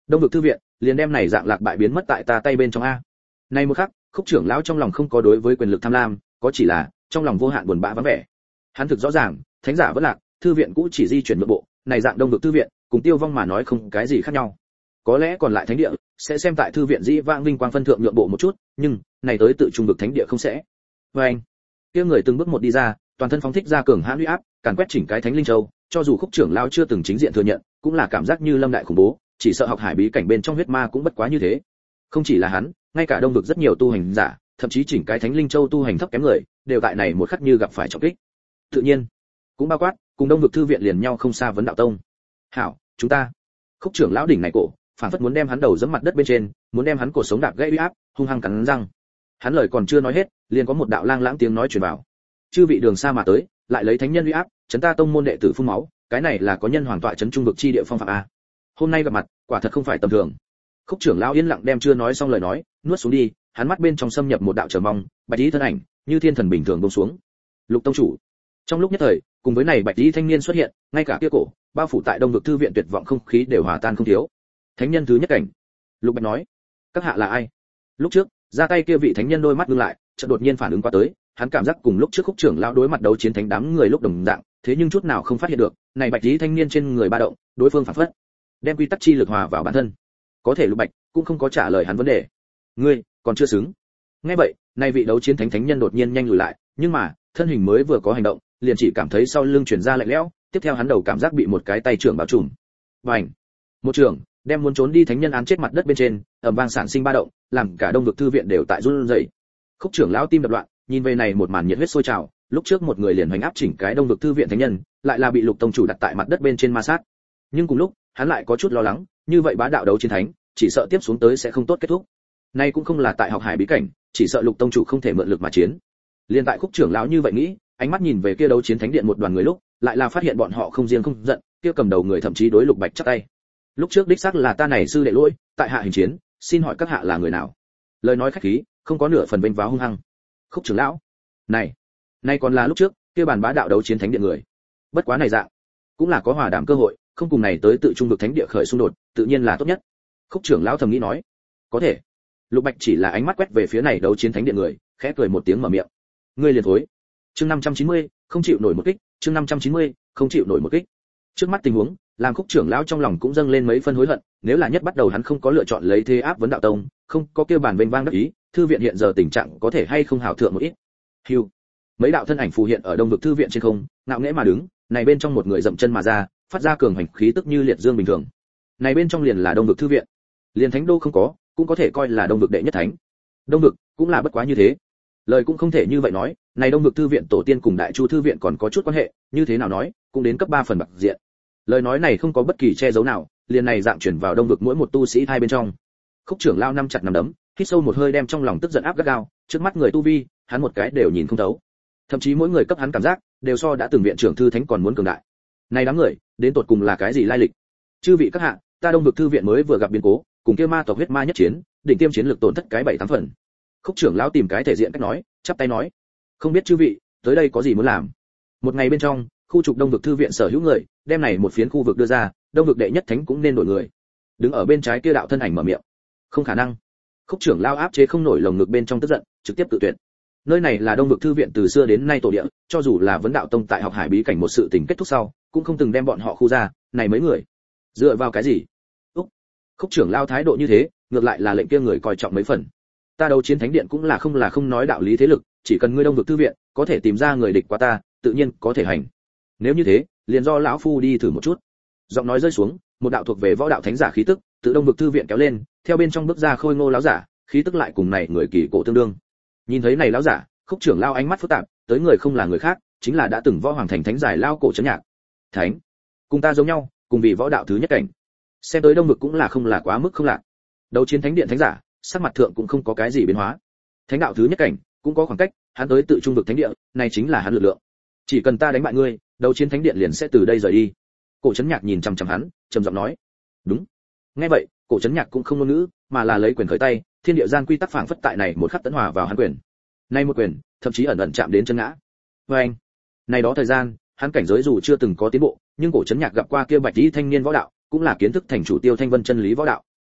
Đông vực thư viện liền đem này dạng lạc bại biến mất tại ta tay bên trong a. Nay một khắc, Khúc trưởng lão trong lòng không có đối với quyền lực tham lam, có chỉ là trong lòng vô hạn buồn bã vắng vẻ. Hắn thực rõ ràng, thánh giả vẫn lạc, thư viện cũ chỉ di chuyển nội bộ, này dạng Đông vực thư viện, cùng Tiêu Vong mà nói không cái gì khác nhau. Có lẽ còn lại thánh địa sẽ xem tại thư viện dĩ vãng vinh quang phân thượng nhượng bộ một chút, nhưng này tới tự trung vực thánh địa không sẽ. Và anh, kia người từng bước một đi ra, toàn thân phóng thích ra cường hãn uy áp, càn quét chỉnh cái Thánh Linh Châu, cho dù Khúc trưởng lão chưa từng chính diện thừa nhận, cũng là cảm giác như lâm đại khủng bố, chỉ sợ học hải bí cảnh bên trong huyết ma cũng bất quá như thế. Không chỉ là hắn, ngay cả Đông vực rất nhiều tu hành giả, thậm chí chỉnh cái Thánh Linh Châu tu hành thấp kém người, đều tại này một khắc như gặp phải trọng kích. Tự nhiên, cũng bao quát cùng Đông vực thư viện liền nhau không xa vấn đạo tông. "Hảo, chúng ta." Khúc trưởng lão đỉnh này cổ, phản phất muốn đem hắn đầu giẫm mặt đất bên trên, muốn đem hắn cổ sống đạp gãy uy áp, hung hăng cắn răng. Hắn lời còn chưa nói hết, liền có một đạo lang lãng tiếng nói truyền vào. "Chư vị đường xa mà tới, lại lấy thánh nhân uy áp, chấn ta tông môn đệ tử phun máu, cái này là có nhân hoàng tọa chấn trung vực chi địa phong phạm a. Hôm nay gặp mặt, quả thật không phải tầm thường." Khúc trưởng lão yên lặng đem chưa nói xong lời nói, nuốt xuống đi, hắn mắt bên trong xâm nhập một đạo chờ mong, bạch y thân ảnh, như thiên thần bình thường buông xuống. Lục tông chủ. Trong lúc nhất thời, cùng với này bạch y thanh niên xuất hiện, ngay cả kia cổ, bao phủ tại Đông vực thư viện tuyệt vọng không khí đều hòa tan không thiếu. Thánh nhân thứ nhất cảnh. Lục Bạch nói, các hạ là ai? Lúc trước, ra tay kia vị thánh nhân đôi mắt ngưng lại, chợt đột nhiên phản ứng qua tới, hắn cảm giác cùng lúc trước Khúc trưởng lão đối mặt đấu chiến thánh đám người lúc đồng dạng, thế nhưng chút nào không phát hiện được, này bạch y thanh niên trên người ba động, đối phương phản phất, đem quy tắc chi lực hòa vào bản thân. Có thể Lục Bạch cũng không có trả lời hắn vấn đề. Ngươi còn chưa xứng. Nghe vậy, này vị đấu chiến thánh thánh nhân đột nhiên nhanh lùi lại, nhưng mà, thân hình mới vừa có hành động, liền chỉ cảm thấy sau lưng truyền ra lạnh lẽo, tiếp theo hắn đầu cảm giác bị một cái tay trưởng bao trùm. Bành! Một trường, đem muốn trốn đi thánh nhân án chết mặt đất bên trên, ầm vang sản sinh ba động, làm cả Đông vực thư viện đều tại run rẩy. Khúc trưởng lão tim đập loạn, nhìn về này một màn nhiệt huyết sôi trào, lúc trước một người liền hoành áp chỉnh cái Đông vực thư viện thánh nhân, lại là bị Lục tông chủ đặt tại mặt đất bên trên ma sát. Nhưng cùng lúc, hắn lại có chút lo lắng, như vậy bá đạo đấu chiến thánh, chỉ sợ tiếp xuống tới sẽ không tốt kết thúc. Nay cũng không là tại học hải bí cảnh, chỉ sợ Lục tông chủ không thể mượn lực mà chiến. Liên tại Khúc trưởng lão như vậy nghĩ, ánh mắt nhìn về kia đấu chiến thánh điện một đoàn người lúc, lại là phát hiện bọn họ không riêng không giận, kia cầm đầu người thậm chí đối Lục Bạch chắp tay. Lúc trước đích xác là ta này sư đệ lỗi, tại hạ hình chiến, xin hỏi các hạ là người nào? Lời nói khách khí, không có nửa phần vênh váo hung hăng. Khúc trưởng lão, này, nay còn là lúc trước, kia bàn bá đạo đấu chiến thánh điện người. Bất quá này dạng, cũng là có hòa đàm cơ hội, không cùng này tới tự trung vực thánh địa khởi xung đột, tự nhiên là tốt nhất. Khúc trưởng lão thầm nghĩ nói, có thể. Lục Bạch chỉ là ánh mắt quét về phía này đấu chiến thánh điện người, khẽ cười một tiếng mở miệng. Ngươi liền thối. Chương năm trăm chín mươi, không chịu nổi một kích, chương năm trăm chín mươi, không chịu nổi một kích. Trước mắt tình huống, làm Khúc trưởng lão trong lòng cũng dâng lên mấy phân hối hận, nếu là nhất bắt đầu hắn không có lựa chọn lấy thế áp vấn đạo tông, không có kêu bản vênh vang đắc ý, thư viện hiện giờ tình trạng có thể hay không hảo thượng một ít. Hưu. Mấy đạo thân ảnh phù hiện ở Đông vực thư viện trên không, ngạo nghễ mà đứng, này bên trong một người dậm chân mà ra, phát ra cường hành khí tức như liệt dương bình thường. Này bên trong liền là Đông vực thư viện. Liền thánh đô không có, cũng có thể coi là Đông vực đệ nhất thánh. Đông vực cũng là bất quá như thế. Lời cũng không thể như vậy nói, này Đông vực thư viện tổ tiên cùng Đại Chu thư viện còn có chút quan hệ, như thế nào nói, cũng đến cấp ba phần bạc diện. Lời nói này không có bất kỳ che giấu nào, liền này dạng chuyển vào Đông vực mỗi một tu sĩ hai bên trong. Khúc trưởng lao năm chặt nắm đấm, hít sâu một hơi đem trong lòng tức giận áp gắt gao, trước mắt người tu vi, hắn một cái đều nhìn không thấu. Thậm chí mỗi người cấp hắn cảm giác, đều so đã từng viện trưởng thư thánh còn muốn cường đại. Này đám người, đến tột cùng là cái gì lai lịch? Chư vị các hạ, ta Đông vực thư viện mới vừa gặp biến cố, cùng kia ma tộc huyết ma nhất chiến, đỉnh tiêm chiến lực tổn thất cái bảy tám phần. Khúc trưởng lão tìm cái thể diện cách nói, chắp tay nói, không biết chư vị tới đây có gì muốn làm. Một ngày bên trong, khu trục Đông vực thư viện sở hữu người, đem này một phiến khu vực đưa ra, Đông vực đệ nhất thánh cũng nên đổi người. Đứng ở bên trái kia đạo thân ảnh mở miệng, không khả năng. Khúc trưởng lão áp chế không nổi lồng ngực bên trong tức giận, trực tiếp tự tuyệt. Nơi này là Đông vực thư viện từ xưa đến nay tổ địa, cho dù là vấn đạo tông tại học hải bí cảnh một sự tình kết thúc sau, cũng không từng đem bọn họ khu ra, này mấy người dựa vào cái gì? Úc. Khúc trưởng lão thái độ như thế, ngược lại là lệnh kia người coi trọng mấy phần. Ta đấu chiến thánh điện cũng là không là không nói đạo lý thế lực, chỉ cần ngươi Đông vực thư viện có thể tìm ra người địch qua ta, tự nhiên có thể hành. Nếu như thế, liền do lão phu đi thử một chút. Giọng nói rơi xuống, một đạo thuộc về võ đạo thánh giả khí tức, tự Đông vực thư viện kéo lên, theo bên trong bước ra khôi ngô lão giả, khí tức lại cùng này người kỳ cổ tương đương. Nhìn thấy này lão giả, Khúc trưởng lão ánh mắt phức tạp, tới người không là người khác, chính là đã từng võ hoàng thành thánh giải lao cổ trấn nhạc. Thánh, cùng ta giống nhau, cùng vì võ đạo thứ nhất cảnh. Xem tới Đông vực cũng là không là quá mức không lạc. Đấu chiến thánh điện thánh giả, sắc mặt thượng cũng không có cái gì biến hóa. Thánh đạo thứ nhất cảnh, cũng có khoảng cách, hắn tới tự trung vực thánh địa, này chính là hắn lực lượng. Chỉ cần ta đánh bại ngươi, đấu chiến thánh điện liền sẽ từ đây rời đi. Cổ trấn nhạc nhìn chằm chằm hắn, trầm giọng nói. Đúng. Nghe vậy, cổ trấn nhạc cũng không ngôn ngữ, mà là lấy quyền khởi tay, thiên địa gian quy tắc phảng phất tại này một khắc tấn hòa vào hắn quyền. Nay một quyền, thậm chí ẩn ẩn chạm đến chân ngã. Với anh, này đó thời gian, hắn cảnh giới dù chưa từng có tiến bộ, nhưng cổ trấn nhạc gặp qua kia bạch y thanh niên võ đạo, cũng là kiến thức thành chủ Tiêu Thanh Vân chân lý võ đạo.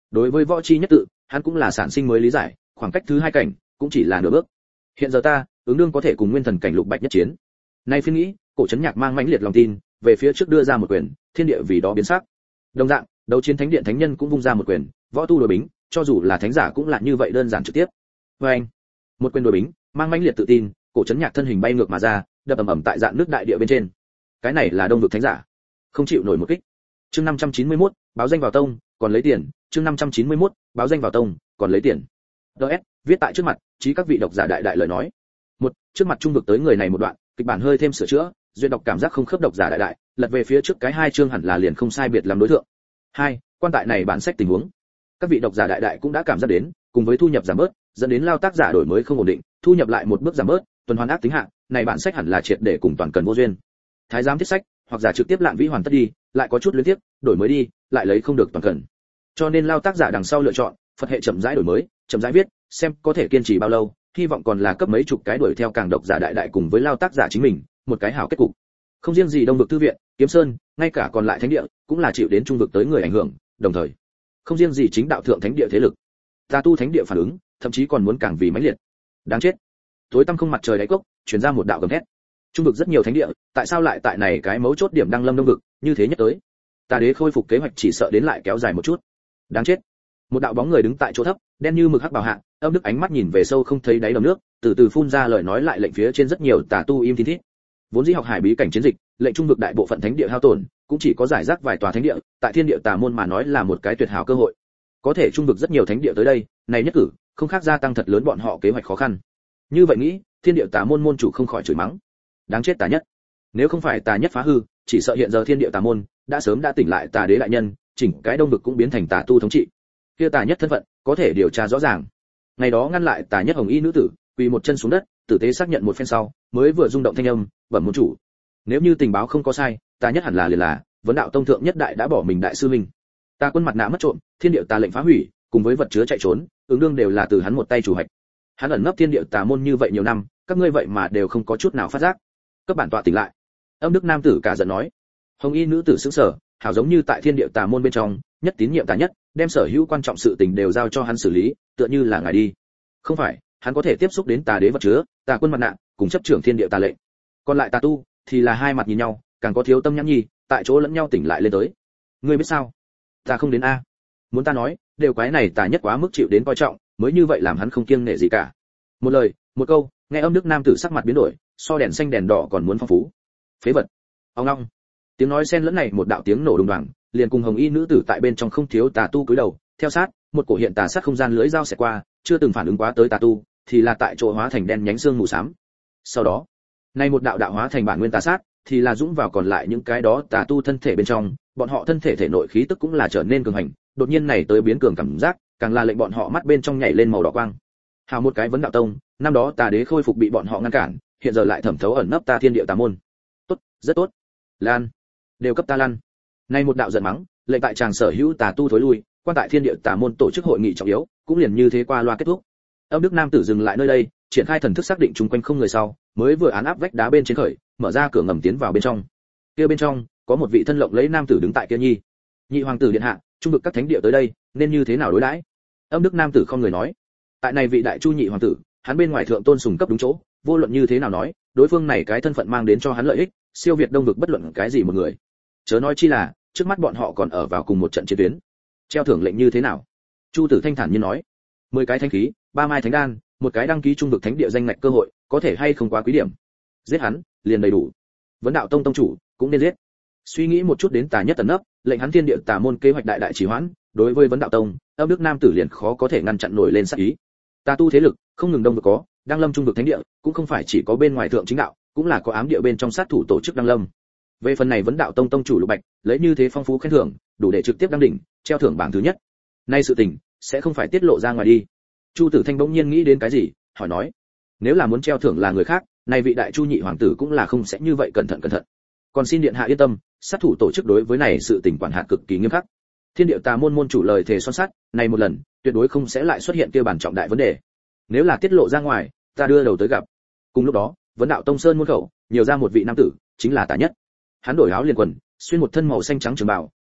Đối với võ chi nhất tự, hắn cũng là sản sinh mới lý giải, khoảng cách thứ hai cảnh cũng chỉ là nửa bước. Hiện giờ ta, ứng đương có thể cùng nguyên thần cảnh Lục Bạch nhất chiến. Nay phiên nghĩ, Cổ Chấn Nhạc mang mãnh liệt lòng tin, về phía trước đưa ra một quyền, thiên địa vì đó biến sắc. Đồng dạng, đấu chiến thánh điện thánh nhân cũng vung ra một quyền, võ tu đối bính, cho dù là thánh giả cũng là như vậy đơn giản trực tiếp. Và anh, một quyền đối bính, mang mãnh liệt tự tin, Cổ Chấn Nhạc thân hình bay ngược mà ra, đập ầm ầm tại dạn nước đại địa bên trên. Cái này là đông vực thánh giả, không chịu nổi một kích. Chương năm trăm chín mươi mốt, báo danh vào tông, còn lấy tiền. Chương năm trăm chín mươi mốt, báo danh vào tông, còn lấy tiền. đê ét, viết tại trước mặt, chí các vị độc giả đại đại lời nói. Một, trước mặt trung vực tới người này một đoạn, kịch bản hơi thêm sửa chữa, duyệt đọc cảm giác không khớp độc giả đại đại, lật về phía trước cái hai chương hẳn là liền không sai biệt làm đối tượng. Hai, quan tại này bản sách tình huống. Các vị độc giả đại đại cũng đã cảm giác đến, cùng với thu nhập giảm bớt, dẫn đến lao tác giả đổi mới không ổn định, thu nhập lại một bước giảm bớt, tuần hoàn ác tính hạ, này bản sách hẳn là triệt để cùng toàn cần vô duyên. Thái giám thiết sách, hoặc giả trực tiếp lạn vĩ hoàn tất đi, lại có chút luyến tiếc, đổi mới đi, lại lấy không được toàn cần. Cho nên lao tác giả đằng sau lựa chọn, Phật hệ chậm rãi đổi mới, chậm rãi viết, xem có thể kiên trì bao lâu, hy vọng còn là cấp mấy chục cái đuổi theo càng độc giả đại đại cùng với lao tác giả chính mình, một cái hảo kết cục. Không riêng gì đông vực thư viện, kiếm sơn, ngay cả còn lại thánh địa, cũng là chịu đến trung vực tới người ảnh hưởng, đồng thời, không riêng gì chính đạo thượng thánh địa thế lực, tà tu thánh địa phản ứng, thậm chí còn muốn càng vì mãnh liệt. Đáng chết. Tối tăm không mặt trời đáy cốc, truyền ra một đạo gầm thét. Trung vực rất nhiều thánh địa, tại sao lại tại này cái mấu chốt điểm đăng lâm đông vực, như thế nhất tới. Tà đế khôi phục kế hoạch chỉ sợ đến lại kéo dài một chút. Đáng chết. Một đạo bóng người đứng tại chỗ thấp, đen như mực hắc bào hạ, âm đức ánh mắt nhìn về sâu không thấy đáy đầm nước, từ từ phun ra lời nói lại lệnh phía trên rất nhiều tà tu im thiên thít. Vốn dĩ học hải bí cảnh chiến dịch, lệnh trung vực đại bộ phận thánh địa hao tổn, cũng chỉ có giải rác vài tòa thánh địa, tại thiên địa tà môn mà nói là một cái tuyệt hảo cơ hội. Có thể trung vực rất nhiều thánh địa tới đây, này nhất cử, không khác gia tăng thật lớn bọn họ kế hoạch khó khăn. Như vậy nghĩ, thiên địa tà môn môn chủ không khỏi chửi mắng. Đáng chết tà nhất. Nếu không phải tà nhất phá hư, chỉ sợ hiện giờ thiên địa tà môn đã sớm đã tỉnh lại tà đế đại nhân, chỉnh cái đông vực cũng biến thành tà tu thống trị. Kia tà nhất thân phận, có thể điều tra rõ ràng. Ngày đó ngăn lại tà nhất hồng y nữ tử, quỳ một chân xuống đất, tử tế xác nhận một phen sau, mới vừa rung động thanh âm, bẩm môn chủ. Nếu như tình báo không có sai, tà nhất hẳn là liền là, vấn đạo tông thượng nhất đại đã bỏ mình đại sư minh. Tà quân mặt nạ mất trộm, thiên địa tà lệnh phá hủy, cùng với vật chứa chạy trốn, ứng đương đều là từ hắn một tay chủ hạch. Hắn ẩn nấp thiên địa tà môn như vậy nhiều năm, các ngươi vậy mà đều không có chút nào phát giác. Các bản tọa tỉnh lại. Âm đức nam tử cả giận nói. Hồng y nữ tử sững sờ, hảo giống như tại thiên địa tà môn bên trong, nhất tín nhiệm tà nhất, đem sở hữu quan trọng sự tình đều giao cho hắn xử lý, tựa như là ngài đi. Không phải, hắn có thể tiếp xúc đến tà đế vật chứa, tà quân mặt nạ, cùng chấp trưởng thiên địa tà lệnh. Còn lại tà tu thì là hai mặt nhìn nhau, càng có thiếu tâm nhãn nhi, tại chỗ lẫn nhau tỉnh lại lên tới. Ngươi biết sao? Ta không đến a. Muốn ta nói, đều quái này tà nhất quá mức chịu đến coi trọng, mới như vậy làm hắn không kiêng nể gì cả. Một lời, một câu, nghe âm đức nam tử sắc mặt biến đổi, so đèn xanh đèn đỏ còn muốn phong phú. Phế vật. Ông long. Tiếng nói xen lẫn này một đạo tiếng nổ đùng đoàng, liền cùng hồng y nữ tử tại bên trong không thiếu tà tu cúi đầu, theo sát, một cổ hiện tà sát không gian lưỡi dao xẹt qua, chưa từng phản ứng quá tới tà tu, thì là tại chỗ hóa thành đen nhánh xương mù xám. Sau đó, nay một đạo đạo hóa thành bản nguyên tà sát, thì là dũng vào còn lại những cái đó tà tu thân thể bên trong, bọn họ thân thể thể nội khí tức cũng là trở nên cường hành, đột nhiên này tới biến cường cảm giác, càng là lệnh bọn họ mắt bên trong nhảy lên màu đỏ quang. Hào một cái vấn đạo tông, năm đó tà đế khôi phục bị bọn họ ngăn cản, hiện giờ lại thẩm thấu ẩn nấp ta thiên địa tà môn. Tốt, rất tốt. Lan, đều cấp ta lăn. Nay một đạo giận mắng, lệnh tại chàng sở hữu tà tu thối lui, quan tại thiên địa tà môn tổ chức hội nghị trọng yếu, cũng liền như thế qua loa kết thúc. Âm đức nam tử dừng lại nơi đây, triển khai thần thức xác định chung quanh không người sau, mới vừa án áp vách đá bên trên khởi, mở ra cửa ngầm tiến vào bên trong. Kia bên trong, có một vị thân lộng lấy nam tử đứng tại kia nhi. Nhị hoàng tử điện hạ, trung vực các thánh địa tới đây, nên như thế nào đối đãi? Âm đức nam tử không người nói. Tại này vị đại chu nhị hoàng tử, hắn bên ngoài thượng tôn sùng cấp đúng chỗ, vô luận như thế nào nói, đối phương này cái thân phận mang đến cho hắn lợi ích, siêu việt đông vực bất luận cái gì một người. Chớ nói chi là, trước mắt bọn họ còn ở vào cùng một trận chiến tuyến. Treo thưởng lệnh như thế nào? Chu Tử Thanh thản nhiên nói, mười cái thánh khí, ba mai thánh đan, một cái đăng ký trung vực thánh địa danh ngạch cơ hội, có thể hay không quá quý điểm. Giết hắn, liền đầy đủ. Vấn đạo tông tông chủ, cũng nên giết. Suy nghĩ một chút đến tà nhất tần nấp, lệnh hắn thiên địa tà môn kế hoạch đại đại trì hoãn, đối với vấn đạo tông, âm đức nam tử liền khó có thể ngăn chặn nổi lên sát ý. Tà tu thế lực, không ngừng đông vực có, đang lâm trung vực thánh địa, cũng không phải chỉ có bên ngoài thượng chính đạo, cũng là có ám địa bên trong sát thủ tổ chức đăng lâm. Về phần này vấn đạo tông tông chủ Lục Bạch, lấy như thế phong phú khen thưởng, đủ để trực tiếp đăng đỉnh, treo thưởng bảng thứ nhất. Nay sự tình sẽ không phải tiết lộ ra ngoài đi. Chu Tử Thanh bỗng nhiên nghĩ đến cái gì, hỏi nói, nếu là muốn treo thưởng là người khác, này vị đại chu nhị hoàng tử cũng là không sẽ như vậy cẩn thận cẩn thận. Còn xin điện hạ yên tâm, sát thủ tổ chức đối với này sự tình quản hạt cực kỳ nghiêm khắc. Thiên địa tà môn môn chủ lời thề son sắt, này một lần, tuyệt đối không sẽ lại xuất hiện kia bản trọng đại vấn đề. Nếu là tiết lộ ra ngoài, ta đưa đầu tới gặp. Cùng lúc đó, vấn đạo tông sơn môn khẩu, nhiều ra một vị nam tử, chính là Tà Nhất. Hắn đổi áo liền quần, xuyên một thân màu xanh trắng trường bào,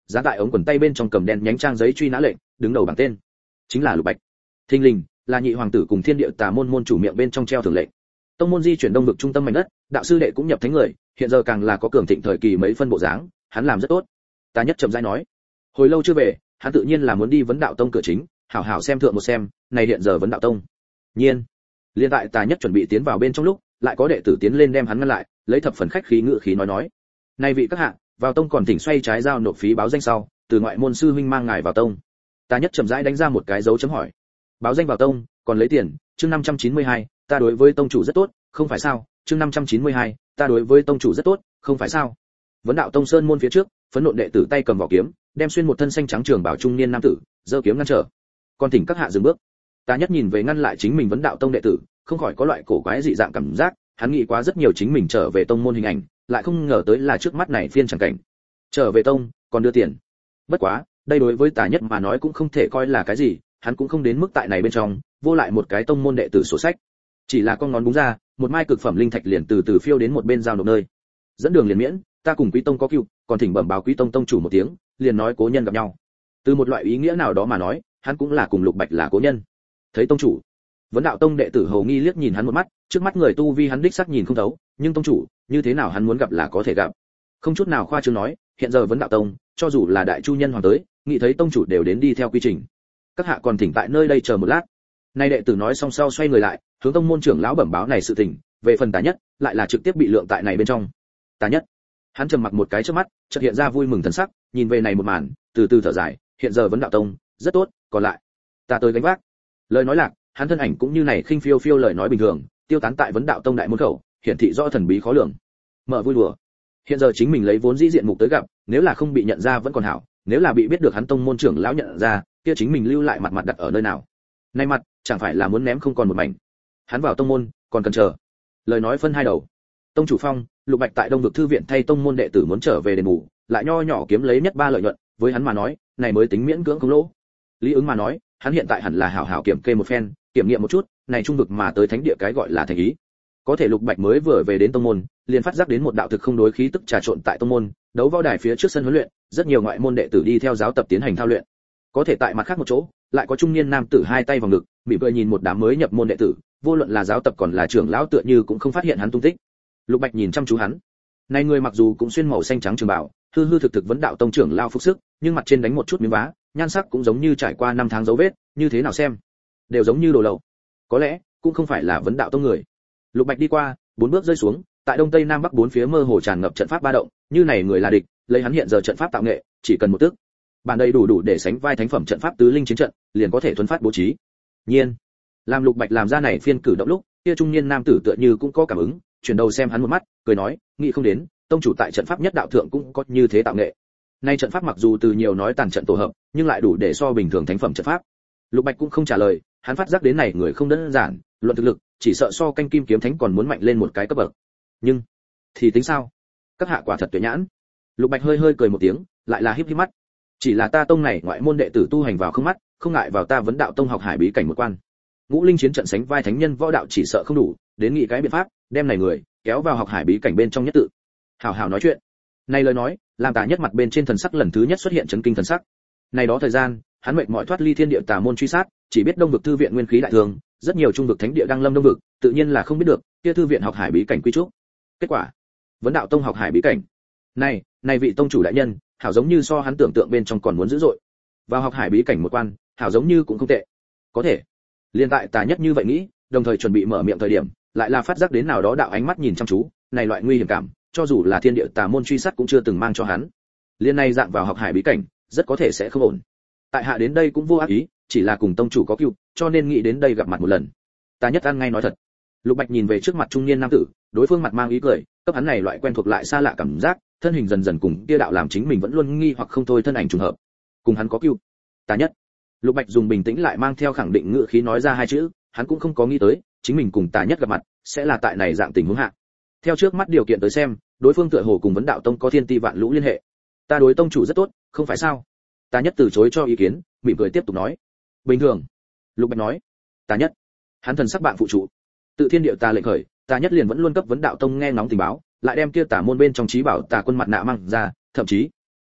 giá tại ống quần tay bên trong cầm đen nhánh trang giấy truy nã lệnh, đứng đầu bảng tên chính là Lục Bạch. Thình lình là nhị hoàng tử cùng Thiên Địa Tà môn môn chủ miệng bên trong treo thường lệnh. Tông môn di chuyển đông vực trung tâm mảnh đất, đạo sư đệ cũng nhập thánh người, hiện giờ càng là có cường thịnh thời kỳ mấy phân bộ dáng, hắn làm rất tốt. Tà Nhất chậm rãi nói, hồi lâu chưa về, hắn tự nhiên là muốn đi vấn đạo tông cửa chính, hảo hảo xem thượng một xem, này hiện giờ vấn đạo tông. Nhiên, liên tại Tà Nhất chuẩn bị tiến vào bên trong lúc, lại có đệ tử tiến lên đem hắn ngăn lại, lấy thập phần khách khí ngự khí nói nói, này vị các hạ, vào tông còn thỉnh xoay trái giao nộp phí báo danh sau, từ ngoại môn sư huynh mang ngài vào tông. Tà Nhất chậm rãi đánh ra một cái dấu chấm hỏi, báo danh vào tông, còn lấy tiền, chương năm trăm chín mươi hai, ta đối với tông chủ rất tốt, không phải sao? Chương năm trăm chín mươi hai, ta đối với tông chủ rất tốt, không phải sao? Vấn đạo tông sơn môn phía trước, phấn nộn đệ tử tay cầm vỏ kiếm, đem xuyên một thân xanh trắng trường bảo trung niên nam tử, giơ kiếm ngăn trở. Còn thỉnh các hạ dừng bước. Tà Nhất nhìn về ngăn lại chính mình vấn đạo tông đệ tử, không khỏi có loại cổ quái dị dạng cảm giác, hắn nghĩ quá rất nhiều chính mình trở về tông môn hình ảnh, lại không ngờ tới là trước mắt này phiên chẳng cảnh. Trở về tông, còn đưa tiền. Bất quá, đây đối với Tà Nhất mà nói cũng không thể coi là cái gì, hắn cũng không đến mức tại này bên trong, vô lại một cái tông môn đệ tử sổ sách. Chỉ là con ngón búng ra, một mai cực phẩm linh thạch liền từ từ phiêu đến một bên giao nộp nơi. Dẫn đường liền miễn, ta cùng Quý tông có cừu, còn thỉnh bẩm báo Quý tông tông chủ một tiếng, liền nói cố nhân gặp nhau. Từ một loại ý nghĩa nào đó mà nói, hắn cũng là cùng Lục Bạch là cố nhân. Thấy tông chủ, Vấn đạo tông đệ tử hầu nghi liếc nhìn hắn một mắt, trước mắt người tu vi hắn đích xác nhìn không thấu, nhưng tông chủ, như thế nào hắn muốn gặp là có thể gặp. Không chút nào khoa trương nói, hiện giờ Vấn đạo tông, cho dù là đại chu nhân hoàng tới, nghĩ thấy tông chủ đều đến đi theo quy trình. Các hạ còn thỉnh tại nơi đây chờ một lát. Nay đệ tử nói xong sau xoay người lại, hướng tông môn trưởng lão bẩm báo này sự tình, về phần Tà Nhất, lại là trực tiếp bị lượng tại này bên trong. Tà Nhất, hắn trầm mặc một cái trước mắt, chợt hiện ra vui mừng thần sắc, nhìn về này một màn, từ từ thở dài, hiện giờ Vấn đạo tông, rất tốt, còn lại, ta tới gánh vác. Lời nói lạc, hắn thân ảnh cũng như này khinh phiêu phiêu lời nói bình thường, tiêu tán tại Vấn đạo tông đại môn khẩu, hiển thị rõ thần bí khó lường. Mở vui đùa. Hiện giờ chính mình lấy vốn dĩ diện mục tới gặp, nếu là không bị nhận ra vẫn còn hảo, nếu là bị biết được hắn tông môn trưởng lão nhận ra, kia chính mình lưu lại mặt mặt đặt ở nơi nào? Nay mặt, chẳng phải là muốn ném không còn một mảnh. Hắn vào tông môn, còn cần chờ. Lời nói phân hai đầu. Tông chủ phong, Lục Bạch tại Đông vực thư viện thay tông môn đệ tử muốn trở về đền bù, lại nho nhỏ kiếm lấy nhất ba lợi nhuận, với hắn mà nói, này mới tính miễn cưỡng không lỗ. Lý ứng mà nói, hắn hiện tại hẳn là hảo hảo kiểm kê một phen, kiểm nghiệm một chút, này trung vực mà tới thánh địa cái gọi là thành ý. Có thể Lục Bạch mới vừa về đến tông môn, liền phát giác đến một đạo thực không đối khí tức trà trộn tại tông môn, đấu võ đài phía trước sân huấn luyện, rất nhiều ngoại môn đệ tử đi theo giáo tập tiến hành thao luyện. Có thể tại mặt khác một chỗ, lại có trung niên nam tử hai tay vào ngực, mỉm cười nhìn một đám mới nhập môn đệ tử, vô luận là giáo tập còn là trưởng lão tựa như cũng không phát hiện hắn tung tích. Lục Bạch nhìn chăm chú hắn. Này người mặc dù cũng xuyên màu xanh trắng trường bào, hư hư thực thực vấn đạo tông trưởng lao phục sức, nhưng mặt trên đánh một chút miếng vá, nhan sắc cũng giống như trải qua năm tháng dấu vết, như thế nào xem, đều giống như đồ lậu. Có lẽ, cũng không phải là vấn đạo tông người. Lục Bạch đi qua, bốn bước rơi xuống, tại đông tây nam bắc bốn phía mơ hồ tràn ngập trận pháp ba động, như này người là địch, lấy hắn hiện giờ trận pháp tạo nghệ, chỉ cần một tức, bản đầy đủ đủ để sánh vai thánh phẩm trận pháp tứ linh chiến trận, liền có thể thuần phát bố trí. Nhiên, làm Lục Bạch làm ra này phiên cử động lúc, kia trung niên nam tử tựa như cũng có cảm ứng, chuyển đầu xem hắn một mắt, cười nói, nghĩ không đến, tông chủ tại trận pháp nhất đạo thượng cũng có như thế tạo nghệ. Nay trận pháp mặc dù từ nhiều nói tàn trận tổ hợp, nhưng lại đủ để so bình thường thánh phẩm trận pháp. Lục Bạch cũng không trả lời, hắn phát giác đến này người không đơn giản, luận thực lực, chỉ sợ so canh kim kiếm thánh còn muốn mạnh lên một cái cấp bậc. Nhưng, thì tính sao? Các hạ quả thật tuyệt nhãn. Lục Bạch hơi hơi cười một tiếng, lại là híp híp mắt. Chỉ là ta tông này ngoại môn đệ tử tu hành vào không mắt, không ngại vào ta vấn đạo tông học hải bí cảnh một quan. Ngũ linh chiến trận sánh vai thánh nhân võ đạo chỉ sợ không đủ, đến nghị cái biện pháp, đem này người kéo vào học hải bí cảnh bên trong nhất tự. Hảo hảo nói chuyện. Này lời nói, làm Tà Nhất mặt bên trên thần sắc lần thứ nhất xuất hiện chấn kinh thần sắc. Này đó thời gian, hắn mệt mỏi thoát ly thiên địa tà môn truy sát, chỉ biết đông vực thư viện nguyên khí đại thường, rất nhiều trung vực thánh địa đang lâm đông vực, tự nhiên là không biết được, kia thư viện học hải bí cảnh quy trúc. Kết quả, vấn đạo tông học hải bí cảnh. Này, này vị tông chủ đại nhân, hảo giống như so hắn tưởng tượng bên trong còn muốn dữ dội. Vào học hải bí cảnh một quan, hảo giống như cũng không tệ. Có thể. Liên tại Tà Nhất như vậy nghĩ, đồng thời chuẩn bị mở miệng thời điểm, lại là phát giác đến nào đó đạo ánh mắt nhìn chăm chú, này loại nguy hiểm cảm, cho dù là thiên địa tà môn truy sát cũng chưa từng mang cho hắn. Liên này dạng vào học hải bí cảnh, rất có thể sẽ không ổn. Tại hạ đến đây cũng vô ác ý, chỉ là cùng tông chủ có cựu, cho nên nghĩ đến đây gặp mặt một lần. Tà Nhất ăn ngay nói thật. Lục Bạch nhìn về trước mặt trung niên nam tử, đối phương mặt mang ý cười, cấp hắn này loại quen thuộc lại xa lạ cảm giác, thân hình dần dần cùng kia đạo làm chính mình vẫn luôn nghi hoặc không thôi thân ảnh trùng hợp. Cùng hắn có cựu. Tà Nhất. Lục Bạch dùng bình tĩnh lại mang theo khẳng định ngữ khí nói ra hai chữ, hắn cũng không có nghĩ tới, chính mình cùng Tà Nhất gặp mặt, sẽ là tại này dạng tình huống hạ. Theo trước mắt điều kiện tới xem, đối phương tựa hồ cùng vấn đạo tông có thiên ti vạn lũ liên hệ. Ta đối tông chủ rất tốt, không phải sao? Tà Nhất từ chối cho ý kiến, mỉm cười tiếp tục nói. Bình thường. Lục Bạch nói. Tà Nhất. Hắn thần sắc bạn phụ trụ. Tự thiên điệu tà lệnh khởi, Tà Nhất liền vẫn luôn cấp vấn đạo tông nghe ngóng tình báo, lại đem kia tà môn bên trong trí bảo tà quân mặt nạ mang ra, thậm chí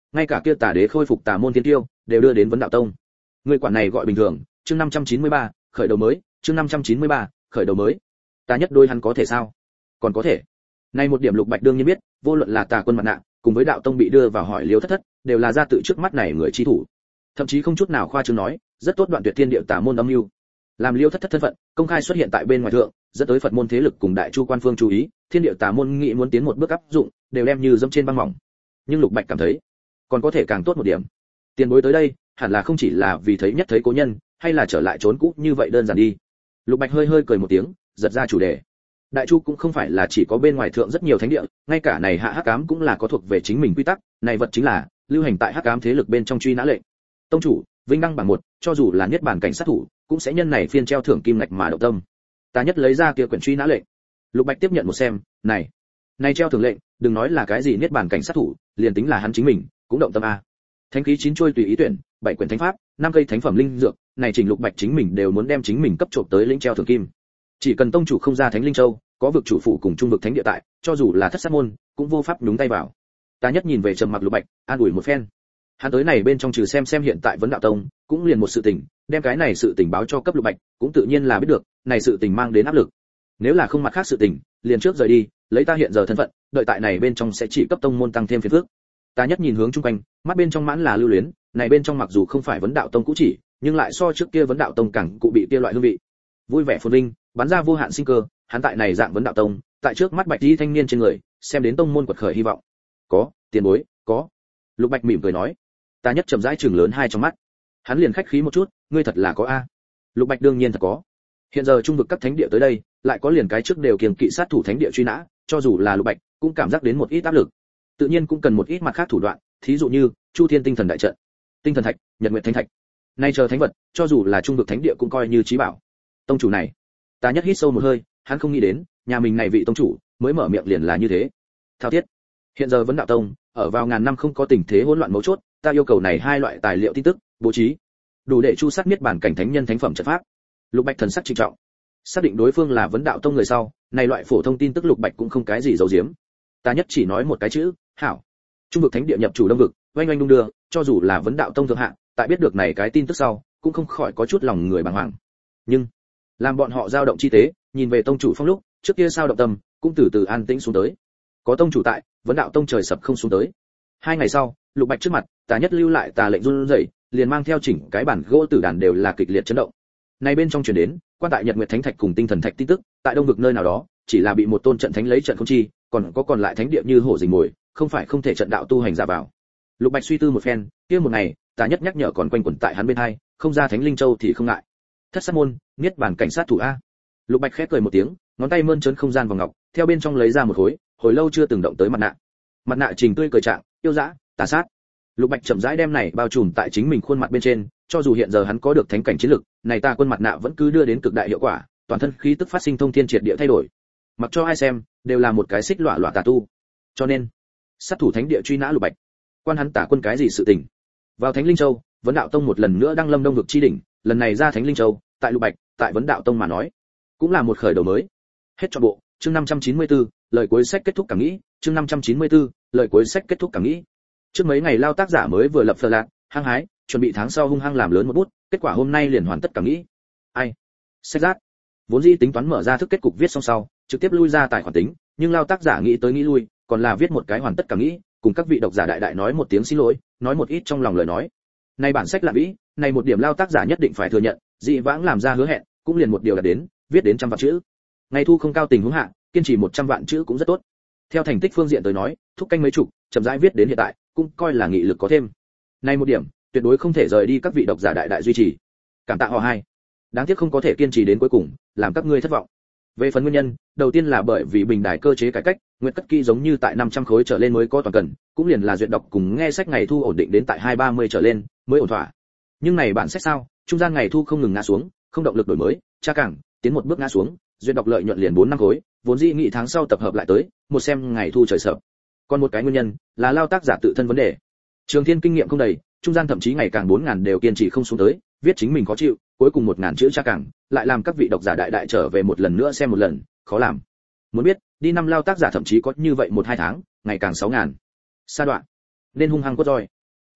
ngay cả kia tà đế khôi phục tà môn thiên tiêu đều đưa đến vấn đạo tông. Người quản này gọi bình thường. Chương năm trăm chín mươi ba, khởi đầu mới. Chương năm trăm chín mươi ba, khởi đầu mới. Ta nhất đôi hắn có thể sao? Còn có thể. Nay một điểm Lục Bạch đương nhiên biết, vô luận là Tà Quân mặt nạ, cùng với đạo tông bị đưa vào hỏi Liêu Thất Thất, đều là ra tự trước mắt này người chi thủ. Thậm chí không chút nào khoa trương nói, rất tốt đoạn tuyệt thiên địa tà môn âm mưu. Làm Liêu Thất Thất thân phận công khai xuất hiện tại bên ngoài thượng, dẫn tới Phật môn thế lực cùng đại chu quan phương chú ý, thiên địa tà môn nghĩ muốn tiến một bước áp dụng, đều đem như dẫm trên băng mỏng. Nhưng Lục Bạch cảm thấy, còn có thể càng tốt một điểm. Tiền bối tới đây, hẳn là không chỉ là vì thấy nhất thấy cố nhân, hay là trở lại trốn cũ như vậy đơn giản đi. Lục Bạch hơi hơi cười một tiếng, giật ra chủ đề. Đại chu cũng không phải là chỉ có bên ngoài thượng rất nhiều thánh địa, ngay cả này hạ hắc ám cũng là có thuộc về chính mình quy tắc, này vật chính là lưu hành tại hắc ám thế lực bên trong truy nã lệnh. Tông chủ, vinh đăng bảng một, cho dù là nhất bản cảnh sát thủ, cũng sẽ nhân này phiên treo thưởng kim ngạch mà động tâm. Ta nhất lấy ra kia quyển truy nã lệnh. Lục Bạch tiếp nhận một xem, này, này treo thưởng lệnh, đừng nói là cái gì nhất bản cảnh sát thủ, liền tính là hắn chính mình, cũng động tâm a. Thánh khí chín chuôi tùy ý tuyển, bảy quyển thánh pháp, năm cây thánh phẩm linh dược, này Trình Lục Bạch chính mình đều muốn đem chính mình cấp trộm tới lĩnh treo thưởng kim. Chỉ cần tông chủ không ra Thánh Linh Châu, có vực chủ phụ cùng trung vực thánh địa tại, cho dù là thất sát môn, cũng vô pháp nhúng tay vào. Ta nhất nhìn về trầm mặc Lục Bạch, an ủi một phen. Hắn tới này bên trong trừ xem xem hiện tại vấn đạo tông, cũng liền một sự tình, đem cái này sự tình báo cho cấp Lục Bạch, cũng tự nhiên là biết được, này sự tình mang đến áp lực. Nếu là không mặt khác sự tình, liền trước rời đi, lấy ta hiện giờ thân phận, đợi tại này bên trong sẽ chỉ cấp tông môn tăng thêm phiền phức. Ta nhất nhìn hướng chung quanh, mắt bên trong mãn là lưu luyến, này bên trong mặc dù không phải vấn đạo tông cũ chỉ, nhưng lại so trước kia vấn đạo tông càng cụ bị kia loại hương vị. Vui vẻ phồn vinh, bắn ra vô hạn sinh cơ, hắn tại này dạng vấn đạo tông, tại trước mắt Bạch Y thanh niên trên người, xem đến tông môn quật khởi hy vọng. Có, tiền bối, có. Lục Bạch mỉm cười nói. Ta nhất chậm rãi trừng lớn hai trong mắt. Hắn liền khách khí một chút, ngươi thật là có a. Lục Bạch đương nhiên thật có. Hiện giờ trung vực các thánh địa tới đây, lại có liền cái trước đều kiêng kỵ sát thủ thánh địa truy nã, cho dù là Lục Bạch, cũng cảm giác đến một ít áp lực. Tự nhiên cũng cần một ít mặt khác thủ đoạn, thí dụ như Chu Thiên Tinh Thần Đại Trận, Tinh Thần Thạch, Nhật Nguyệt Thánh Thạch. Nay chờ thánh vật, cho dù là trung vực thánh địa cũng coi như chí bảo. Tông chủ này, ta nhất hít sâu một hơi, hắn không nghĩ đến, nhà mình này vị tông chủ, mới mở miệng liền là như thế. Thao thiết, hiện giờ vấn đạo tông, ở vào ngàn năm không có tình thế hỗn loạn mấu chốt, ta yêu cầu này hai loại tài liệu tin tức, bố trí, đủ để chu sát miết bản cảnh thánh nhân thánh phẩm trận pháp. Lục Bạch thần sắc trịnh trọng, xác định đối phương là vấn đạo tông người sau, này loại phổ thông tin tức Lục Bạch cũng không cái gì giấu giếm. Ta nhất chỉ nói một cái chữ, hảo. Trung vực thánh địa nhập chủ đông vực, oanh oanh đung đưa, cho dù là vấn đạo tông thượng hạng, tại biết được này cái tin tức sau, cũng không khỏi có chút lòng người bàng hoàng. Nhưng làm bọn họ dao động chi tế, nhìn về tông chủ phong lúc, trước kia sao động tâm, cũng từ từ an tĩnh xuống tới. Có tông chủ tại, vấn đạo tông trời sập không xuống tới. Hai ngày sau, Lục Bạch trước mặt, Tà Nhất lưu lại tà lệnh run rẩy, liền mang theo chỉnh cái bản gỗ tử đàn đều là kịch liệt chấn động. Này bên trong truyền đến, quan tại Nhật Nguyệt Thánh Thạch cùng Tinh Thần Thạch tin tức, tại đông vực nơi nào đó, chỉ là bị một tôn trận thánh lấy trận không chi, còn có còn lại thánh địa như hổ rình mồi, không phải không thể trận đạo tu hành ra vào. Lục Bạch suy tư một phen, kia một ngày, Tà Nhất nhắc nhở còn quanh quẩn tại hắn bên hai, không ra Thánh Linh Châu thì không ngại. Thất sát môn, niết bàn cảnh sát thủ a. Lục Bạch khép cười một tiếng, ngón tay mơn trớn không gian vào ngọc, theo bên trong lấy ra một khối, hồi lâu chưa từng động tới mặt nạ. Mặt nạ Trình tươi cười trạng, yêu dã, tà sát. Lục Bạch chậm rãi đem này bao trùm tại chính mình khuôn mặt bên trên, cho dù hiện giờ hắn có được thánh cảnh chiến lực, này ta quân mặt nạ vẫn cứ đưa đến cực đại hiệu quả, toàn thân khí tức phát sinh thông thiên triệt địa thay đổi. Mặc cho ai xem, đều là một cái xích lọa lọa tà tu. Cho nên, sát thủ thánh địa truy nã Lục Bạch, quan hắn tả quân cái gì sự tình? Vào Thánh Linh Châu, Vấn Đạo Tông một lần nữa đăng lâm đông vực chi đỉnh, lần này ra Thánh Linh Châu, tại Lục Bạch, tại Vấn Đạo Tông mà nói, cũng là một khởi đầu mới. Hết trọn bộ, chương năm trăm chín mươi tư, lời cuối sách kết thúc cảm nghĩ, chương năm trăm chín mươi tư, lời cuối sách kết thúc cảm nghĩ. Trước mấy ngày lao tác giả mới vừa lập phờ lạc, hăng hái, chuẩn bị tháng sau hung hăng làm lớn một bút, kết quả hôm nay liền hoàn tất cảm nghĩ. Ai? Sách rác. Vốn dĩ tính toán mở ra thức kết cục viết xong sau, trực tiếp lui ra tài khoản tính, nhưng lao tác giả nghĩ tới nghĩ lui, còn là viết một cái hoàn tất cảm nghĩ, cùng các vị độc giả đại đại nói một tiếng xin lỗi, nói một ít trong lòng lời nói. Này bản sách là vĩ, này một điểm lao tác giả nhất định phải thừa nhận, dị vãng làm ra hứa hẹn, cũng liền một điều là đến, viết đến trăm vạn chữ. Ngày thu không cao tình huống hạ, kiên trì một trăm vạn chữ cũng rất tốt. Theo thành tích phương diện tới nói, thúc canh mấy chục, chậm rãi viết đến hiện tại, cũng coi là nghị lực có thêm. Này một điểm, tuyệt đối không thể rời đi các vị độc giả đại đại duy trì. Cảm tạ họ hai. Đáng tiếc không có thể kiên trì đến cuối cùng, làm các ngươi thất vọng. Về phần nguyên nhân, đầu tiên là bởi vì bình đài cơ chế cải cách, nguyện cất kỹ giống như tại năm trăm khối trở lên mới có toàn cần, cũng liền là duyệt đọc cùng nghe sách ngày thu ổn định đến tại hai ba mươi trở lên, mới ổn thỏa. Nhưng này bản sách sao, trung gian ngày thu không ngừng ngã xuống, không động lực đổi mới, tra cảng, tiến một bước ngã xuống, duyệt đọc lợi nhuận liền bốn năm khối, vốn dĩ nghị tháng sau tập hợp lại tới, một xem ngày thu trời sợ. Còn một cái nguyên nhân là lao tác giả tự thân vấn đề. Trường Thiên kinh nghiệm không đầy, trung gian thậm chí ngày càng bốn ngàn đều kiên trì không xuống tới, viết chính mình khó chịu, cuối cùng một ngàn chữ tra cảng, lại làm các vị độc giả đại đại trở về một lần nữa xem một lần, khó làm. Muốn biết, đi năm lao tác giả thậm chí có như vậy một hai tháng, ngày càng sáu ngàn. Sa đoạn, nên hung hăng quất roi.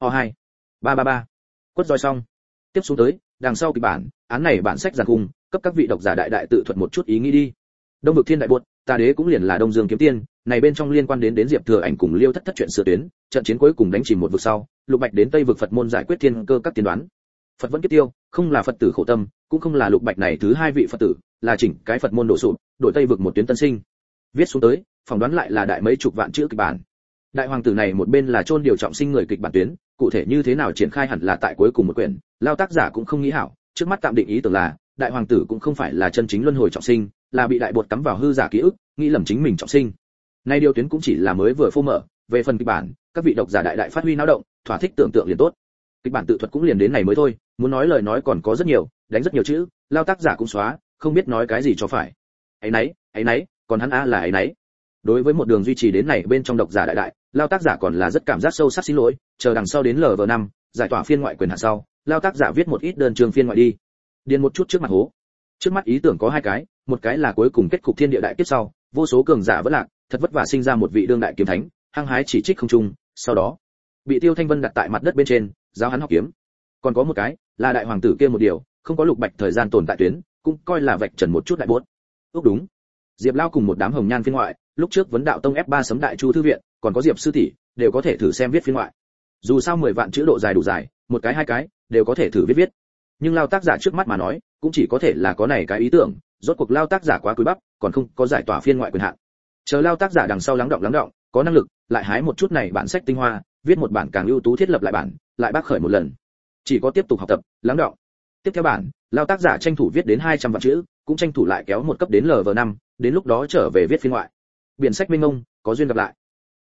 o hai ba ba ba quất roi xong. Tiếp xuống tới, đằng sau kịch bản, án này bản sách giàn cung, cấp các vị độc giả đại đại tự thuật một chút ý nghĩ đi. Đông vực thiên đại buột, tà đế cũng liền là Đông Dương kiếm tiên, này bên trong liên quan đến đến Diệp Thừa Ảnh cùng Liêu Thất Thất chuyện sửa tuyến, trận chiến cuối cùng đánh chìm một vực sau, Lục Bạch đến Tây vực Phật môn giải quyết thiên cơ các tiên đoán. Phật vẫn kiếp tiêu, không là Phật tử khổ tâm, cũng không là Lục Bạch này thứ hai vị Phật tử, là chỉnh cái Phật môn đổ sụp, đổi Tây vực một tuyến tân sinh. Viết xuống tới, phỏng đoán lại là đại mấy chục vạn chữ kịch bản. Đại hoàng tử này một bên là chôn điều trọng sinh người kịch bản tuyến, cụ thể như thế nào triển khai hẳn là tại cuối cùng một quyển, lao tác giả cũng không nghĩ hảo, trước mắt tạm định ý tưởng là, đại hoàng tử cũng không phải là chân chính luân hồi trọng sinh, là bị đại bột cắm vào hư giả ký ức, nghĩ lầm chính mình trọng sinh. Nay điều tuyến cũng chỉ là mới vừa phô mở, về phần kịch bản, các vị độc giả đại đại phát huy não động, thỏa thích tưởng tượng liền tốt. Kịch bản tự thuật cũng liền đến này mới thôi, muốn nói lời nói còn có rất nhiều, đánh rất nhiều chữ, lao tác giả cũng xóa, không biết nói cái gì cho phải. Ấy nấy, ấy nấy, còn hắn a là ấy nấy. Đối với một đường duy trì đến này bên trong độc giả đại đại, lao tác giả còn là rất cảm giác sâu sắc xin lỗi, chờ đằng sau đến lờ vê năm, giải tỏa phiên ngoại quyền hạn sau, lao tác giả viết một ít đơn trường phiên ngoại đi. Điền một chút trước mặt hố. Trước mắt ý tưởng có hai cái, một cái là cuối cùng kết cục thiên địa đại kiếp sau, vô số cường giả vẫn lạc, thật vất vả sinh ra một vị đương đại kiếm thánh, hăng hái chỉ trích không trung, sau đó bị Tiêu Thanh Vân đặt tại mặt đất bên trên, giáo hắn học kiếm. Còn có một cái, là đại hoàng tử kia một điều, không có Lục Bạch thời gian tồn tại tuyến, cũng coi là vạch trần một chút đại bốt. Ước đúng. Diệp Lao cùng một đám hồng nhan phiên ngoại, lúc trước vấn đạo tông ép ba sấm đại chu thư viện, còn có Diệp sư tỷ, đều có thể thử xem viết phiên ngoại. Dù sao mười vạn chữ độ dài đủ dài, một cái hai cái, đều có thể thử viết viết. Nhưng lao tác giả trước mắt mà nói, cũng chỉ có thể là có này cái ý tưởng, rốt cuộc lao tác giả quá cúi bắp, còn không có giải tỏa phiên ngoại quyền hạn. Chờ lao tác giả đằng sau lắng động lắng động, có năng lực, lại hái một chút này bản sách tinh hoa, viết một bản càng ưu tú thiết lập lại bản, lại bác khởi một lần. Chỉ có tiếp tục học tập, lắng động. Tiếp theo bản, lao tác giả tranh thủ viết đến hai trăm vạn chữ, cũng tranh thủ lại kéo một cấp đến lờ vê năm, đến lúc đó trở về viết phiên ngoại. Biển sách minh mông, có duyên gặp lại.